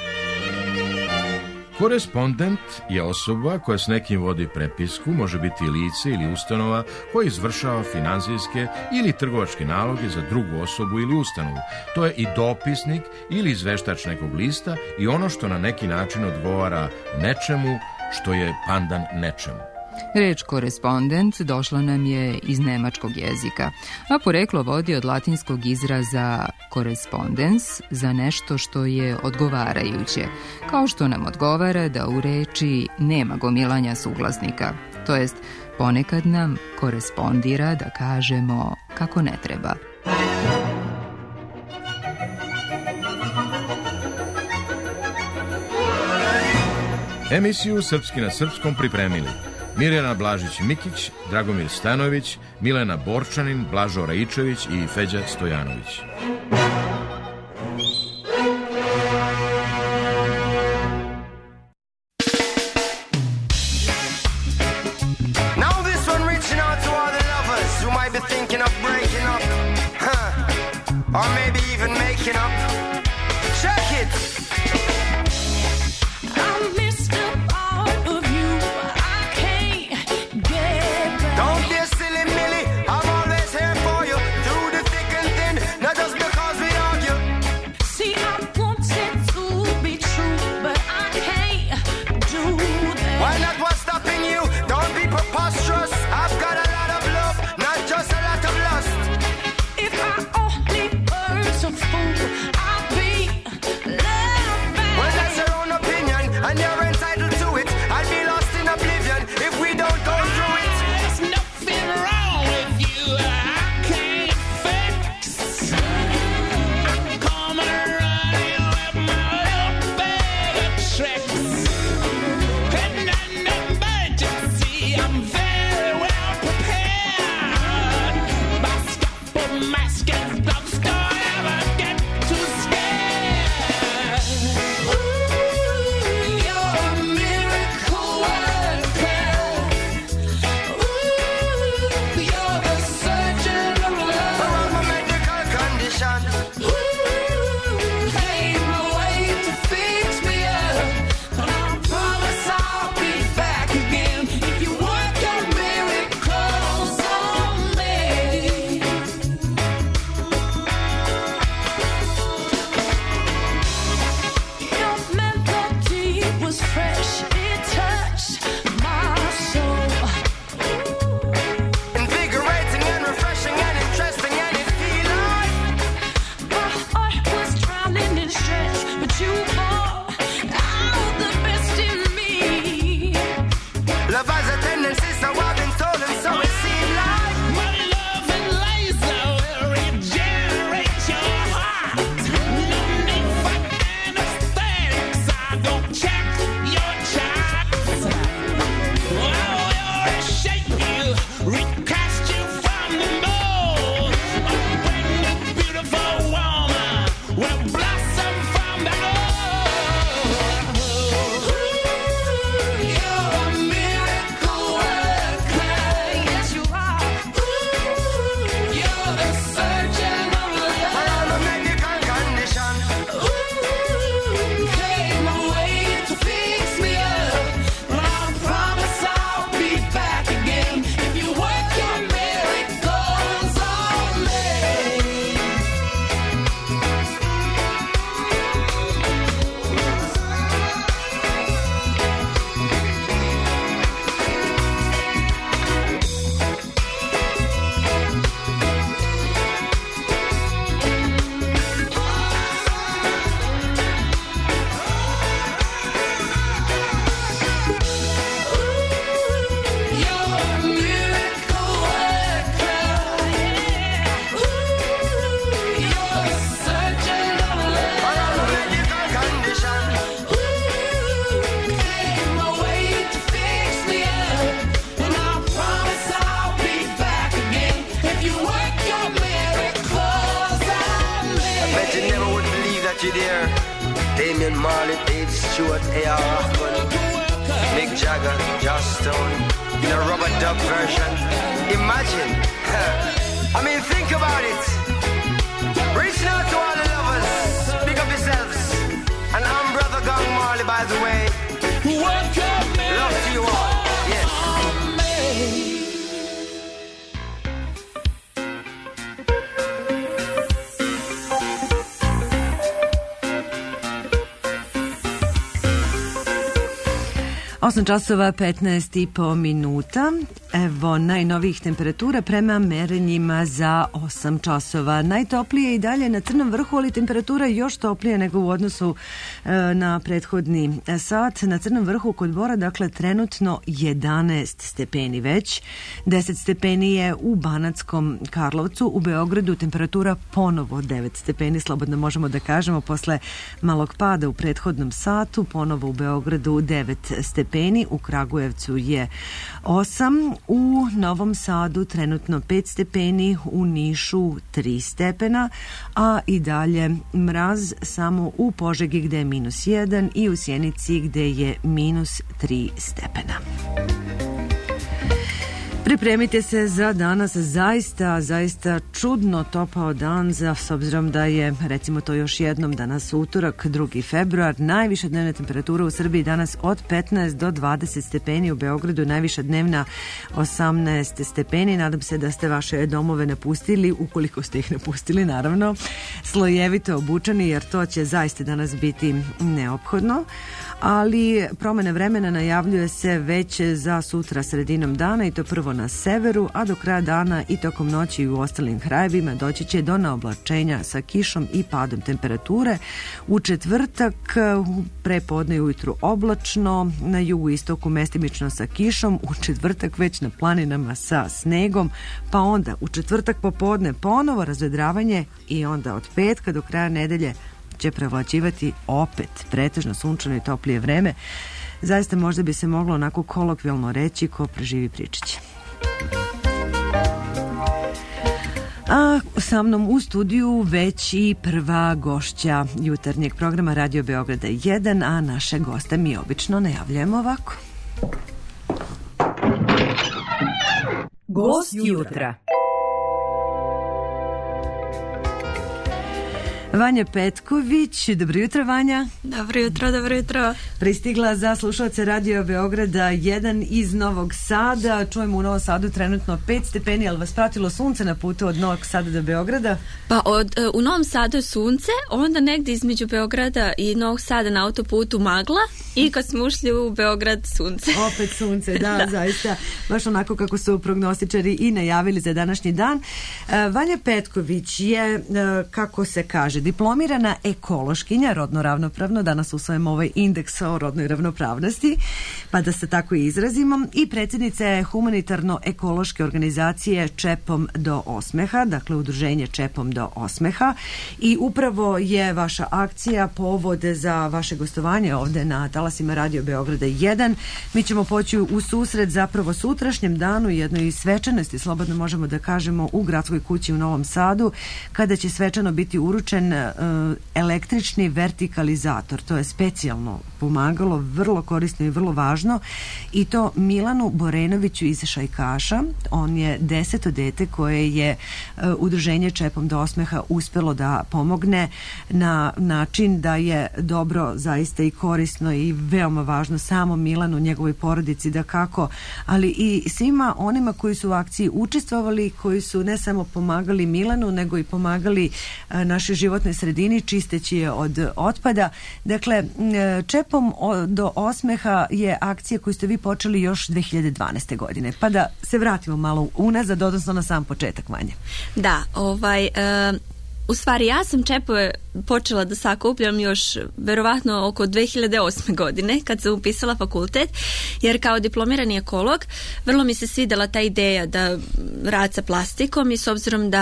Korespondent je osoba koja s nekim vodi prepisku, može biti lice ili ustanova koja izvršava finansijske ili trgovačke naloge za drugu osobu ili ustanovu. To je i dopisnik ili izveštač nekog lista i ono što na neki način odgovara nečemu što je pandan nečemu. Reč korespondent došla nam je iz nemačkog jezika, a poreklo vodi od latinskog izraza correspondens za nešto što je odgovarajuće, kao što nam odgovara da u reči nema gomilanja suglasnika, to jest ponekad nam korespondira da kažemo kako ne treba. Emisiju Srpski na srpskom pripremili Mirjana Blažić-Mikić, Dragomir Stanović, Milena Borčanin, Blažo Raičević i Feđa Stojanović. Now this one reaching out to all the lovers who might be thinking of breaking up, or maybe even making up. Check it! And you're Dirty there, Damian Marley, Dave Stewart, A.R. Rahman, Mick Jagger, Joss Stone, in a rubber dub version. Imagine, I mean, think about it. Reaching out to all the lovers, pick up yourselves. And I'm Brother Gang Marley, by the way. Love to you all, yes. 8 časova 15,5 minuta. Evo najnovijih temperatura prema merenjima za 8 časova. Najtoplije i dalje na Crnom vrhu, ali temperatura je još toplije nego u odnosu na prethodni sat. Na Crnom vrhu kod Bora, dakle, trenutno 11 stepeni već. 10 stepeni je u Banatskom Karlovcu. U Beogradu temperatura ponovo 9 stepeni, slobodno možemo da kažemo, posle malog pada u prethodnom satu. Ponovo u Beogradu 9 stepeni, u Kragujevcu je 8, u Novom Sadu trenutno 5 stepeni, u Nišu 3 stepena, a i dalje mraz samo u Požegi gde je -1 i u Sjenici gde je -3 stepena. Pripremite se za danas, zaista čudno topao dan, s obzirom da je, recimo to još jednom, danas utorak, 2. februar, najviša dnevna temperatura u Srbiji danas od 15 do 20 stepeni, u Beogradu najviša dnevna 18 stepeni. Nadam se da ste vaše domove napustili, ukoliko ste ih napustili, naravno, slojevito obučeni, jer to će zaista danas biti neophodno. Ali promene vremena najavljuje se već za sutra sredinom dana, i to prvo na severu, a do kraja dana i tokom noći u ostalim krajevima doći će do naoblačenja sa kišom i padom temperature. U četvrtak prepodne i ujutru oblačno, na jugu i istoku mestimično sa kišom, u četvrtak već na planinama sa snegom, pa onda u četvrtak popodne ponovo razvedravanje i onda od petka do kraja nedelje će prevlačivati opet pretežno sunčano i toplije vreme. Zaista možda bi se moglo onako kolokvijalno reći, ko preživi pričat će. A sa mnom u studiju već i prva gošća jutarnjeg programa Radio Beograda 1, a naše goste mi obično najavljujemo ovako. Gost jutra. Vanja Petković, dobro jutro, Vanja. Dobro jutro. Pristigla za slušalce Radio Beograda 1 iz Novog Sada. Čujemo u Novom Sadu trenutno 5 stepeni, ali vas pratilo sunce na putu od Novog Sada do Beograda? Pa u Novom Sadu je sunce, onda negdje između Beograda i Novog Sada na autoputu magla, i kad smo ušli u Beograd sunce. Opet sunce, da, zaista. Baš onako kako su prognostičari i najavili za današnji dan. Vanja Petković je, kako se kaže, diplomirana ekološkinja, rodno ravnopravno, danas usvojimo ovaj indeks o rodnoj ravnopravnosti, pa da se tako izrazimo, i predsjednica je humanitarno-ekološke organizacije Čepom do osmeha, dakle udruženje Čepom do osmeha, i upravo je vaša akcija povod za vaše gostovanje ovde na talasima Radio Beograda 1. Mi ćemo poći u susret zapravo sutrašnjem danu, jednoj svečanosti, slobodno možemo da kažemo, u Gradskoj kući u Novom Sadu, kada će svečano biti uručen električni vertikalizator. To je specijalno pomagalo, vrlo korisno i vrlo važno, i to Milanu Borenoviću iz Šajkaša. On je 10. dete koje je udruženje Čepom do osmeha uspelo da pomogne na način da je dobro, zaista i korisno i veoma važno samo Milanu, njegovoj porodici, da kako, ali i svima onima koji su u akciji učestvovali, koji su ne samo pomagali Milanu, nego i pomagali našoj životnoj sredini, čisteći je od otpada. Dakle, Čepom do osmeha je akcija koju ste vi počeli još 2012. godine. Pa da se vratimo malo unazad, odnosno na sam početak, Vanja. Da, u stvari ja sam Čepove počela da sakupljam još verovatno oko 2008. godine kad sam upisala fakultet, jer kao diplomirani ekolog vrlo mi se svidela ta ideja da rad sa plastikom, i s obzirom da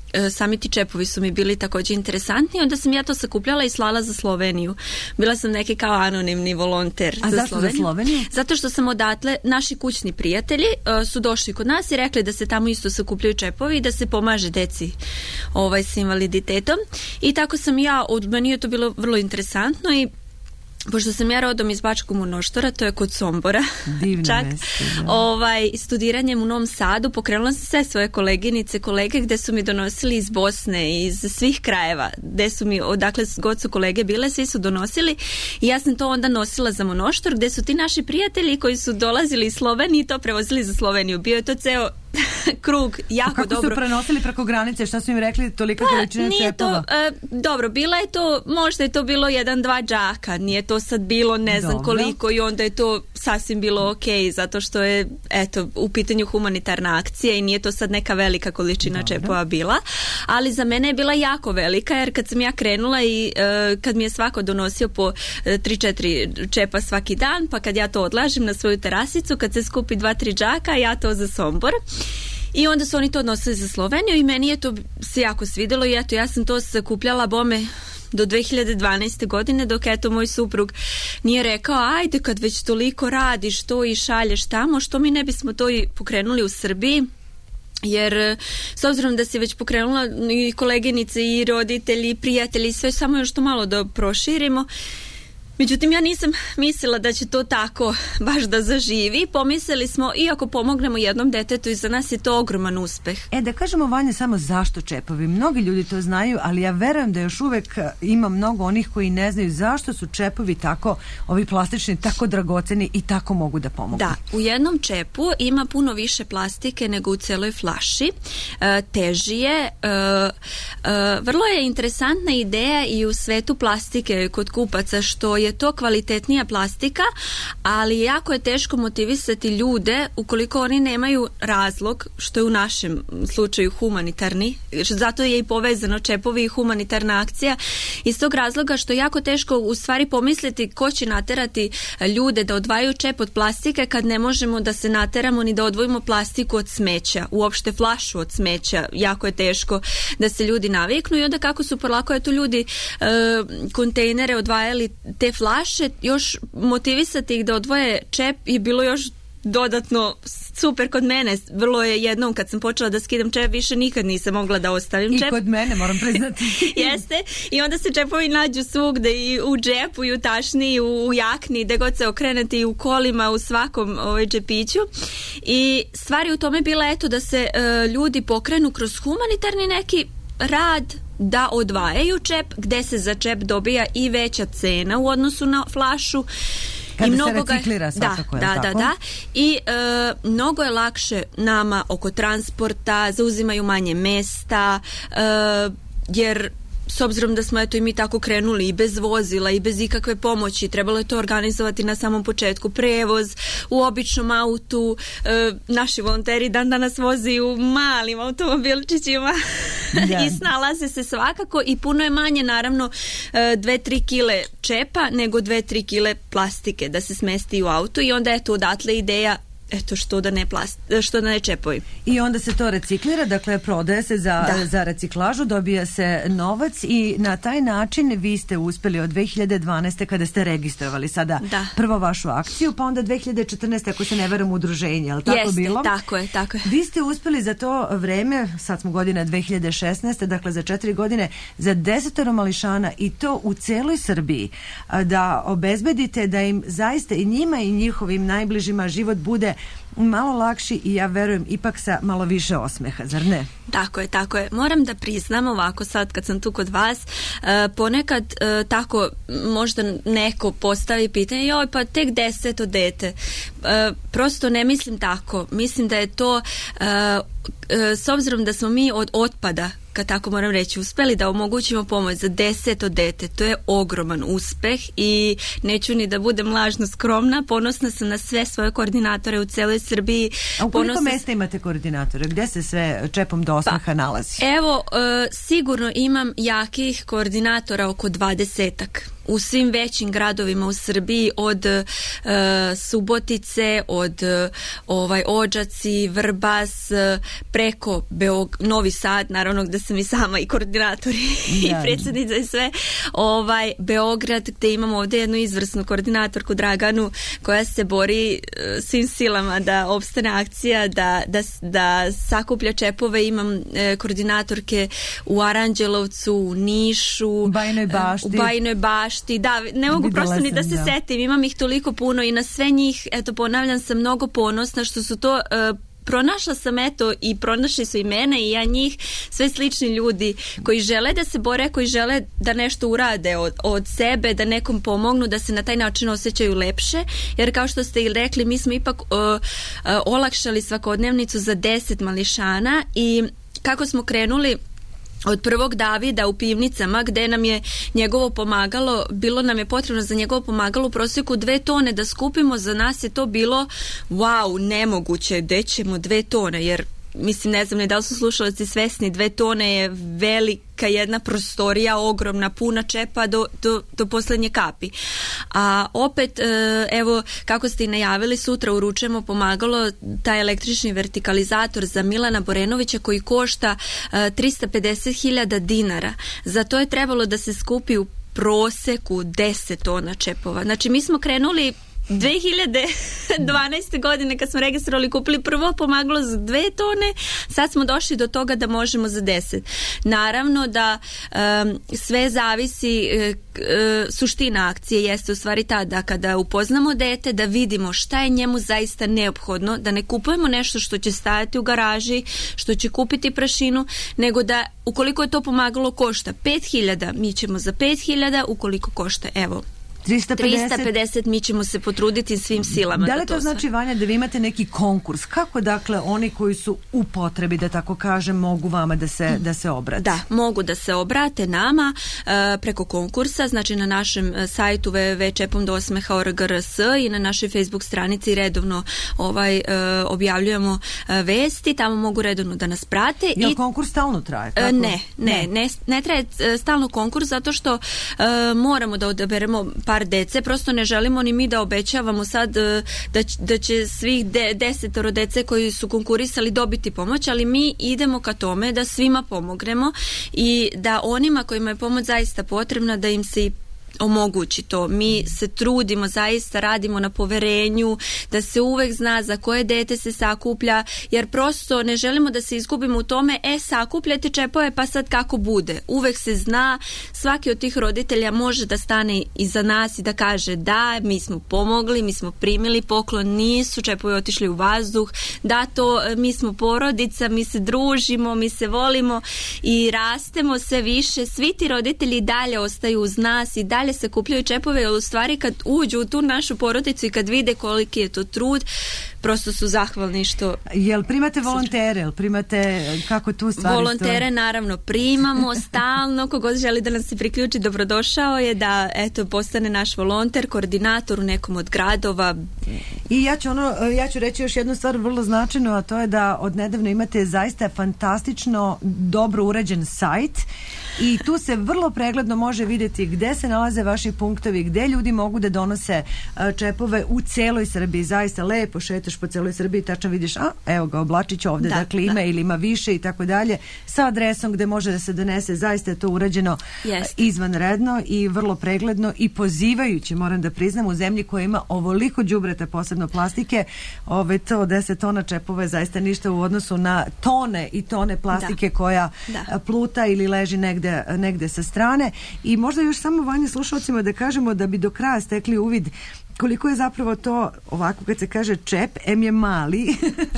sami ti čepovi su mi bili također interesantni, onda sam ja to sakupljala i slala za Sloveniju. Bila sam neki kao anonimni volonter. A zašto za Sloveniju? Zato što sam odatle, naši kućni prijatelji su došli kod nas i rekli da se tamo isto sakupljaju čepovi i da se pomaže deci s invaliditetom. I tako sam ja, meni je to bilo vrlo interesantno i pošto sam ja rodom iz Bačkog Monoštora, to je kod Sombora, čak studiranjem u Novom Sadu pokrenula sam sve svoje koleginice, kolege gde su mi donosili iz Bosne, iz svih krajeva, gde su mi, odakle god su kolege bile, svi su donosili i ja sam to onda nosila za Monoštor, gde su ti naši prijatelji koji su dolazili iz Slovenije i to prevozili za Sloveniju. Bio je to ceo krug, jako kako dobro. Kako su prenosili preko granice? Šta su im rekli? Tolika količina čepova? Dobro, bila je to, možda je to bilo 1-2 džaka, nije to sad bilo ne znam koliko i onda je to sasvim bilo okej, zato što je u pitanju humanitarna akcija i nije to sad neka velika količina čepova bila, ali za mene je bila jako velika, jer kad sam ja krenula i kad mi je svako donosio po 3-4 čepa svaki dan, pa kad ja to odlažem na svoju terasicu, kad se skupi 2-3 džaka, ja to za Sombor. I onda su oni to odnosili za Sloveniju i meni je to se jako svidelo i ja sam to sakupljala bome do 2012. godine, dok moj suprug nije rekao, ajde kad već toliko radiš to i šalješ tamo, što mi ne bismo to i pokrenuli u Srbiji, jer s obzirom da si već pokrenula i koleginice i roditelji i prijatelji, sve samo još to malo da proširimo. Međutim, ja nisam mislila da će to tako baš da zaživi. Pomislili smo, iako pomognemo jednom detetu, i za nas je to ogroman uspeh. Da kažemo, Vanja, samo zašto čepovi? Mnogi ljudi to znaju, ali ja verujem da još uvek ima mnogo onih koji ne znaju zašto su čepovi tako, ovi plastični, tako dragoceni i tako mogu da pomogu. Da, u jednom čepu ima puno više plastike nego u celoj flaši. Teži je. Vrlo je interesantna ideja i u svetu plastike kod kupaca, što je to kvalitetnija plastika, ali jako je teško motivisati ljude ukoliko oni nemaju razlog, što je u našem slučaju humanitarni, zato je i povezano čepovi i humanitarna akcija, iz tog razloga što je jako teško u stvari pomisliti ko će naterati ljude da odvajaju čep od plastike kad ne možemo da se nateramo ni da odvojimo plastiku od smeća, uopšte flašu od smeća, jako je teško da se ljudi naviknu i onda kako su polako ljudi kontejnere odvajali te flaše, još motivisati ih da odvoje čep je bilo još dodatno super kod mene. Vrlo je jednom kad sam počela da skidam čep, više nikad nisam mogla da ostavim čep. I kod mene, moram priznati. Jeste. I onda se čepovi nađu svugde, i u džepu, i u tašni, i u jakni, gde god se okrenete, i u kolima, u svakom džepiću. I stvar je u tome bila da se ljudi pokrenu kroz humanitarni neki rad, da odvajaju čep, gde se za čep dobija i veća cena u odnosu na flašu. Kada se reciklira svakako, je tako? Da. I mnogo je lakše nama oko transporta, zauzimaju manje mesta, jer s obzirom da smo i mi tako krenuli i bez vozila i bez ikakve pomoći, trebalo je to organizovati na samom početku, prevoz u običnom autu, naši volonteri dan danas vozi u malim automobilčićima i snalaze se svakako i puno je manje naravno 2-3 kile čepa nego 2-3 kile plastike da se smesti u auto i onda odatle ideja što da ne čepovi. I onda se to reciklira, dakle prodaje se za reciklažu, dobija se novac i na taj način vi ste uspeli od 2012. kada ste registrovali sada prvo vašu akciju, pa onda 2014. ako se ne verujem udruženje, je li tako bilo? Tako je. Vi ste uspeli za to vreme, sad smo godina 2016. dakle za 4 godine, za 10 mališana i to u celoj Srbiji, da obezbedite da im zaista i njima i njihovim najbližima život bude malo lakši i ja verujem ipak sa malo više osmeha, zar ne? Tako je. Moram da priznam ovako sad kad sam tu kod vas, ponekad tako možda neko postavi pitanje, joj pa tek 10 dete. Prosto ne mislim tako. Mislim da je to s obzirom da smo mi od otpada, kad tako moram reći, uspeli da omogućimo pomoć za 10 dete, to je ogroman uspeh i neću ni da budem lažno skromna, ponosna sam na sve svoje koordinatore u celoj Srbiji. A u koliko mesta imate koordinatore? Gde se sve čepom do osmeha nalazi? Evo, sigurno imam jakih koordinatora oko 20-ak u svim većim gradovima u Srbiji, od Subotice, od Odžaci, Vrbas, preko Novi Sad, naravno gde sam i sama i koordinator i predsjednica i sve, Beograd, gde imamo ovdje jednu izvrsnu koordinatorku Draganu koja se bori svim silama da opstane akcija, da sakuplja čepove. Imam koordinatorke u Aranđelovcu, u Nišu, u Bajinoj Bašti. Da, ne mogu prosto ni da se setim, imam ih toliko puno i na sve njih, eto, ponavljam, sam mnogo ponosna što su to pronašla sam, eto, i pronašli su i mene i ja njih, sve slični ljudi koji žele da se bore, koji žele da nešto urade od sebe, da nekom pomognu, da se na taj način osjećaju lepše, jer kao što ste i rekli, mi smo ipak olakšali svakodnevnicu za 10 mališana i kako smo krenuli od prvog Davida u Pivnicama, gde nam je njegovo pomagalo, bilo nam je potrebno za njegovo pomagalo u prosjeku 2 tone da skupimo, za nas je to bilo wow, nemoguće, gde ćemo 2 tone, jer mislim, ne znam ne da li su slušalci svesni, 2 tone je velika jedna prostorija, ogromna, puna čepa do poslednje kapi. A opet, evo, kako ste i najavili, sutra uručujemo pomagalo, taj električni vertikalizator za Milana Borenovića koji košta 350.000 dinara. Za to je trebalo da se skupi u proseku 10 tona čepova. Znači, mi smo krenuli 2012. godine kad smo registrovali, kupili prvo pomagalo za 2 tone, sad smo došli do toga da možemo za 10. Naravno da sve zavisi, suština akcije jeste u stvari ta da kada upoznamo dete, da vidimo šta je njemu zaista neophodno, da ne kupujemo nešto što će stajati u garaži, što će kupiti prašinu, nego da ukoliko je to pomagalo košta 5.000, mi ćemo za 5.000, ukoliko košta, evo, 350, mi ćemo se potruditi svim silama. Da li to znači, Vanja, da vi imate neki konkurs? Kako, dakle, oni koji su u potrebi, da tako kažem, mogu vama da se obrate? Da, mogu da se obrate nama preko konkursa, znači na našem sajtu www.čepomdosmeha.org.rs i na našoj Facebook stranici redovno objavljujemo vesti, tamo mogu redovno da nas prate. Je li konkurs stalno traje? Kako? Ne traje stalno konkurs, zato što moramo da odaberemo par dece, prosto ne želimo ni mi da obećavamo sad da će svih 10 dece koji su konkurisali dobiti pomoć, ali mi idemo ka tome da svima pomognemo i da onima kojima je pomoć zaista potrebna, da im se i omogući to. Mi se trudimo, zaista radimo na poverenju, da se uvek zna za koje dete se sakuplja, jer prosto ne želimo da se izgubimo u tome, sakupljate čepove pa sad kako bude. Uvek se zna, svaki od tih roditelja može da stane iza nas i da kaže da, mi smo pomogli, mi smo primili poklon, nisu čepovi otišli u vazduh, da to, mi smo porodica, mi se družimo, mi se volimo i rastemo sve više, svi ti roditelji dalje ostaju uz nas i dalje se kupljaju čepove, jer u stvari kad uđu u tu našu porodicu i kad vide koliki je to trud, prosto su zahvalni što... Jel primate volontere, jel primate kako tu stvari... Volontere naravno primamo stalno, kogod želi da nam se priključi, dobrodošao je da postane naš volonter, koordinator u nekom od gradova. I ja ću reći još jednu stvar vrlo značajnu, a to je da od nedavno imate zaista fantastično dobro uređen sajt i tu se vrlo pregledno može vidjeti gde se nalaze vaši punktovi, gde ljudi mogu da donose čepove u celoj Srbiji. Zaista lepo šetaš po celoj Srbiji, tačno vidiš, evo ga Oblačić ovde, dakle ima ili ima više i tako dalje, sa adresom gde može da se donese. Zaista je to urađeno izvanredno i vrlo pregledno i pozivajući, moram da priznam, u zemlji koja ima ovoliko đubreta, posebno plastike, to 10 tona čepova je zaista ništa u odnosu na tone i tone plastike koja pluta ili leži negde sa strane. I možda još samo, Vanja, slušalcima da kažemo, da bi do kraja stekli uvid koliko je zapravo to, ovako kad se kaže čep, je mali,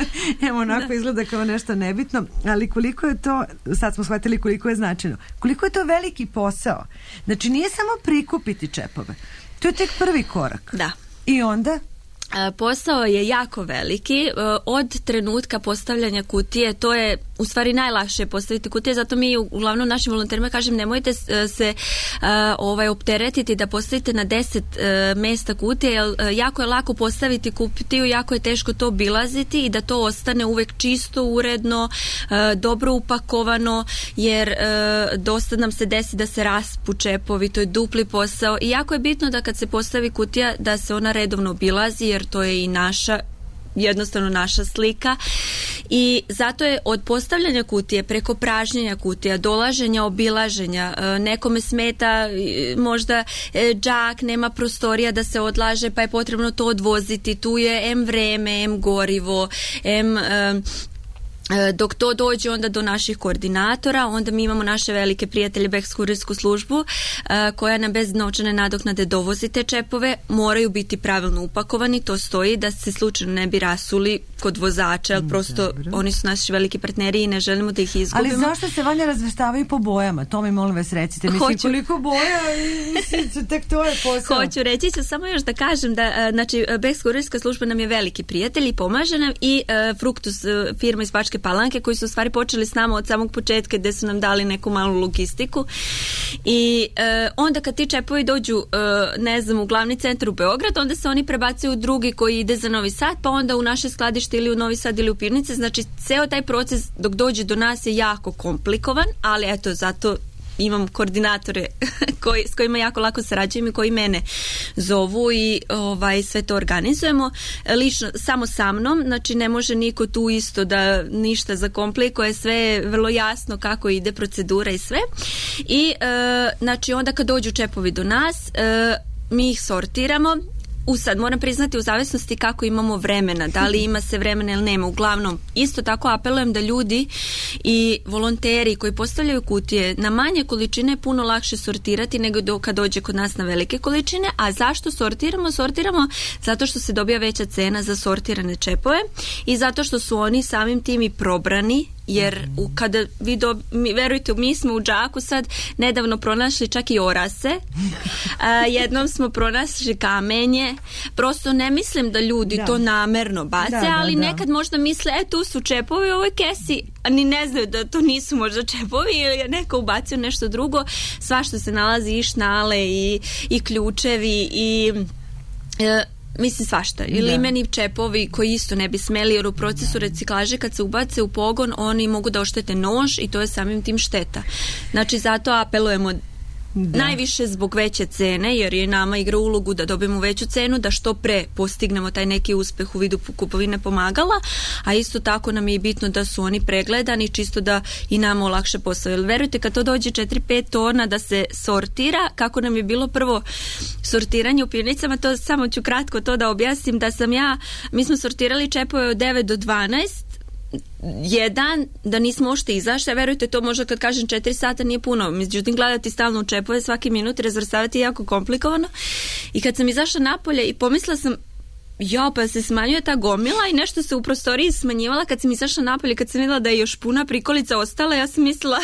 onako izgleda kao nešto nebitno, ali koliko je to, sad smo shvatili koliko je značajno, koliko je to veliki posao. Znači nije samo prikupiti čepove, to je tek prvi korak. Da. I onda? Posao je jako veliki, od trenutka postavljanja kutije, to je u stvari najlakše postaviti kutije, zato mi uglavnom našim volonterima kažem nemojte se opteretiti da postavite na 10 mesta kutije, jer jako je lako postaviti kutiju, jako je teško to obilaziti i da to ostane uvek čisto, uredno, dobro upakovano, jer dosta nam se desi da se raspu čepovi, to je dupli posao i jako je bitno da kad se postavi kutija da se ona redovno obilazi, jer to je i jednostavno naša slika i zato je od postavljanja kutije preko pražnjenja kutija, dolaženja, obilaženja, nekome smeta možda džak, nema prostorija da se odlaže pa je potrebno to odvoziti, tu je M vreme, M gorivo, M dok to dođe onda do naših koordinatora, onda mi imamo naše velike prijatelje Bex kurirsku službu koja nam bez novčane nadoknade dovozi te čepove, moraju biti pravilno upakovani, to stoji da se slučajno ne bi rasuli kod vozača, ali prosto oni su naši veliki partneri i ne želimo da ih izgubimo. Ali zašto se Vanja razvrstavaju po bojama? To mi molim vas recite. Mislim, koliko boja i tek to je posao. Hoću reći ću samo još da kažem da znači Bex kurirska služba nam je veliki prijatelj i pomaže nam i Fructus firma iz Bačke Palanke koji su u stvari počeli s nama od samog početka gde su nam dali neku malu logistiku i onda kad ti čepovi dođu ne znam u glavni centar u Beograd, onda se oni prebacuju u drugi koji ide za Novi Sad, pa onda u naše skladište ili u Novi Sad ili u Pirnice, znači ceo taj proces dok dođe do nas je jako komplikovan, ali eto zato imam koordinatore s kojima jako lako sarađujem i koji mene zovu i sve to organizujemo lično, samo sa mnom, znači ne može niko tu isto da ništa zakomplikuje, sve je vrlo jasno kako ide procedura i sve i znači onda kad dođu čepovi do nas mi ih sortiramo. Sad moram priznati u zavisnosti kako imamo vremena, da li ima se vremena ili nema, uglavnom isto tako apelujem da ljudi i volonteri koji postavljaju kutije na manje količine je puno lakše sortirati nego kad dođe kod nas na velike količine, a zašto sortiramo? Sortiramo zato što se dobija veća cena za sortirane čepove i zato što su oni samim tim i probrani, jer kada verujte, mi smo u džaku sad nedavno pronašli čak i orase, jednom smo pronašli kamenje, prosto ne mislim da ljudi to namerno bace, ali nekad možda misle, tu su čepovi u ovoj kesi, a ni ne znaju da to nisu možda čepovi ili je neko ubacio nešto drugo, svašta se nalazi i šnale i ključevi i mislim svašta. I limeni čepovi koji isto ne bi smeli, jer u procesu reciklaže kad se ubace u pogon oni mogu da oštete nož i to je samim tim šteta. Znači zato apelujemo najviše zbog veće cene, jer je nama igra ulogu da dobijemo veću cenu, da što pre postignemo taj neki uspeh u vidu kupovine pomagala, a isto tako nam je bitno da su oni pregledani, čisto da i nama olakše posao. Jer verujte, kad to dođe 4-5 tona da se sortira, kako nam je bilo prvo sortiranje u pivnicama, to samo ću kratko to da objasnim, mi smo sortirali čepove od 9 do 12, jedan, da nismo ošte izašli, verujte, to možda kad kažem 4 sata nije puno, međutim gledati stalno u čepove svaki minut i razvrstavati je jako komplikovano i kad sam izašla napolje i pomislila sam pa se smanjuje ta gomila i nešto se u prostoriji smanjivala, kad sam izašla napolje, kad sam vidjela da je još puna prikolica ostala, ja sam mislila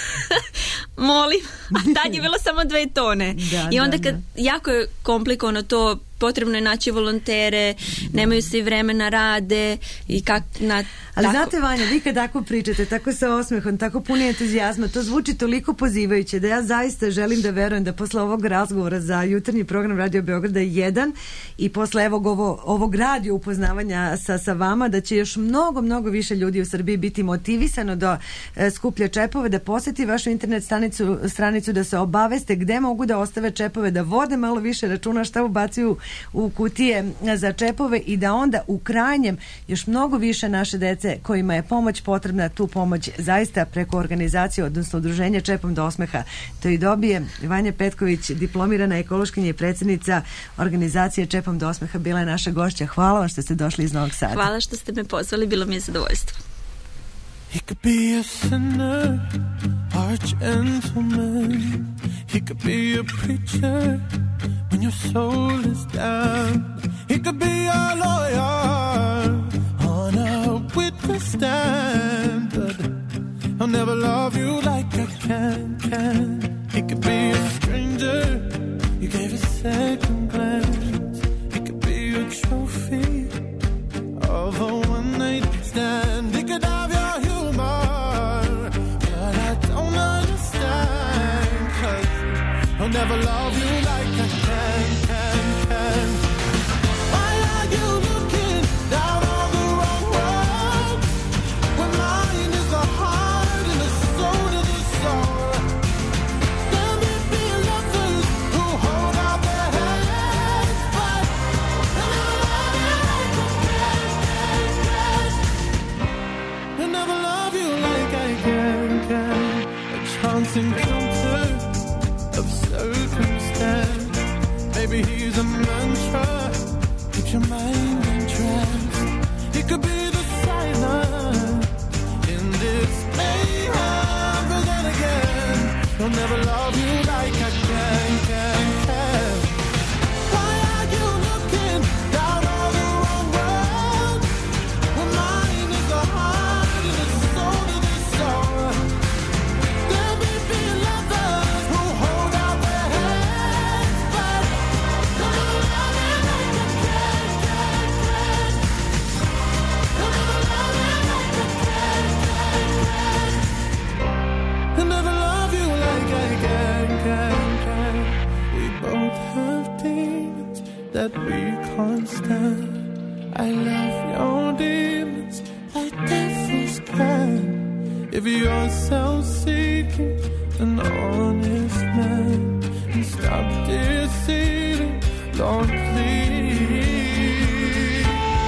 molim, a tad je bilo samo 2 tone i onda kad jako je komplikovano to, potrebno je naći volontere, nemaju svi vremena, rade i ali znate Vanja, vi kad tako pričate, tako sa osmehom, tako puni entuzijazma, to zvuči toliko pozivajuće da ja zaista želim da verujem da posle ovog razgovora za jutarnji program Radio Beograda 1 i posle ovog radio upoznavanja sa vama, da će još mnogo više ljudi u Srbiji biti motivisano da skuplja čepove, da poseti vašu internet stranicu, da se obaveste gde mogu da ostave čepove, da vode malo više računa šta ubacuju u kutije za čepove i da onda u krajnjem još mnogo više naše dece kojima je pomoć potrebna, tu pomoć zaista preko organizacije, odnosno udruženja Čepom do osmeha, to i dobije. Vanja Petković, diplomirana ekološkinja i predsjednica organizacije Čepom do osmeha, bila je naša gošća. Hvala vam što ste došli iz Novog Sada. Hvala što ste me pozvali, bilo mi je zadovoljstvo. He could be a sinner or a gentleman. He could be a preacher when your soul is down. He could be a lawyer on a witness stand, but I'll never love you like I can. He could be a stranger you gave a second glance. He could be a trophy of a one-night stand. He could have your humor I'll never love you like I can. Why are you looking down on the wrong road? When mine is the heart and the soul to the soul. There may be lovers who hold out their hands, but I'll never love you like I can. A chance encounter of circumstance. Maybe he's a mantra. Keep your mind in trance. He could be the silence in this mayhem. But then again, he'll never love you like I can. Why are you looking down on the wrong road? When mine is the heart and the soul to the soul. There may be lovers who hold out their hands, but I'll never love you like I can. I'll never love you like I can. I'll never love you like I can. We both have demons that we can't stand. I love your demons like devils can. If you're self-seeking, an honest man, and stop deceiving, Lord, please.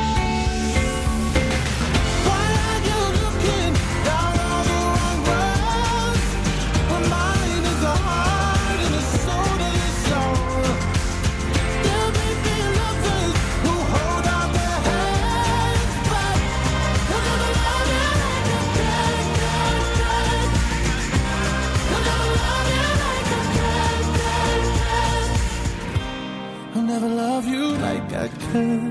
Why are you looking down on the wrong road? When mine is the heart and the soul to the soul. There may be lovers who hold out their hands, but I'll never love you like I can. I'll never love you like I can. I'll never love you like I can.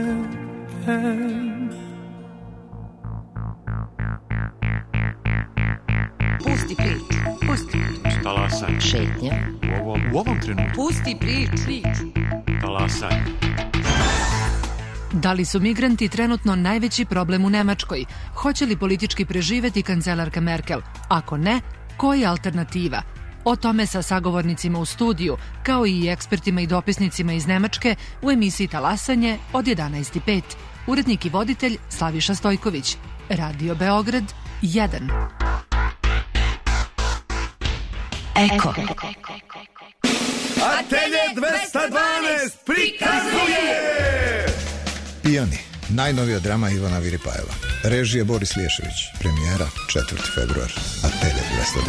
Pusti priču. Talasaj. Šetnja. U ovom trenutku. Pusti priču. Talasaj. Da li su migranti trenutno najveći problem u Nemačkoj? Hoće li politički preživeti kancelarka Merkel? Ako ne, koja je alternativa? O tome sa sagovornicima u studiju, kao i ekspertima i dopisnicima iz Nemačke u emisiji Talasanje od 11:05. Urednik i voditelj Slaviša Stojković. Radio Beograd 1. Eko. Atelje 212 prikazuje Pijani, najnovija drama Ivana Viripajeva. Režija Boris Liješević. Premijera 4. februar. Atelje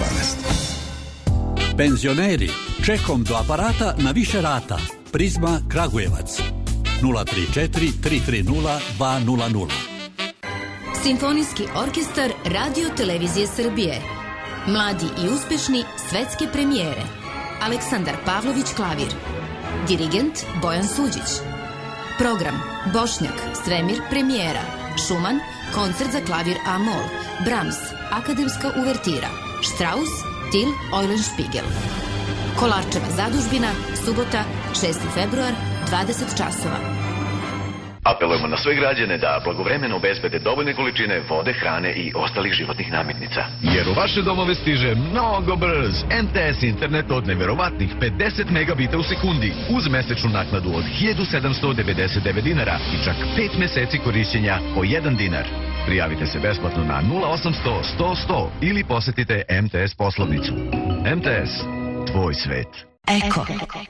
212. Penzioneri, čekom do aparata na više rata. Prizma Kragujevac. 034 330 200. Simfonijski orkestar Radio Televizije Srbije. Mladi i uspešni svetske premijere. Aleksandar Pavlović klavir. Dirigent Bojan Suđić. Program Bošnjak, Svemir premijera. Šuman, koncert za klavir A-mol. Brahms, akademska uvertira. Strauss, Till Eulenspiegel. Kolarčeva zadužbina, subota, 6. februar, 20 časova. Apelujemo na sve građane da blagovremeno obezbede dovoljne količine vode, hrane i ostalih životnih namirnica. Jer u vaše domove stiže mnogo brz MTS internet od neverovatnih 50 megabita u sekundi uz mesečnu naknadu od 1799 dinara i čak 5 meseci korišćenja po 1 dinar. Prijavite se besplatno na 0800 100 100 ili posetite MTS poslovnicu. MTS, tvoj svet. Eko.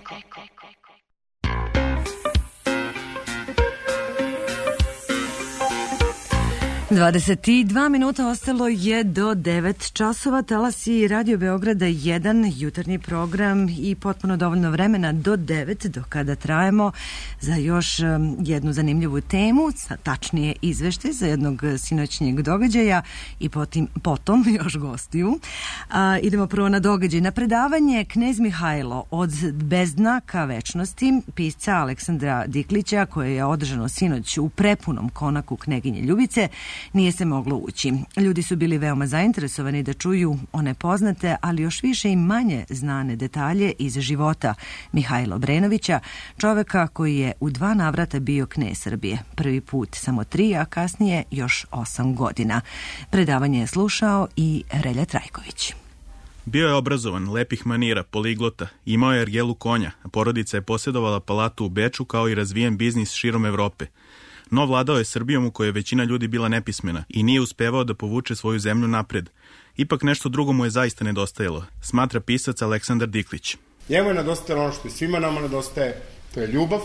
22 minuta ostalo je do 9 časova. Talasi Radio Beograda 1, jutarnji program i potpuno dovoljno vremena do 9, do kada trajemo za još jednu zanimljivu temu, tačnije izveštaj za jednog sinoćnjeg događaja i potom još gostiju. Idemo prvo na događaj. Na predavanje Knez Mihajlo od bezdna ka večnosti pisca Aleksandra Diklića, koje je održano sinoć u prepunom konaku Kneginje Ljubice, nije se moglo ući. Ljudi su bili veoma zainteresovani da čuju one poznate, ali još više i manje znane detalje iz života Mihajla Obrenovića, čoveka koji je u 2 navrata bio knez Srbije. Prvi put samo 3, a kasnije još 8 godina. Predavanje je slušao i Relja Trajković. Bio je obrazovan, lepih manira, poliglota, imao je ergelu konja, a porodica je posjedovala palatu u Beču kao i razvijen biznis širom Evrope. No vladao je Srbijom u kojoj je većina ljudi bila nepismena i nije uspevao da povuče svoju zemlju napred. Ipak nešto drugo mu je zaista nedostajalo, smatra pisac Aleksandar Diklić. Njemu je nedostajalo ono što i svima nama nedostaje, to je ljubav,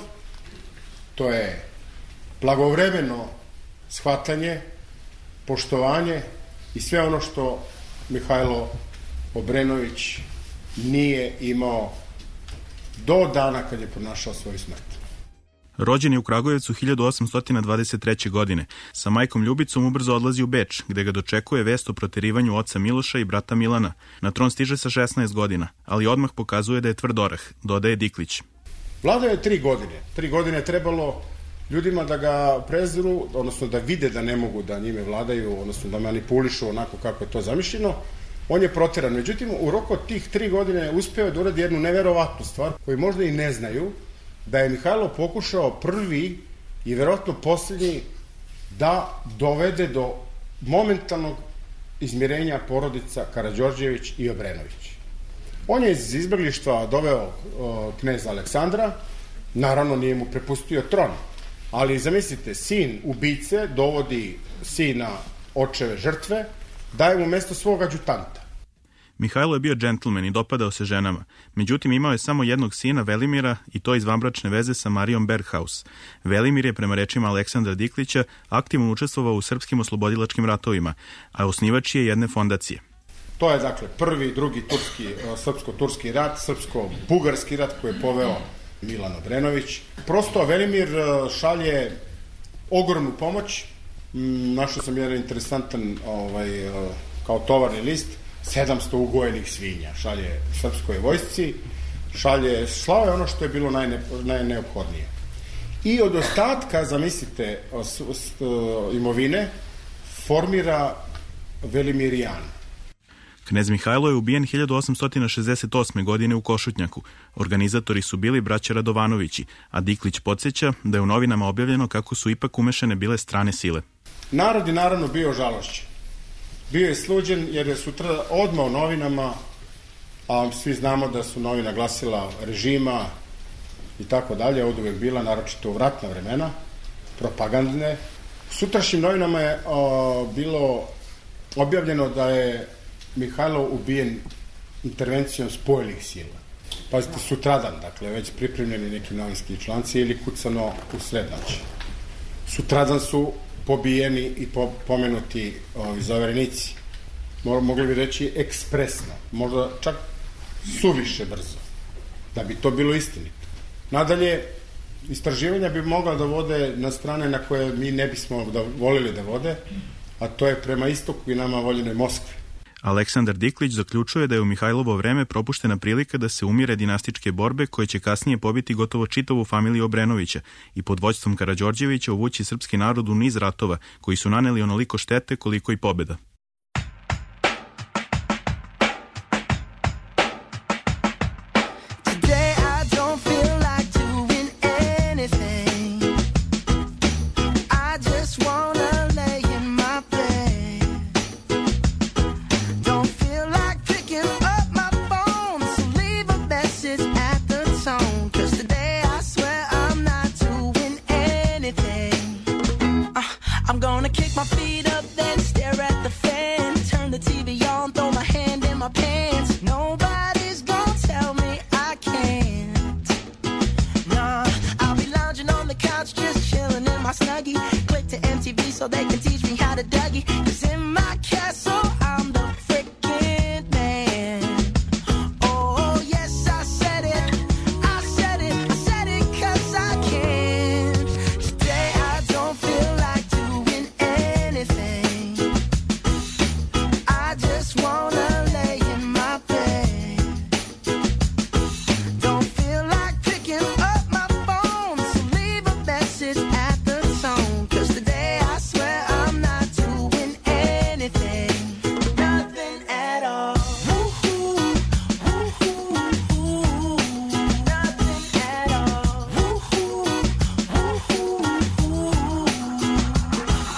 to je blagovremeno shvatanje, poštovanje i sve ono što Mihajlo Obrenović nije imao do dana kad je pronašao svoju smrt. Rođen je u Kragujevcu 1823. godine. Sa majkom Ljubicom ubrzo odlazi u Beč, gde ga dočekuje vest o proterivanju oca Miloša i brata Milana. Na tron stiže sa 16 godina, ali odmah pokazuje da je tvrd orah, dodaje Diklić. Vladao je 3 godine. 3 godine je trebalo ljudima da ga prezru, odnosno da vide da ne mogu da njime vladaju, odnosno da manipulišu onako kako je to zamišljeno. On je proteran. Međutim, u roku od tih 3 godine uspeo da uradi jednu neverovatnu stvar koju možda i ne znaju, da je Mihajlo pokušao prvi i verovatno posljednji da dovede do momentalnog izmirenja porodica Karađorđević i Obrenović. On je iz izbeglištva doveo kneza Aleksandra, naravno nije mu prepustio tron, ali zamislite, sin ubice dovodi sina očeve žrtve, daje mu mesto svog adjutanta. Mihajlo je bio džentlmen i dopadao se ženama. Međutim, imao je samo jednog sina, Velimira, i to iz vanbračne veze sa Marijom Berghaus. Velimir je, prema rečima Aleksandra Diklića, aktivno učestvovao u srpskim oslobodilačkim ratovima, a osnivač je jedne fondacije. To je, dakle, prvi, drugi srpsko-turski rat, srpsko-bugarski rat koji je poveo Milan Obrenović. Prosto, Velimir šalje ogromnu pomoć. Našao sam jedan interesantan kao tovarni list, 700 ugojenih svinja šalje srpskoj vojsci, slao je ono što je bilo najneophodnije. I od ostatka, zamislite, imovine, formira Velimirijan. Knez Mihajlo je ubijen 1868. godine u Košutnjaku. Organizatori su bili braća Radovanovići, a Diklić podsjeća da je u novinama objavljeno kako su ipak umešane bile strane sile. Narod je naravno bio žalošćen. Bio je sluđen jer je sutra odmah u novinama, a svi znamo da su novina glasila režima i tako dalje, od uvek bila, naročito u ratna vremena, propagandne. U sutrašnjim novinama je bilo objavljeno da je Mihajlo ubijen intervencijom spojenih sila. Pazite, sutradan, dakle, već pripremljeni neki novinski članci ili kucano u srednoći. Sutradan su pobijeni i pomenuti zaverenici. Mogli bi reći ekspresno, možda čak suviše brzo, da bi to bilo istinito. Nadalje, istraživanja bi mogla da vode na strane na koje mi ne bismo volili da vode, a to je prema istoku i nama voljenoj Moskvi. Aleksandar Diklić zaključuje da je u Mihajlovo vreme propuštena prilika da se umire dinastičke borbe koje će kasnije pobiti gotovo čitavu familiju Obrenovića i pod vođstvom Karađorđevića uvući srpski narod u niz ratova koji su naneli onoliko štete koliko i pobjeda.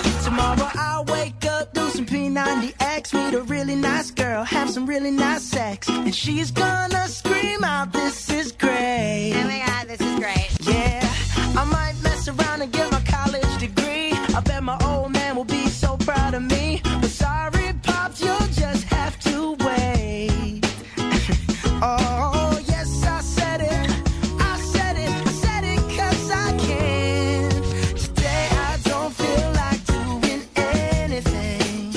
P90X, meet a really nice girl, have some really nice sex. and she's gonna scream out, "This is great." Oh my God, this is great. Yeah, I might mess around and get my college degree. I bet my old man will be so proud of me. But sorry, Pops, you'll just have to wait. Oh, yes, I said it. I said it. I said it 'cause I can. Today I don't feel like doing anything.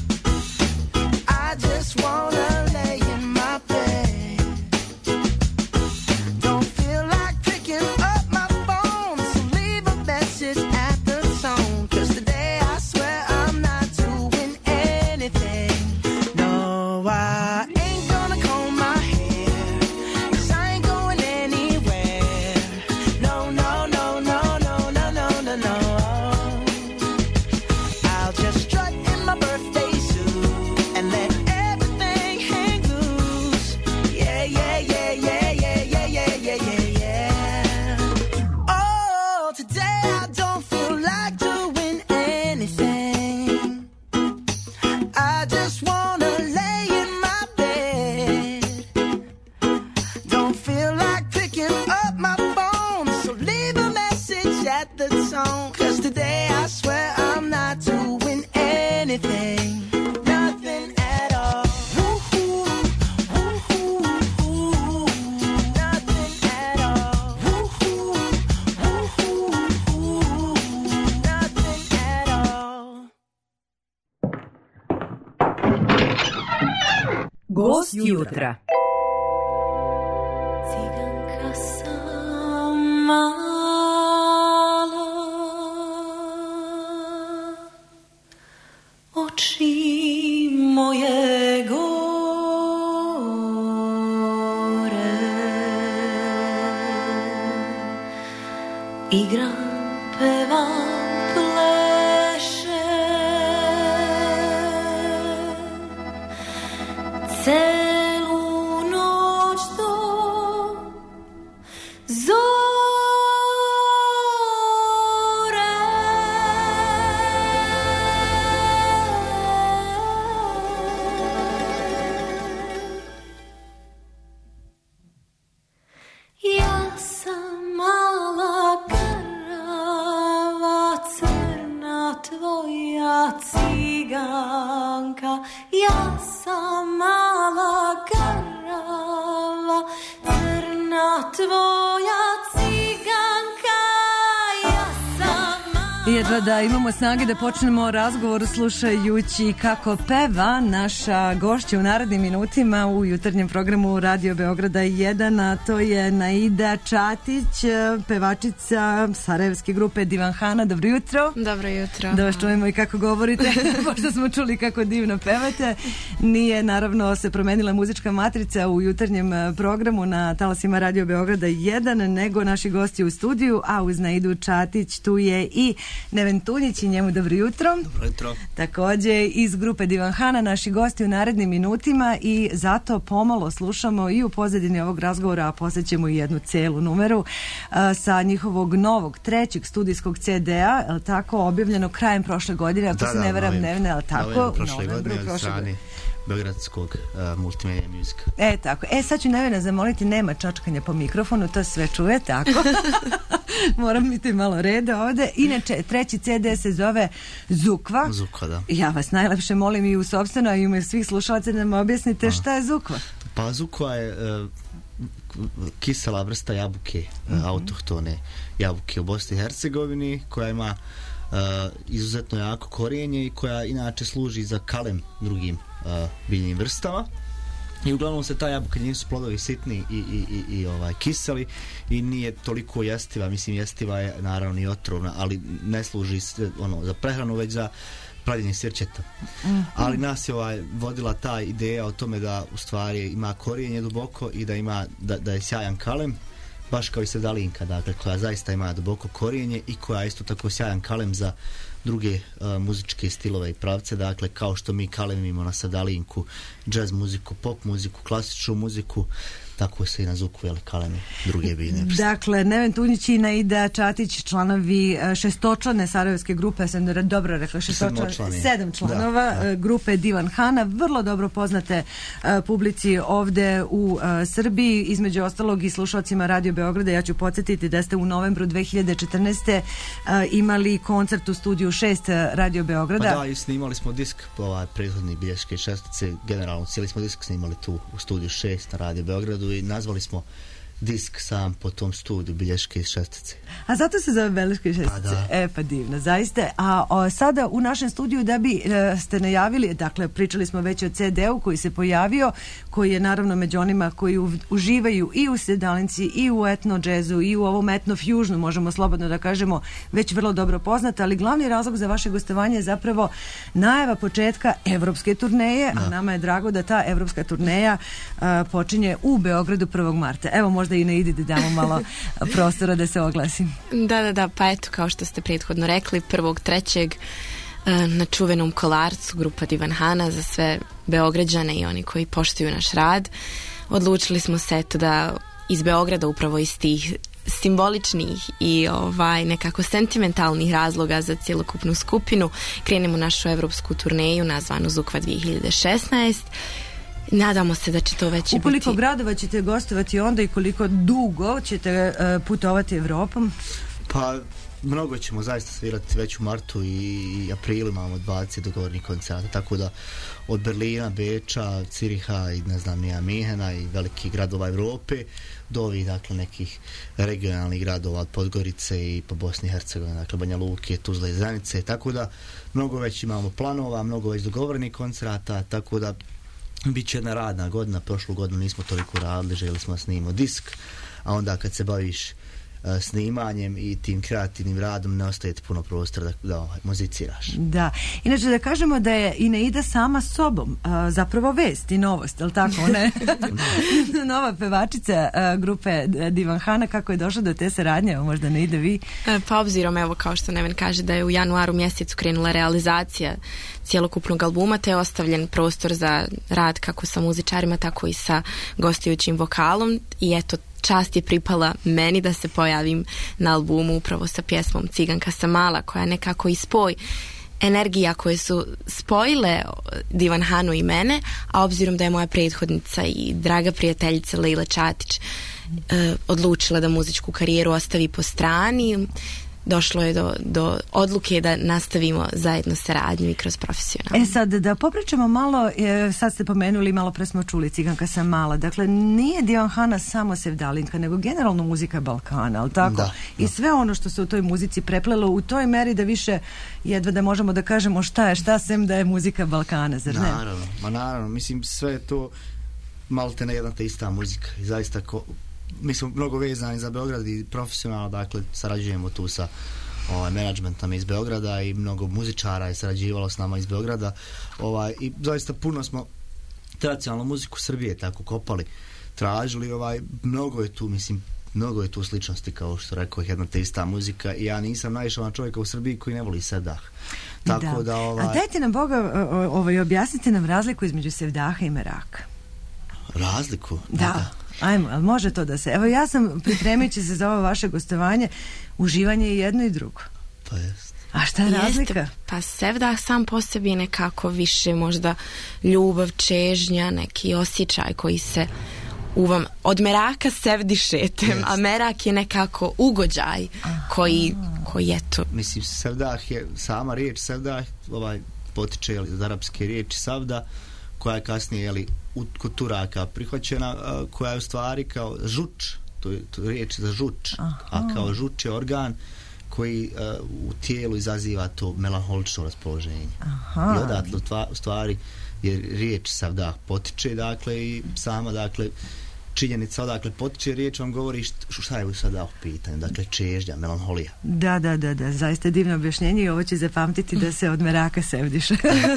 I just wanna lay in my bed. Don't feel like picking up my phone, so leave a message at the tone. 'Cause today I swear I'm not doing anything. No, I ain't gonna comb my hair, 'cause I ain't going anywhere. No, no, no, no, no, no, no, no, no. I'll just strut in my birthday suit and let everything hang loose. Yeah, yeah, yeah, yeah, yeah, yeah, yeah, yeah, yeah, yeah. Oh, today I don't feel like doing anything. I just wanna lay in my bed. Don't feel like picking up my phone, so leave a message at the tone. 'Cause today I swear I'm not doing anything. Nothing at all. Woo-hoo, woo-hoo, woo-hoo. Nothing at all. Woo-hoo, woo-hoo, woo-hoo. Nothing at all. Gost jutra. Ciganka sam mala, oči moje gore, igram, pevam, plešem celu noć do zore. Ja sam mala krava, crna tvoja ciganka. Ja sam mala krava, crna tvoja ciganka. Ja sam Jedva da imamo snage da počnemo razgovor slušajući kako peva naša gošća u narednim minutima u jutarnjem programu Radio Beograda 1, a to je Naida Čatić, pevačica sarajevske grupe Divanhana. Dobro jutro. Dobro jutro. Da vas čujemo i kako govorite, pošto smo čuli kako divno pevate. Nije naravno se promenila muzička matrica u jutarnjem programu na talasima Radio Beograda 1, nego naši gosti u studiju, a uz Naidu Čatić tu je i Neven Tunjić i njemu dobro jutro. Dobro jutro. Takođe iz grupe Divanhana naši gosti u narednim minutima i zato pomalo slušamo i u pozadini ovog razgovora, a posjećemo i jednu celu numeru sa njihovog novog trećeg studijskog CD-a, je li tako, objavljeno krajem prošle godine, ako se ne veram, Nevene, je li tako? Prošle godine od strane Beogradskog multimedia muzika. Tako. Sad ću Nevena zamoliti, nema čačkanja po mikrofonu, to sve čuje, tako. Moram biti malo reda ovde. Inače, treći CD se zove Zukva. Zukva, da. Ja vas najlepše molim i u sopstveno, a i u svih slušalaca da nam objasnite šta je Zukva. Pa Zukva je kisela vrsta jabuke, autohtone jabuke u Bosni i Hercegovini, koja ima izuzetno jako korijenje i koja inače služi za kalem drugim biljnim vrstama. I uglavnom se ta jabuka, njeni su plodovi sitni i kiseli i nije toliko jestiva, mislim jestiva je naravno i otrovna, ali ne služi za prehranu, već za pravljenje sirćeta. Ali nas je vodila ta ideja o tome da u stvari ima korijenje duboko i da ima da je sjajan kalem, baš kao i sedalinka, dakle, koja zaista ima duboko korijenje i koja je isto tako sjajan kalem za druge muzičke stilove i pravce, dakle kao što mi kalemimo na Savdalinku jazz muziku, pop muziku, klasičnu muziku, tako se i na Zuku kalemi druge biljne vrste. Dakle, Neven Tunjić i Naida Čatić, članovi šestočlane sarajevske grupe, sam dobro rekla, sedam članova grupe Divan Hana, vrlo dobro poznate publici ovde u Srbiji, između ostalog i slušalcima Radio Beograda. Ja ću podsjetiti da ste u novembru 2014. imali koncert u studiju 6 Radio Beograda. Pa da, i snimali smo disk, prethodni bilješke šestice, generalno cijeli smo disk snimali tu u studiju 6 na Radio Beogradu i nazvali smo disk sam po tom studiju bilješke iz šestice. A zato se zove bilješke šestice? Pa divno, zaista. A sada u našem studiju da bi ste najavili, dakle pričali smo već o CD-u koji se pojavio, koji je naravno među onima koji uživaju i u sedalinci i u etno džezu i u ovom etno fusionu, možemo slobodno da kažemo, već vrlo dobro poznat, ali glavni razlog za vaše gostovanje je zapravo najava početka evropske turneje, a nama je drago da ta evropska turneja počinje u Beogradu 1. marta. Evo, možda i ne ide da damo malo prostora da se oglasim. Da, pa eto, kao što ste prethodno rekli, 1.3. na čuvenom Kolarcu grupa Divan Hana za sve Beograđane i oni koji poštuju naš rad. Odlučili smo se eto da iz Beograda, upravo iz tih simboličnih i nekako sentimentalnih razloga za cjelokupnu skupinu, krenemo našu evropsku turneju nazvanu Zukva 2016. Nadamo se da će to već biti. U koliko gradova ćete gostovati onda i koliko dugo ćete putovati Evropom? Pa mnogo ćemo zaista svirati već u martu i aprilu, imamo 20 dogovornih koncerta, tako da od Berlina, Beča, Ciriha i ne znam nija Mihena i velikih gradova Evrope do ovih dakle nekih regionalnih gradova od Podgorice i po Bosni i Hercegovini, dakle Banja Luke, Tuzla i Zenice, tako da mnogo već imamo planova, mnogo već dogovornih koncerata, tako da bit će jedna radna godina. Prošlu godinu nismo toliko radili, željeli smo da snimimo disk, a onda kad se baviš snimanjem i tim kreativnim radom ne ostaje ti puno prostora da muziciraš. Da, inače da kažemo da je i Naida sama sobom zapravo vest i novost, je li tako? Ona je nova pevačica grupe Divan Hana. Kako je došlo do te saradnje? Možda Naida vi? Pa obzirom, evo kao što Neven kaže, da je u januaru mjesecu krenula realizacija cjelokupnog albuma, te je ostavljen prostor za rad kako sa muzičarima, tako i sa gostujućim vokalom i eto, čast je pripala meni da se pojavim na albumu upravo sa pjesmom Ciganka sam mala, koja je nekako i spoj energija koje su spojile Divan Hanu i mene, a obzirom da je moja prethodnica i draga prijateljica Lejla Čatić odlučila da muzičku karijeru ostavi po strani, došlo je do odluke da nastavimo zajedno saradnju i kroz profesionalno. Sad da popričamo malo, sad ste pomenuli, malo pre smo čuli Ciganka sam mala, dakle nije Divan Hana samo sevdalinka, nego generalno muzika Balkana, ali tako? Da. I sve ono što se u toj muzici preplelo u toj meri da više jedva da možemo da kažemo šta je šta, sem da je muzika Balkana, zar ne? Naravno, mislim sve je to malte ne jedna te ista muzika i zaista mi smo mnogo vezani za Beograd i profesionalno, dakle sarađujemo tu sa menadžmentom iz Beograda i mnogo muzičara je sarađivalo s nama iz Beograda i zaista puno smo tradicionalnu muziku Srbije tako kopali, tražili, mnogo je tu sličnosti, kao što rekao, jedna te ista muzika i ja nisam naišao na čovjeka u Srbiji koji ne voli sevdah. Tako da A dajte nam Boga, objasnite nam razliku između sevdaha i meraka. Razliku? Da. Ajmo, ali može to da se... Evo ja sam, pripremajući se za ovo vaše gostovanje, uživanje je jedno i drugo. Pa jest. A šta je razlika? Pa sevdah sam po sebi je nekako više možda ljubav, čežnja, neki osjećaj koji se od meraka sevdišetem, a merak je nekako ugođaj koji eto... Mislim, sevdah je, sama riječ sevdah, potiče od arapske riječi savda, koja je kasnije kod Turaka prihvaćena, koja je u stvari kao žuč, to je riječ za žuč, a kao žuč je organ koji u tijelu izaziva to melanholično raspoloženje. I odatle u stvari je riječ savdah potiče, dakle, i sama, dakle, činjenica odakle potiče riječ vam govori šta je u sada u pitanju. Dakle, čežnja, melanholija. Da, zaista divno objašnjenje i ovo će zapamtiti da se od meraka sevdiše.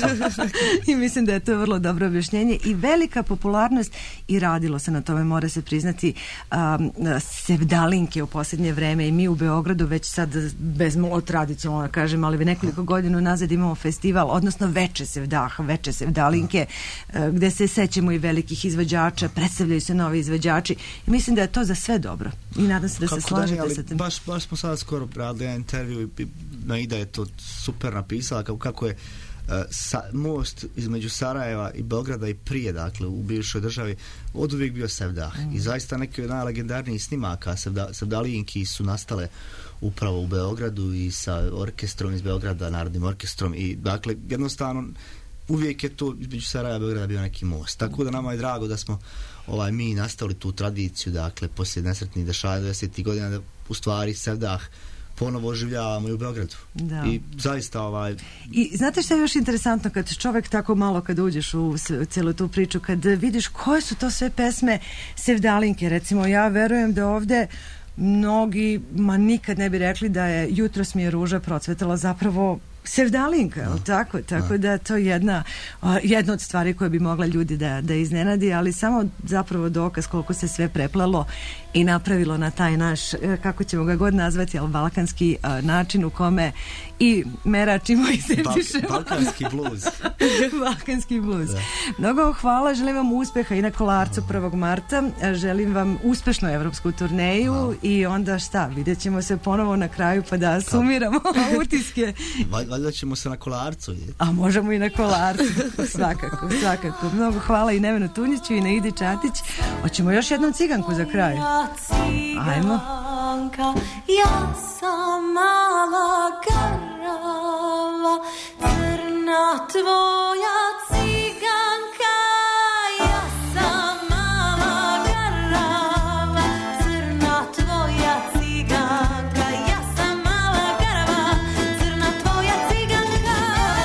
I mislim da je to vrlo dobro objašnjenje i velika popularnost i radilo se na tome, mora se priznati, sevdalinke u posljednje vreme i mi u Beogradu već sad bez tradicionalno kažem, ali nekoliko godina nazad imamo festival, odnosno veče sevdalinke gde se sećamo i velikih izvođača, predstavljaju se novi izvođači i mislim da je to za sve dobro i nadam se da se slažete sa tim. Baš smo sada skoro radili jedan intervju i Naida je to super napisala kako je most između Sarajeva i Beograda i prije, dakle, u bivšoj državi od uvijek bio sevdah i zaista neki od najlegendarnijih snimaka sevdalinki su nastale upravo u Beogradu i sa orkestrom iz Beograda, Narodnim orkestrom i dakle, jednostavno uvijek je to između Sarajeva i Beograda bio neki most. Tako da nama je drago da smo mi nastavili tu tradiciju, dakle, poslije nesretnih dešavanja 90. godina da u stvari sevdah ponovo oživljavamo i u Beogradu. Da. I zaista I znate što je još interesantno kad čovjek tako malo kad uđeš u cijelu tu priču, kad vidiš koje su to sve pesme sevdalinke, recimo ja verujem da ovdje mnogi nikad ne bi rekli da je Jutros mi je ruža procvetala zapravo sevdalinka, tako da to je jedna od stvari koje bi mogla ljudi da iznenadi, ali samo zapravo dokaz koliko se sve preplalo i napravilo na taj naš, kako ćemo ga god nazvati, ali balkanski način u kome i meračimo i sevdišemo. Balkanski bluz. Balkanski bluz. Mnogo hvala, želim vam uspjeha i na Kolarcu 1. marta, želim vam uspešnu evropsku turneju i onda vidjet ćemo se ponovo na kraju pa da sumiramo utiske. Valjda ćemo se na Kolarcu. A možemo i na Kolarcu, svakako. Mnogo hvala i Nevenu Tunjiću i na Idi Čatić. Hoćemo još jednu ciganku za kraj. Ajmo. Ja sam mala garava, crna tvoja ciganka. Ja sam mala garava, crna tvoja ciganka. Ja sam mala garava, crna tvoja ciganka.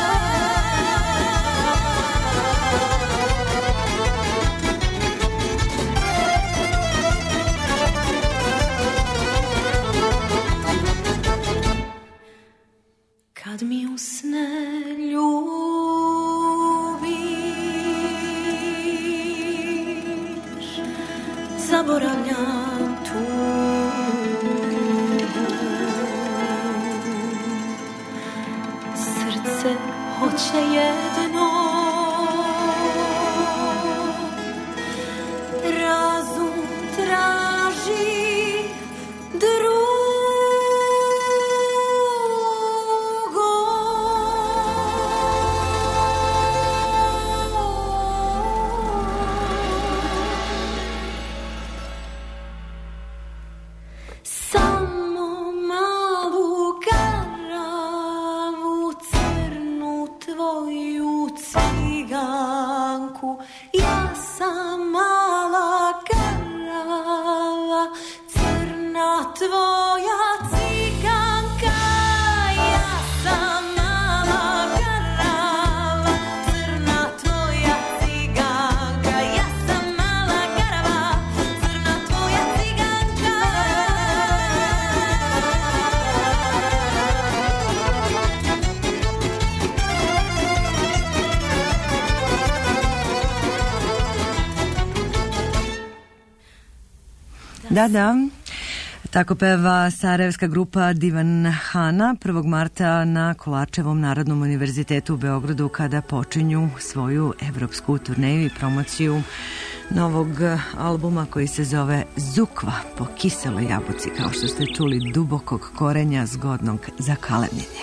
Kad mi usne ljubiš, zaboravljam tugu. Srce hoće jedno, razum traži drugo. Ja sam mala garava, crna tvoja ciganka. Ja sam mala garava, crna tvoja ciganka. Ja sam mala garava, crna tvoja ciganka. Da. Tako peva sarajevska grupa Divan Hana 1. marta na Kolarčevom Narodnom univerzitetu u Beogradu kada počinju svoju evropsku turneju i promociju novog albuma koji se zove Zukva po kiseloj jabuci, kao što ste čuli, dubokog korenja zgodnog za kalemljenje.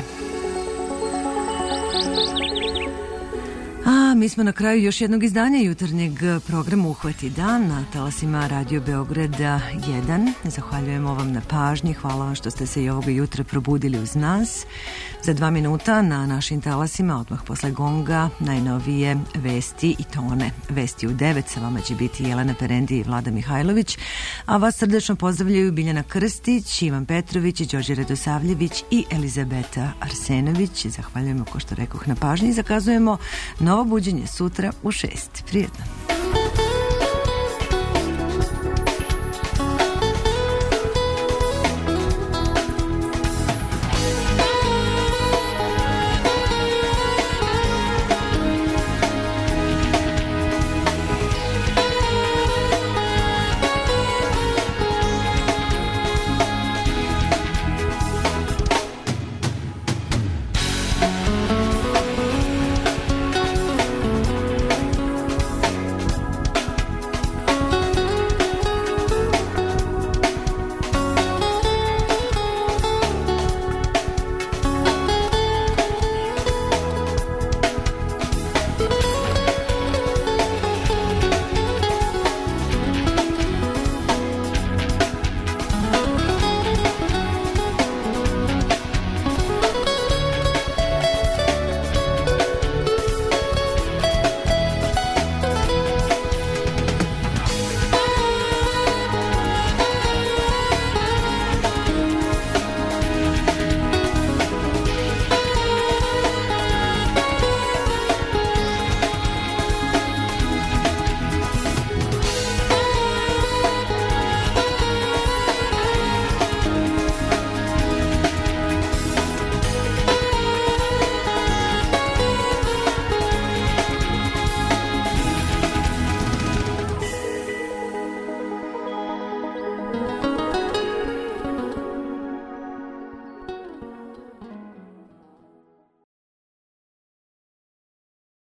A mi smo na kraju još jednog izdanja jutarnjeg programa Uhvati dan na talasima Radio Beograda 1. Zahvaljujemo vam na pažnji, hvala vam što ste se i ovoga jutra probudili uz nas. Za 2 minuta na našim talasima, odmah posle gonga, najnovije vesti i tone. Vesti u 9, sa vama će biti Jelena Perendi i Vlada Mihajlović, a vas srdečno pozdravljaju Biljana Krstić, Ivan Petrović, Đorđe Radosavljević i Elizabeta Arsenović. Zahvaljujemo, ko što rekoh, na pažnji i zakazujemo novo buđenje sutra u 6. Prijetno.